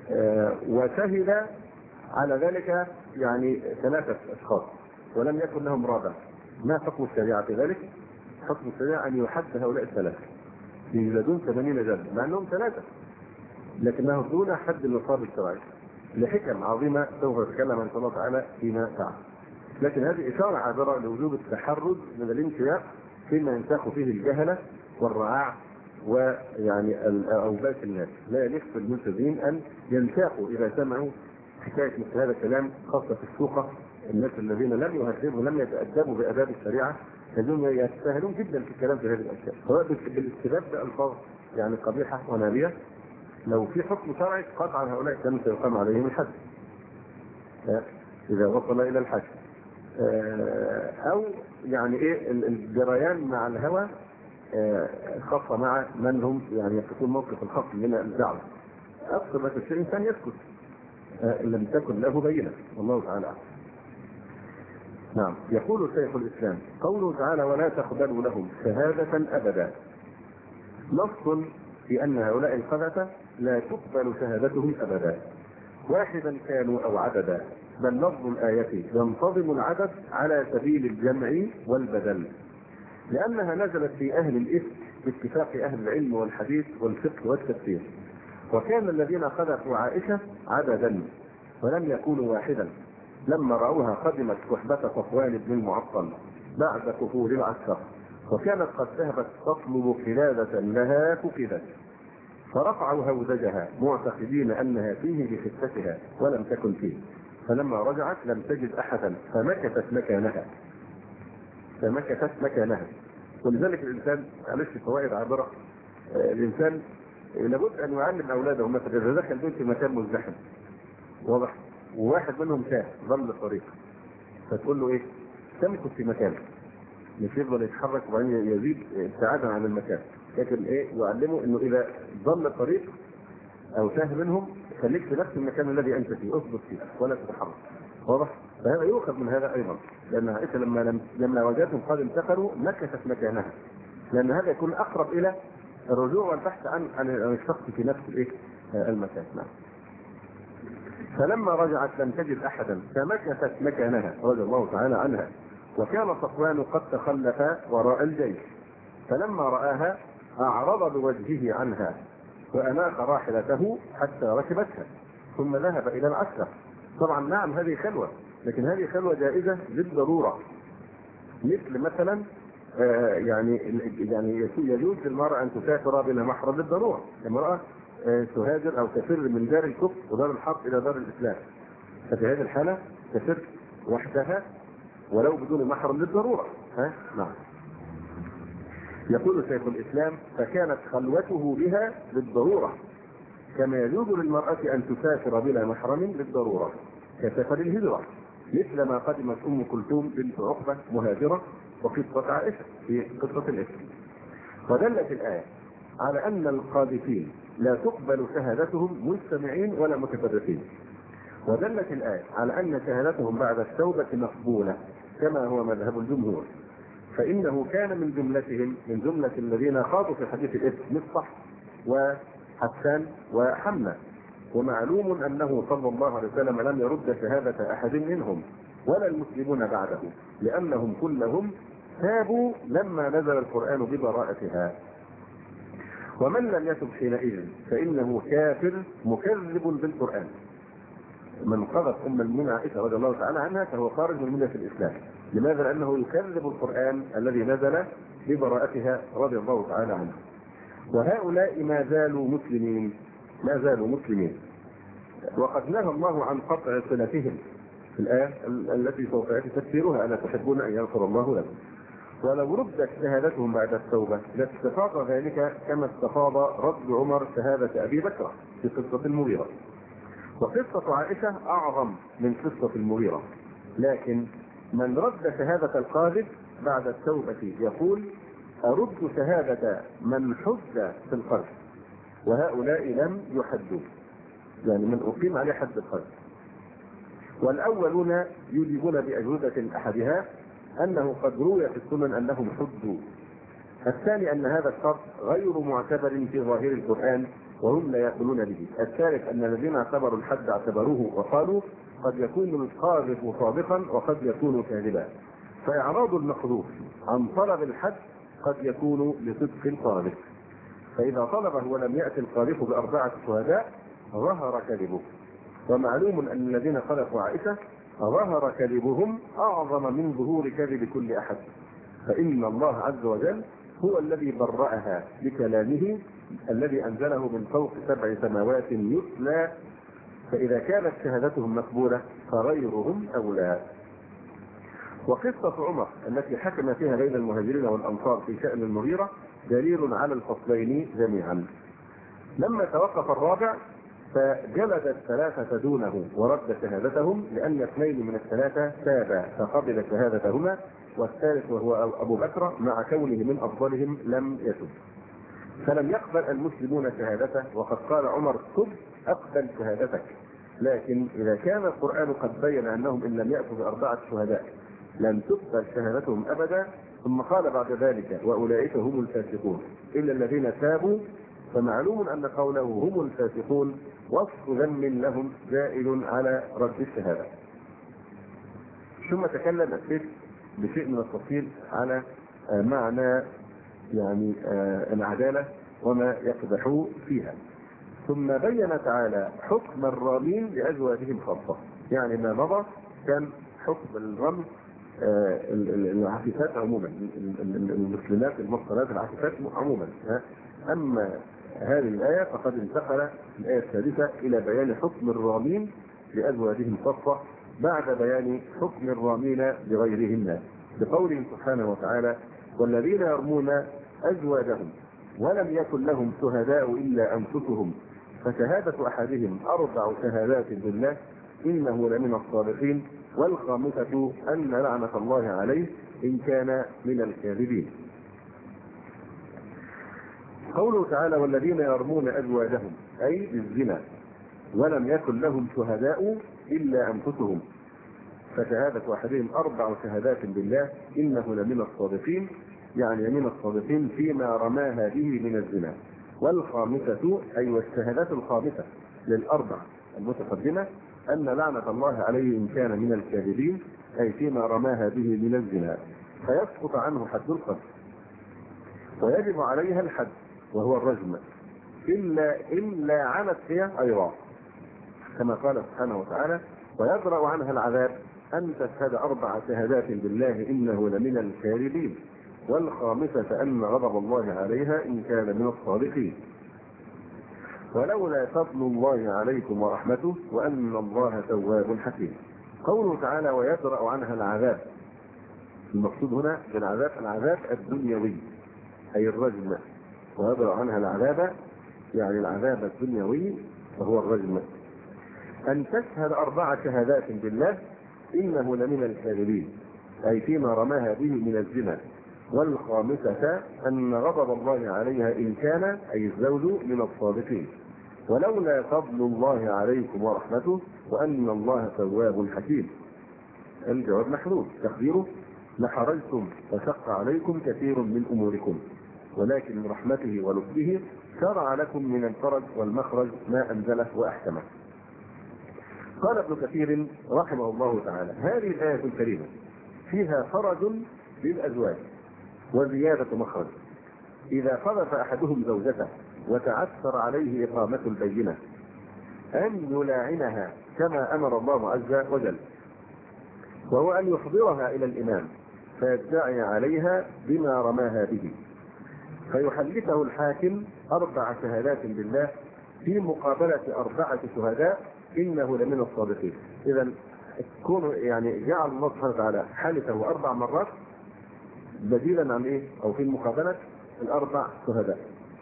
وشهد على ذلك يعني 3 أشخاص ولم يكن لهم رابع. ما حكم الشريعة في ذلك؟ حكم الشريعة أن يحد هؤلاء ال3 يجلدون 80 جلدة مع أنهم 3، لكنه دون حد النصاب الشرعي لحكم عظيمة سوف نتكلم عن الله تعالى فيما بعد. لكن هذه إشارة عابرة لوجوب التحرز من الانشياء فيما ينساخ فيه الجهلة والرعاع ويعني أوباش الناس. لا يليق بالملتزمين أن ينساقوا إذا سمعوا حكاية مثل هذا الكلام، خاصة في السوقة. الناس الذين لم يهذبوا ولم يتأدبوا بآداب الشريعة الذين يستاهلون جدا في الكلام في هذه الأشياء، سواء بالاستباب بألفاظ يعني قبيحة ونابية. لو في حكم شرعي قطعا هؤلاء كانوا سيقام عليهم الحد إذا وصل إلى الحد، أو يعني إيه الجريان مع الهوى خاصة مع من هم يعني يقفون موقف الخصم من الدعوة. أكثر ما الشيء إنسان يسكت لم تكن له بينة، والله تعالى أعلم. نعم. يقول شيخ الإسلام قوله تعالى ولا تقبلوا لهم شهادة أبدا، نص في أن هؤلاء القذفة لا تقبل شهادتهم أبدا، واحدا كانوا أو عددا، بل لفظ الآية ينتظم العدد على سبيل الجمع والبدل، لأنها نزلت في أهل الإفك باتفاق أهل العلم والحديث والفقه والتفسير. وكان الذين قذفوا عائشة عددا ولم يكونوا واحدا، لما رأوها قدمت صحبة صفوان بن المعطل بعد كفور العسكر، وكانت قد ذهبت تطلب قلادة لها فقدت، فرفعوا هودجها معتقدين أنها فيه بخفتها ولم تكن فيه، فلما رجعت لم تجد أحدا فمكثت مكانها. ولذلك الإنسان معلش فوائد عابرة، الإنسان لابد أن يعلم أولاده مثلا إذا دخل بيت في مكان مزدحم واضح وواحد منهم تاه ضل الطريق، فتقول له إيه؟ تمكث في مكانك، مش يفضل يتحرك وبعدين يزيد ابتعادا عن المكان، لكن إيه يعلمه إنه إذا ضل الطريق أو تاه منهم خليك في نفس المكان الذي أنت فيه، اثبت فيه ولا تتحرك. واضح؟ فهذا يؤخذ من هذا أيضا، لأن عائشة لما وجدتهم قد انتقلوا مكثت مكانها، لأن هذا يكون أقرب إلى الرجوع والبحث عن الشخص في نفس الإيه المكان. نعم. فلما رجعت لم تجد أحدا فمكثت مكانها رضي الله تعالى عنها، وكان صفوان قد تخلف وراء الجيش، فلما رآها أعرض بوجهه عنها وأناخ راحلته حتى ركبتها ثم ذهب إلى العسكر. طبعا نعم هذه خلوة، لكن هذه خلوة جائزة بالضرورة، مثل مثلا يعني يجوز للمرأة أن تسافر بلا محرم للضرورة. المرأة تهاجر أو تفر من دار الكفر ودار الحرب إلى دار الإسلام، ففي هذه الحالة تفر وحدها ولو بدون محرم للضرورة. نعم. يقول شيخ الإسلام فكانت خلوته بها للضرورة، كما يجوز للمرأة أن تسافر بلا محرم للضرورة كسفر الهجرة، مثل ما قدمت أم كلثوم بنت عقبة مهاجرة وقصة عائشة في قصة الإفك. ودلت الآية على أن القاذفين لا تقبل شهادتهم مجتمعين ولا متفرقين، ودلت الآية على أن شهادتهم بعد التوبة مقبولة كما هو مذهب الجمهور، فإنه كان من جملتهم من جملة الذين خاضوا في حديث الإفك مصطح وحسان وحمنا، ومعلوم أنه صلى الله عليه وسلم لم يرد شهادة أحد منهم ولا المسلمون بعده، لأنهم كلهم تابوا لما نزل القرآن ببراءتها. ومن لم يتب حينئذ فإنه كافر مكذب بالقرآن. من قذف أم المؤمنين عائشة رضي الله تعالى عنها فهو خارج من ملة الإسلام. لماذا؟ لأنه يكذب القرآن الذي نزل ببراءتها رضي الله تعالى عنها. وهؤلاء ما زالوا مسلمين، وقد نهى الله عن قطع صلتهم في الآية التي سوف يأتي تفسيرها ألا تحبون أن يغفر الله لكم. ولو ردت شهادتهم بعد التوبة لاستفاض ذلك كما استفاض رد عمر شهادة أبي بكر في قصة المغيرة. وقصة عائشة أعظم من قصة المغيرة، لكن من رد شهادة القاذف بعد التوبة يقول أرد شهادة من حد في القذف، وهؤلاء لم يحدوا، يعني من أقيم عليه حد القذف. والأولون يجيبون بأجوبة أحدها أنه قد روي في السنن أنهم حدوا. الثاني أن هذا الشرط غير معتبر في ظاهر القرآن وهم لا يأكلون به. الثالث أن الذين اعتبروا الحد اعتبروه وقالوا قد يكون القاذف صادقا وقد يكون كاذبا، فإعراض المقذوف عن طلب الحد قد يكون لصدق القاذف، فإذا طلبه ولم يأتي القاذف بأربعة شهداء ظهر كذبه. ومعلوم أن الذين قذفوا عائشة ظهر كذبهم أعظم من ظهور كذب كل أحد، فإن الله عز وجل هو الذي برأها بكلامه الذي أنزله من فوق 7 سماوات يتلى، فإذا كانت شهادتهم مقبولة فغيرهم أولى. وقصة عمر التي حكم فيها بين المهاجرين والأنصار في شأن المغيرة دليل على الفصلين جميعا. لما توقف الرابع فجلد الثلاثة دونه ورد شهادتهم، لأن 2 من الثلاثة تابا فقبل شهادتهما، والثالث وهو أبو بكر مع كونه من أفضلهم لم يتب، فلم يقبل المسلمون شهادته. وقد قال عمر: تب أقبل شهادتك. لكن إذا كان القرآن قد بين أنهم إن لم يأتوا ب4 شهداء لم تقبل شهادتهم أبدا، ثم قال بعد ذلك: وأولئك هم الفاسقون إلا الذين تابوا، فمعلوم أن قوله هم الفاسقون وصف ذم لهم زائد على رد الشهادة. ثم تكلم الشيخ بشيء من التفصيل على معنى يعني العدالة وما يقدح فيها، ثم بين تعالى حكم الرامين لأزواجهم خاصة. يعني ما مضى كان حكم الرمي العفيفات عموما، المسلمات المحصنات العفيفات عموما. أما هذه الآية فقد انتقل في الآية الثالثة إلى بيان حكم الرامين لأزواجهم خاصة بعد بيان حكم الرامين لغيرهن، بقوله سبحانه وتعالى: والذين يرمون أزواجهم ولم يكن لهم شهداء إلا أنفسهم فشهادة أحدهم 4 شهادات بالله إنه لمن الصادقين والخامسة أن لعنة الله عليه إن كان من الكاذبين. قوله تعالى: والذين يرمون أزواجهم أي بالزنا ولم يكن لهم شهداء إلا أنفسهم فشهادة أحدهم 4 شهادات بالله إنه لمن الصادقين، يعني من الصادقين فيما رماها به من الزنا. والخامسة أي والشهادات الخامسة لل4 المتقدمة أن لعنة الله عليه إن كان من الكاذبين، أي فيما رماها به من الزنا، فيسقط عنه حد القذف ويجب عليها الحد وهو الرجم، إلا عنت هي أيضا، كما قال سبحانه وتعالى: ويدرأ عنها العذاب أن تشهد 4 شهادات بالله إنه لمن الكاذبين والخامسة أن غضب الله عليها إن كان من الصادقين ولولا فضل الله عليكم ورحمته وأن الله تواب حكيم. قوله تعالى: ويدرأ عنها العذاب، المقصود هنا بالعذاب العذاب الدنيوي أي الرجم، ويدرأ عنها العذاب يعني العذاب الدنيوي وهو الرجم. أن تشهد 4 شهادات بالله إنه لمن الكاذبين أي فيما رماها به من الزنا، والخامسة أن غضب الله عليها إن كان أي الزوج من الصادقين ولولا فضل الله عليكم ورحمته وأن الله تواب حكيم. الجواب محذوف تقديره: لحرجتم وشق عليكم كثير من أموركم ولكن من رحمته ولطفه شرع لكم من الفرج والمخرج ما أنزله وأحكمه. قال ابن كثير رحمه الله تعالى: هذه الآية الكريمة فيها فرج للأزواج وزيادة مخرج إذا قذف أحدهم زوجته وتعثر عليه إقامة البينة أن يلاعنها كما أمر الله عز وجل، وهو أن يحضرها إلى الإمام فيدعي عليها بما رماها به فيحلفه الحاكم 4 شهادات بالله في مقابلة 4 شهداء إنه لمن الصادقين. إذا كون يعني جعل الله سبحانه وتعالى حلفه 4 مرات بديلا عن إيه؟ أو في مقابلة 4 شهداء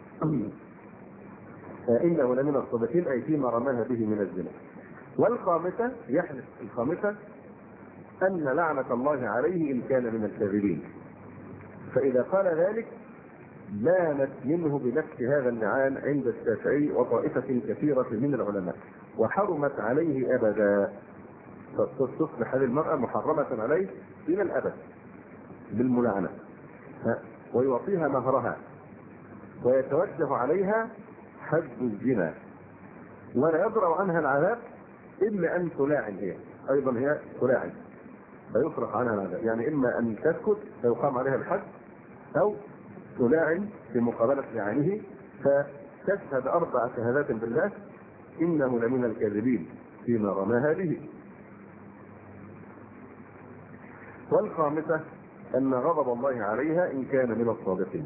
إنه لمن الصادقين أي فيما رماها به من الزنا. والخامسة يحلف الخامسة أن لعنة الله عليه إن كان من الكاذبين، فإذا قال ذلك بانت منه بنفس هذا اللعان عند الشافعي وطائفة كثيرة من العلماء وحرمت عليه أبدا، فتصبح هذه المرأة محرمة عليه إلى الأبد بالملعنة، ويعطيها مهرها ويتوجه عليها حد الزنا ولا يدرأ عنها العذاب إلا أن تلاعن، هي أيضا هي تلاعن فيصرف عنها العذاب، يعني إما أن تسكت فيقام عليها الحد، أو تلاعن في مقابلة لعنه فتشهد 4 شهادات بالله إنه لمن الكاذبين فيما رماها به. والخامسة أن غضب الله عليها إن كان من الصادقين.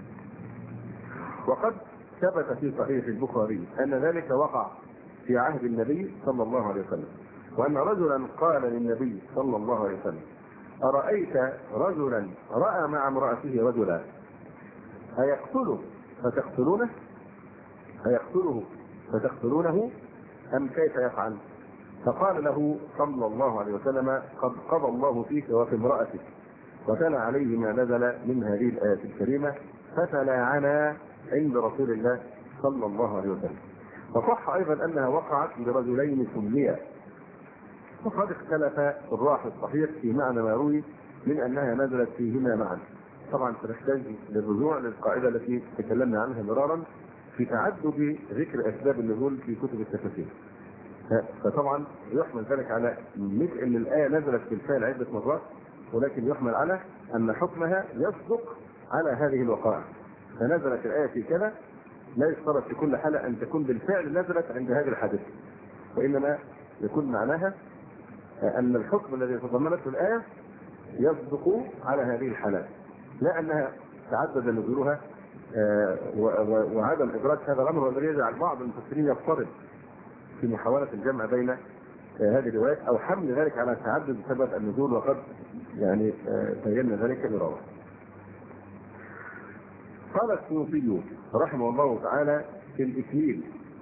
وقد ثبت في صحيح البخاري أن ذلك وقع في عهد النبي صلى الله عليه وسلم، وأن رجلا قال للنبي صلى الله عليه وسلم: أرأيت رجلا رأى مع امرأته رجلا أيقتله فتقتلونه؟ أيقتله فتقتلونه أم كيف يفعل؟ فقال له صلى الله عليه وسلم: قد قضى الله فيك وفي امرأتك، وتلا عليه ما نزل من هذه الآية الكريمة، فتلاعنا عند رسول الله صلى الله عليه وسلم. وصح أيضا أنها وقعت لرجلين سميا، وقد اختلف الراح الصحيح في معنى ما روي من أنها نزلت فيهما معا. طبعا سنحتاج للرجوع للقاعدة التي تكلمنا عنها مرارا في تعدد ذكر أسباب النزول في كتب التفاسير. فطبعا يحمل ذلك على مثل أن الآية نزلت بالفعل عدة مرات، ولكن يحمل على أن حكمها يصدق على هذه الوقائع. فنزلت الآية في كذا لا يشترط في كل حالة أن تكون بالفعل نزلت عند هذه الحادثة، وإنما يكون معناها أن الحكم الذي تضمنته الآية يصدق على هذه الحالات، لا أنها تعدد نزولها وعدم إدراك هذا الأمر، والذي يجعل بعض المفسرين يضطرب في محاولة الجمع بين هذه الروايات أو حمل ذلك على تعدد سبب النزول، وقد يعني بينا ذلك مرارا. قال السيوطي رحمه الله تعالى في الإكليل: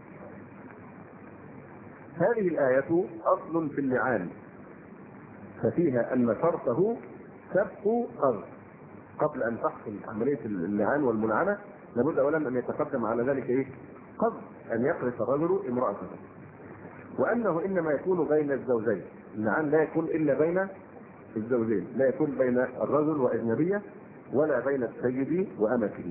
هذه الآية أصل في اللعان، ففيها أن شرطه سبق قذف. قبل أن تحصل عملية اللعان والملعنة لابد أولا أن يتقدم على ذلك إيه؟ قذف، أن يقذف الرجل امرأته، وأنه إنما يكون بين الزوجين. اللعان لا يكون إلا بين الزوجين، لا يكون بين الرجل وأجنبية ولا بين السيد وأمته.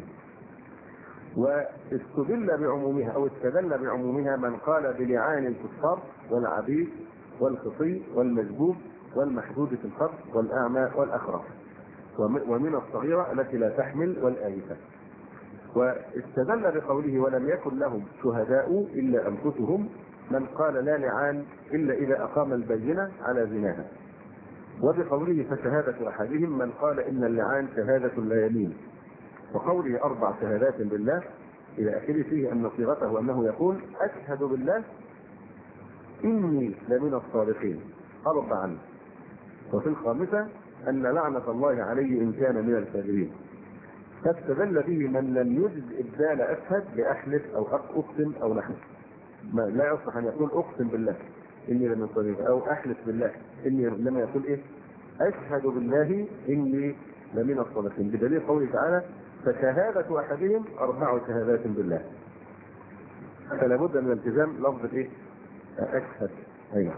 واستدل بعمومها أو استدل بعمومها من قال بلعان الكفار والعبيد والخصي والمجبوب والمحدود في الخط والأعمى والأخرس ومن الصغيرة التي لا تحمل والآيسة. واستدل بقوله: ولم يكن لهم شهداء إلا أنفسهم، من قال لا لعان إلا إذا أقام البينة على زناها. وبقوله: فشهادة أحدهم، من قال إن اللعان شهادة لا يمين. وقوله: 4 شهادات بالله إلى آخره، فيه أن صيغته أنه يقول: أشهد بالله إني لمن الصادقين 4. وفي الخامسة أن لعنة الله عليه إن كان من الكاذبين. فاستدل به من لم يجد إبدال أشهد بأحلف أو أقسم أو نحو. لا يصح أن يقول أقسم بالله إني لمن الصادقين، أو أحلف بالله إني، لما يقول إيه؟ أشهد بالله إني لمن الصادقين، بدليل قوله تعالى: فشهادة أحدهم 4 شهادات بالله. فلا بد من التزام لفظ إيه؟ أشهد. أيوة.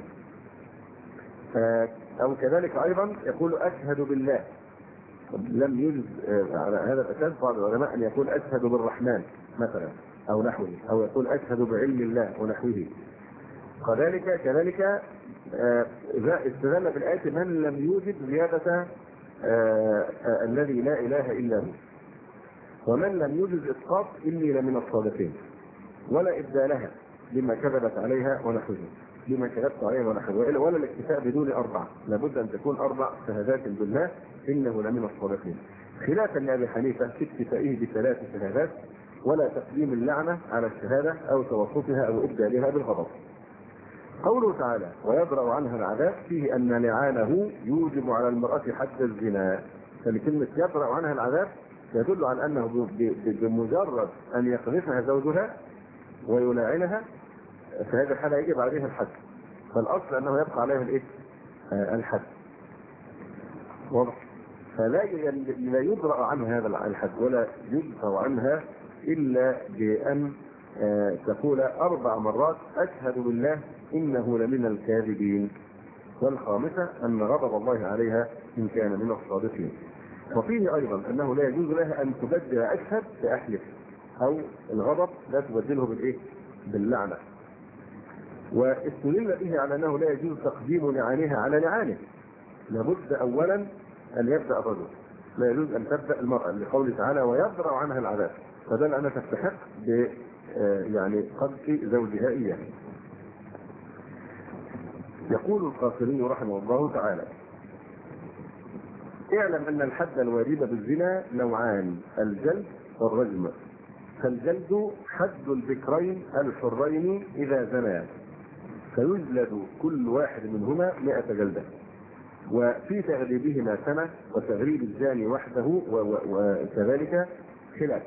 أو كذلك أيضا يقول أشهد بالله. لم يجد على هذا الأساس بعض العلماء أن يقول أشهد بالرحمن مثلا أو نحوه، أو يقول أشهد بعلم الله ونحوه. كذلك استدل بالآية من لم يوجد زيادة الذي لا إله إلا هو، ومن لم يوجد إسقاط إني لمن الصادقين، ولا إبدالها لما كذبت عليها ونحوه، لما كذبت عليها ونحوه، ولا الاكتفاء بدون 4، لابد أن تكون 4 شهادات بالله إنه لمن الصادقين، خلافا لأبي حنيفة في اكتفائه ب3 شهادات، ولا تقديم اللعنة على الشهادة أو توسطها أو إبدالها بالغضب. قوله تعالى: ويدرأ عنها العذاب، فيه أن لعانه يوجب على المرأة حد الزنا. فلكلمة يدرأ عنها العذاب يدل على أنه بمجرد أن يقذفها زوجها ويلاعنها في هذه الحالة يجب عليها الحد، فالأصل أنه يبقى عليها الإيه؟ الحد. واضح؟ فلا يدرأ عنها هذا الحد ولا يدفع عنها إلا بأن تقول 4 مرات أشهد بالله إنه لمن الكاذبين. والخامسة أن غضب الله عليها إن كان من الصادقين. وفيه أيضا أنه لا يجوز لها أن تبدل أشهد بأحلف، أو الغضب لا تبدله بالإيه؟ باللعنة. واستدل به على أنه لا يجوز تقديم لعانها على لعانه، لابد أولا أن يبدأ الرجل، لا يجوز أن تبدأ المرأة، لقوله تعالى ويدرأ عنها العذاب، فدل أنها تستحق يعني قذف زوجها إياه. يقول القاسمي رحمه الله تعالى: اعلم أن الحد الوارد بالزنا نوعان، الجلد والرجم. فالجلد حد البكرين الحرين إذا زنا، فيجلد كل واحد منهما 100 جلدة، وفي تغريبهما سنة، وتغريب الزاني وحده وكذلك خلاف.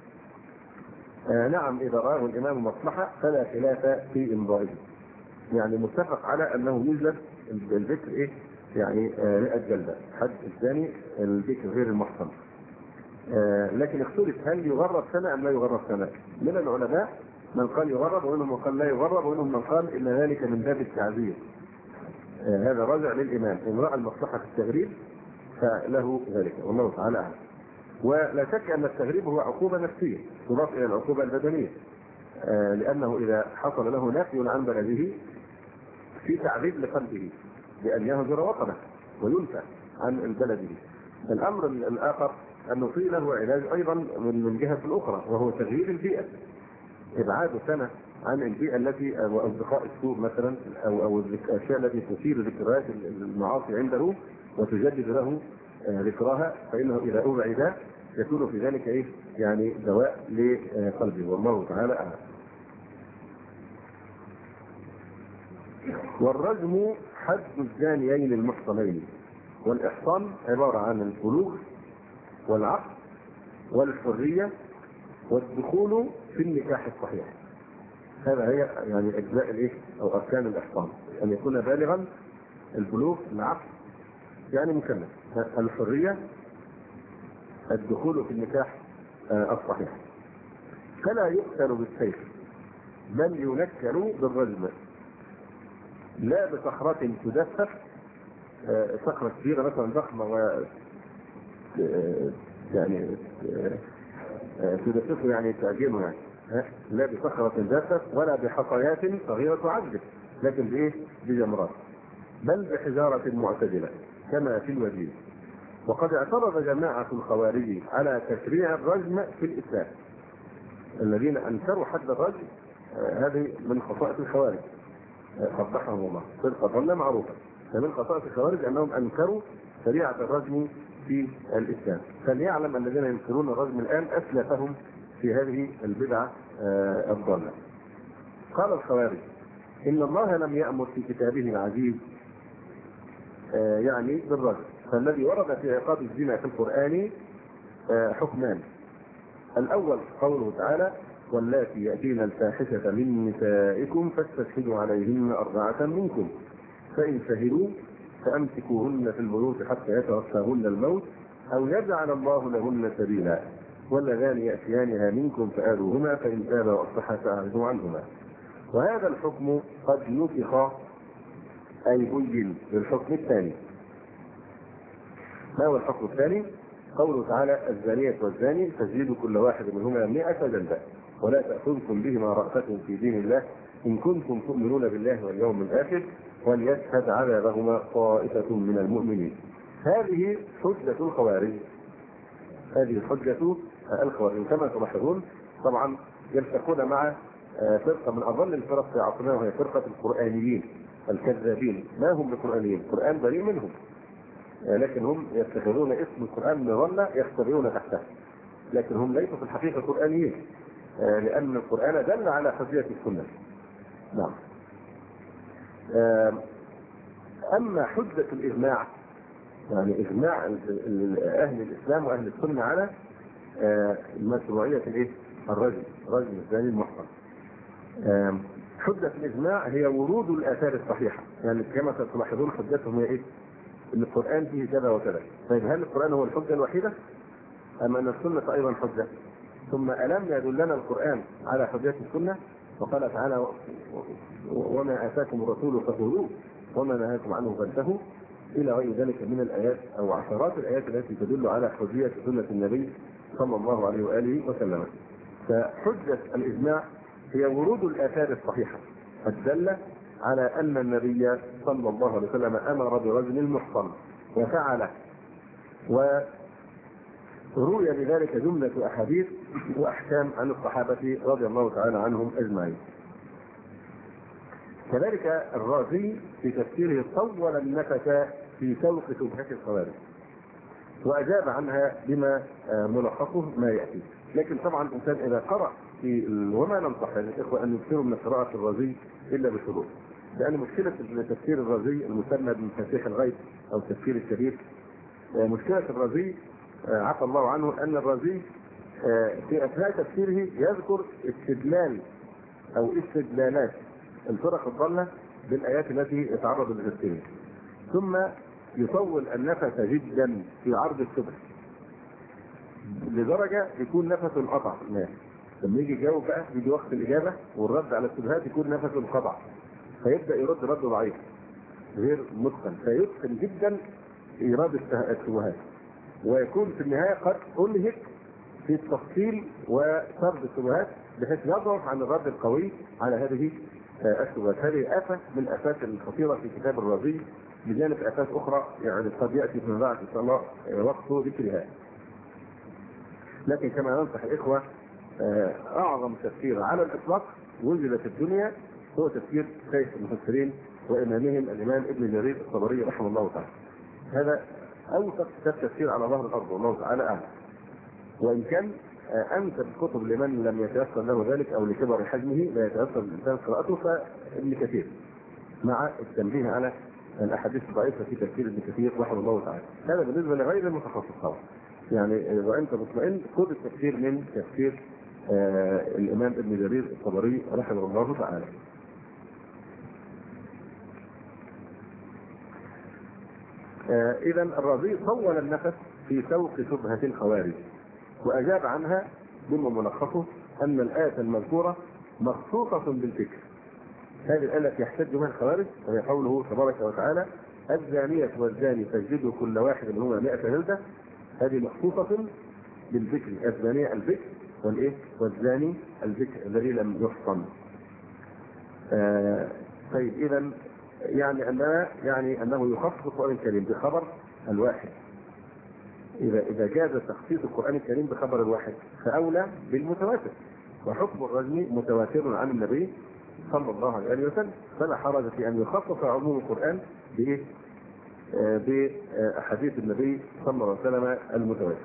نعم، إذا رآه الإمام مصلحة فلا خلاف في إمضائه، يعني متفق على أنه يجلد الذكر إيه؟ يعني 100 جلدة حد الزاني الذكر غير المحصن. لكن اختلف هل يغرب سنة أم لا يغرب سنة. من العلماء من قال يغرب، ومنهم من قال لا يغرب، ومنهم من قال إن ذلك من باب التعزير. هذا راجع للإمام، إن رأى المصلحة في التغريب فله ذلك، والله تعالى أعلم. ولا شك أن التغريب هو عقوبة نفسية تضاف إلى العقوبة البدنية، لأنه إذا حصل له نفي عن بلده في تعذيب لقلبه بأن يهجر وطنه وينفى عن بلده. الأمر الآخر أنه في له علاج أيضا من جهة أخرى، وهو تغيير البيئة، إبعاد سنة عن البيئة التي أصدقاء السوء مثلا، أو الأشياء التي تثير ذكريات المعاصي عنده وتجدد له ذكرها، فإنه إذا أبعد يكون في ذلك إيه؟ يعني دواء لقلبه، والله تعالى أعلم. والرجم حد الزانيين المحصنين، والإحصان عبارة عن البلوغ والعقل والحرية والدخول في النكاح الصحيح. هذا هي يعني أجزاء الإيه؟ أو أركان الإحصان، أن يكون بالغا، البلوغ، العقل يعني مكلف، الحرية، الدخول في النكاح الصحيح. فلا يقتل بالسيف بل ينكل بالرجم، لا بصخرة تدفق، صخرة كبيرة مثلا ضخمة و يعني تدفقه يعني تعجنه يعني، لا بصخرة تدفق ولا بحصيات صغيرة تعذب، لكن بإيه؟ بجمرات، بل بحجارة معتدلة كما في الوجيز. وقد اعترض جماعة الخوارج على تشريع الرجم في الإسلام، الذين أنكروا حد الرجم. هذه من خصائص الخوارج قبحهم الله، فرقة ضالة معروفة. فمن خصائص الخوارج أنهم أنكروا شريعة الرجم في الإسلام. فليعلم الذين ينكرون الرجم الآن أسلفهم في هذه البدعة الضالة. قال الخوارج: إن الله لم يأمر في كتابه العزيز يعني بالرجم، فالذي ورد في عقاب الزنا في القرآن حكمان. الأول قوله تعالى: واللاتي يأتين الفاحشة من نسائكم فاستشهدوا عليهن 4 منكم، فإن شهدوا فأمسكوهن في البيوت حتى يتوفاهن الموت أو يجعل الله لهن سبيلا، واللذان يأتيانها منكم فآذوهما فإن تابا وأصلحا فأعرضوا عنهما. وهذا الحكم قد نسخ أي بين بالحكم الثاني. ما هو الحكم الثاني؟ قوله تعالى: الزانية والزاني فاجلدوا كل واحد منهما 100 جلدة، ولا تأخذكم بهما رأفة في دين الله إن كنتم تؤمنون بالله واليوم الآخر، وليشهد عذابهما طائفة من المؤمنين. هذه حجة الخوارج، هذه حجة الخوارج. كما تلاحظون طبعا يلتقون مع فرقة من أضل الفرق في عصرنا، وهي فرقة القرآنيين الكذابين. ما هم القرآنيين؟ القرآن بريء منهم، لكن هم يتخذون اسم القرآن مظلة يختبئون تحته، لكن هم ليسوا في الحقيقة قرآنيين، لأن القرآن دل على حجية السنة. نعم. أما حجة الإجماع، يعني إجماع أهل الإسلام وأهل السنة على مشروعية الرجم، رجم الزاني المحصن. حجة الإجماع هي ورود الآثار الصحيحة، يعني كما تلاحظون حجتهم هي ان القرآن فيه كذا وكذا. طيب هل القرآن هو الحجة الوحيدة أم أن السنة أيضا حجة؟ ثم ألم يدلنا القرآن على حجة السنة؟ وقال تعالى: وما آتاكم الرسول فخذوه وما نهاكم عنه فانتهوا، إلى غير ذلك من الآيات أو عشرات الآيات التي تدل على حجية سنة النبي صلى الله عليه وآله وسلم. فحجة الإجماع هي ورود الآثار الصحيحة الدالة على أن النبي صلى الله عليه وسلم أمر برجل محصن وفعله، وروي بذلك جملة أحاديث وأحكام عن الصحابة رضي الله تعالى عنهم أجمعين. كذلك الرازي في تفسيره طول النفس في سوق شبهة الخوارج وأجاب عنها بما ملخصه ما يأتي. لكن طبعا الإنسان إذا قرأ في وما ننصح الإخوة أن يكثروا من قراءة الرازي إلا بشروط، لأن مشكلة تفسير الرازي المسمى بمفاتيح الغيب أو التفسير الكبير، مشكلة الرازي عفى الله عنه أن الرازي في أثناء تفسيره يذكر استدلال أو استدلالات الفرق الضالة بالآيات التي يتعرض لتفسيرها، ثم يطول النفس جدا في عرض الشبهة لدرجة يكون نفسه انقطع في النهاية. لما يجي يجاوب بقى يجي وقت الإجابة والرد على الشبهات يكون نفسه انقطع، فيبدأ يرد رد ضعيف غير متقن، فيتقن جدا إيراد الشبهات، ويكون في النهاية قد أنهك في التفصيل وسرد الشبهات بحيث يضعف عن الرد القوي على هذه الشبهات. هذه آفة من الآفات الخطيرة في كتاب الرازي، بجانب آفات أخرى يعني قد يأتي فيما بعد إن شاء الله وقت ذكرها. لكن كما ننصح الإخوة أعظم تفسير على الإطلاق وجد في الدنيا هو تفسير شيخ المفسرين وإمامهم الإمام ابن جرير الطبري رحمه الله تعالى. هذا أوثق تفسير على ظهر الأرض والله تعالى أعلم، وإن كان أنسب الكتب لمن لم يتيسر له ذلك أو لكبر حجمه لا يتيسر الإنسان قراءته فابن كثير، مع التنبيه على الأحاديث الضعيفة في تفسير ابن كثير رحمه الله تعالى. هذا بالنسبة لغير المتخصص طبعا، يعني إذا أنت مطمئن خذ التفسير من تفسير الإمام ابن جرير الطبري رحمه الله تعالى. إذا الرازي طول النفس في سوق شبهة الخوارج وأجاب عنها بما ملخصه أن الآية المذكورة مخصوصة بالفكر. هذه الآية التي يحتج بها الخوارج وهي قوله تبارك وتعالى الزانية والزاني فاجلدوا كل واحد منهما 100 جلدة، هذه مخصوصة بالذكر، الزانية الذكر والإيه والزاني الذكر الذي لم يحصن. طيب إذا يعني أنه يخصص القرآن الكريم بخبر الواحد. إذا جاز تخصيص القرآن الكريم بخبر الواحد فأولى بالمتواتر، وحكم الرجم متواتر عن النبي صلى الله عليه وسلم، فلا حرج في أن يخصص عموم القرآن بأحاديث النبي صلى الله عليه وسلم المتواتر.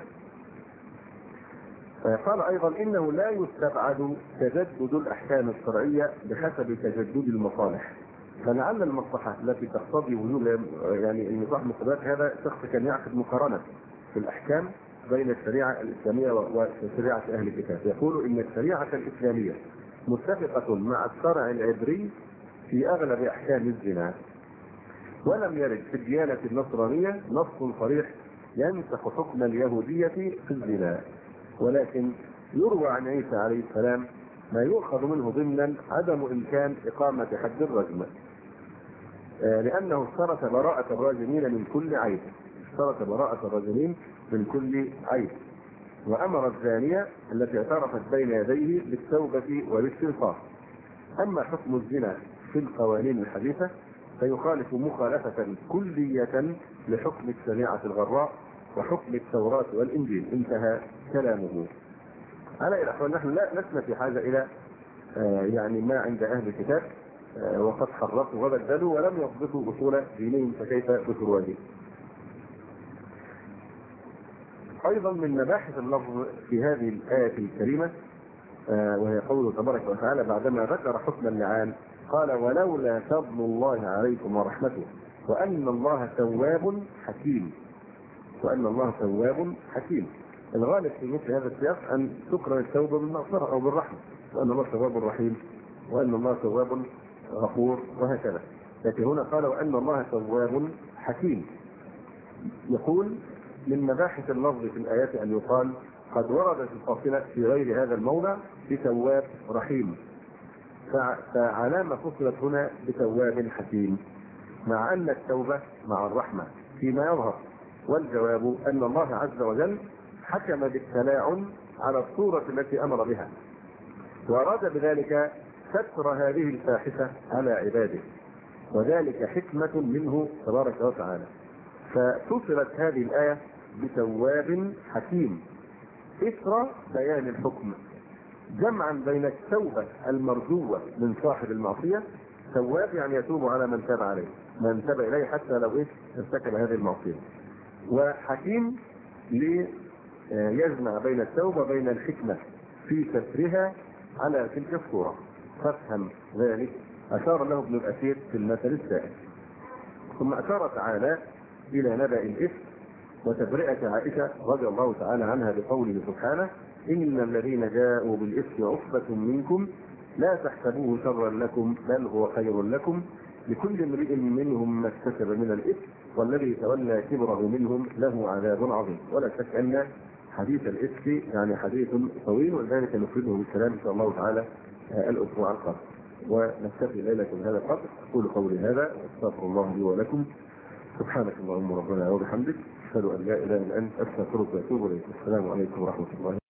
قال أيضا إنه لا يستبعد تجدد الأحكام الشرعية بحسب تجدد المصالح، فلعل المصلحة التي تقتضي وجود يعني النظام المستبعد هذا شخص كان يعقد مقارنة في الأحكام بين الشريعة الإسلامية وشريعة أهل الكتاب، يقول إن الشريعة الإسلامية متفقة مع الشرع العبري في أغلب أحكام الزنا، ولم يرد في الديانة النصرانية نص صريح ينسخ حكم اليهودية في الزنا، ولكن يروى عن عيسى عليه السلام ما يؤخذ منه ضمنا عدم إمكان إقامة حد الرجم، لأنه اشترط براءة الراجمين من كل عيب، اشترط براءة الراجمين من كل عيب، وأمر الزانية التي اعترفت بين يديه بالتوبة والاستغفار. أما حكم الزنا في القوانين الحديثة فيخالف مخالفة كلية لحكم الشريعة الغراء وحكم التوراة والإنجيل. انتهى كلامه. على الأحوال نحن لا لسنا في حاجة إلى يعني ما عند أهل الكتاب وقد حرفوا وبدلوا ولم يضبطوا أصول دينهم فكيف بفروعهم. أيضا من مباحث اللفظ في هذه الآية الكريمة وهي قوله تبارك وتعالى بعدما ذكر حكم اللعان قال ولولا فضل الله عليكم ورحمته وأن الله تواب حكيم، وأن الله تواب حكيم. الغالب في مثل هذا السياق أن تقرن التوبة بالمغفرة أو بالرحمة، وأن الله تواب رحيم وأن الله تواب غفور وهكذا، لكن هنا قال وأن الله تواب حكيم. يقول من مباحث اللفظ في الآيات أن يقال قد وردت الفاصلة في غير هذا الموضع بتواب رحيم، فعلامة فصلت هنا بتواب حكيم، مع أن التوبة مع الرحمة فيما يظهر، والجواب أن الله عز وجل حكم بالتلاعن على الصورة التي أمر بها، وأراد بذلك ستر هذه الفاحشة على عباده، وذلك حكمة منه تبارك وتعالى. ففصلت هذه الآية بتواب حكيم إثر بيان الحكم، جمعا بين التوبة المرجوة من صاحب المعصية، تواب يعني يتوب على من تاب عليه، من تاب إليه حتى لو ارتكب هذه المعصية، وحكيم ليجمع بين التوبة بين الحكمة في سترها على تلك الصورة. فافهم ذلك أشار له ابن الأثير في المثل السائل. ثم أشار تعالى إلى نبأ الإفك وتبرئة عائشة رضي الله تعالى عنها بقوله سبحانه: إن الذين جاءوا بالإفك عصبة منكم لا تحسبوه شرا لكم بل هو خير لكم لكل امرئ منهم ما اكتسب من الإفك والذي تولى كبره منهم له عذاب عظيم. ولا شك أن حديث الإفك يعني حديث طويل، ولذلك نفرده بالكلام إن شاء الله تعالى الأسبوع القادم. ونكتفي ليلة بهذا القدر. أقول قولي هذا واستغفر الله لي ولكم. سبحانك اللهم ربنا وبحمدك، أشهد أن لا إله إلا أنت، أستغفرك وأتوب إليك. السلام عليكم ورحمة الله.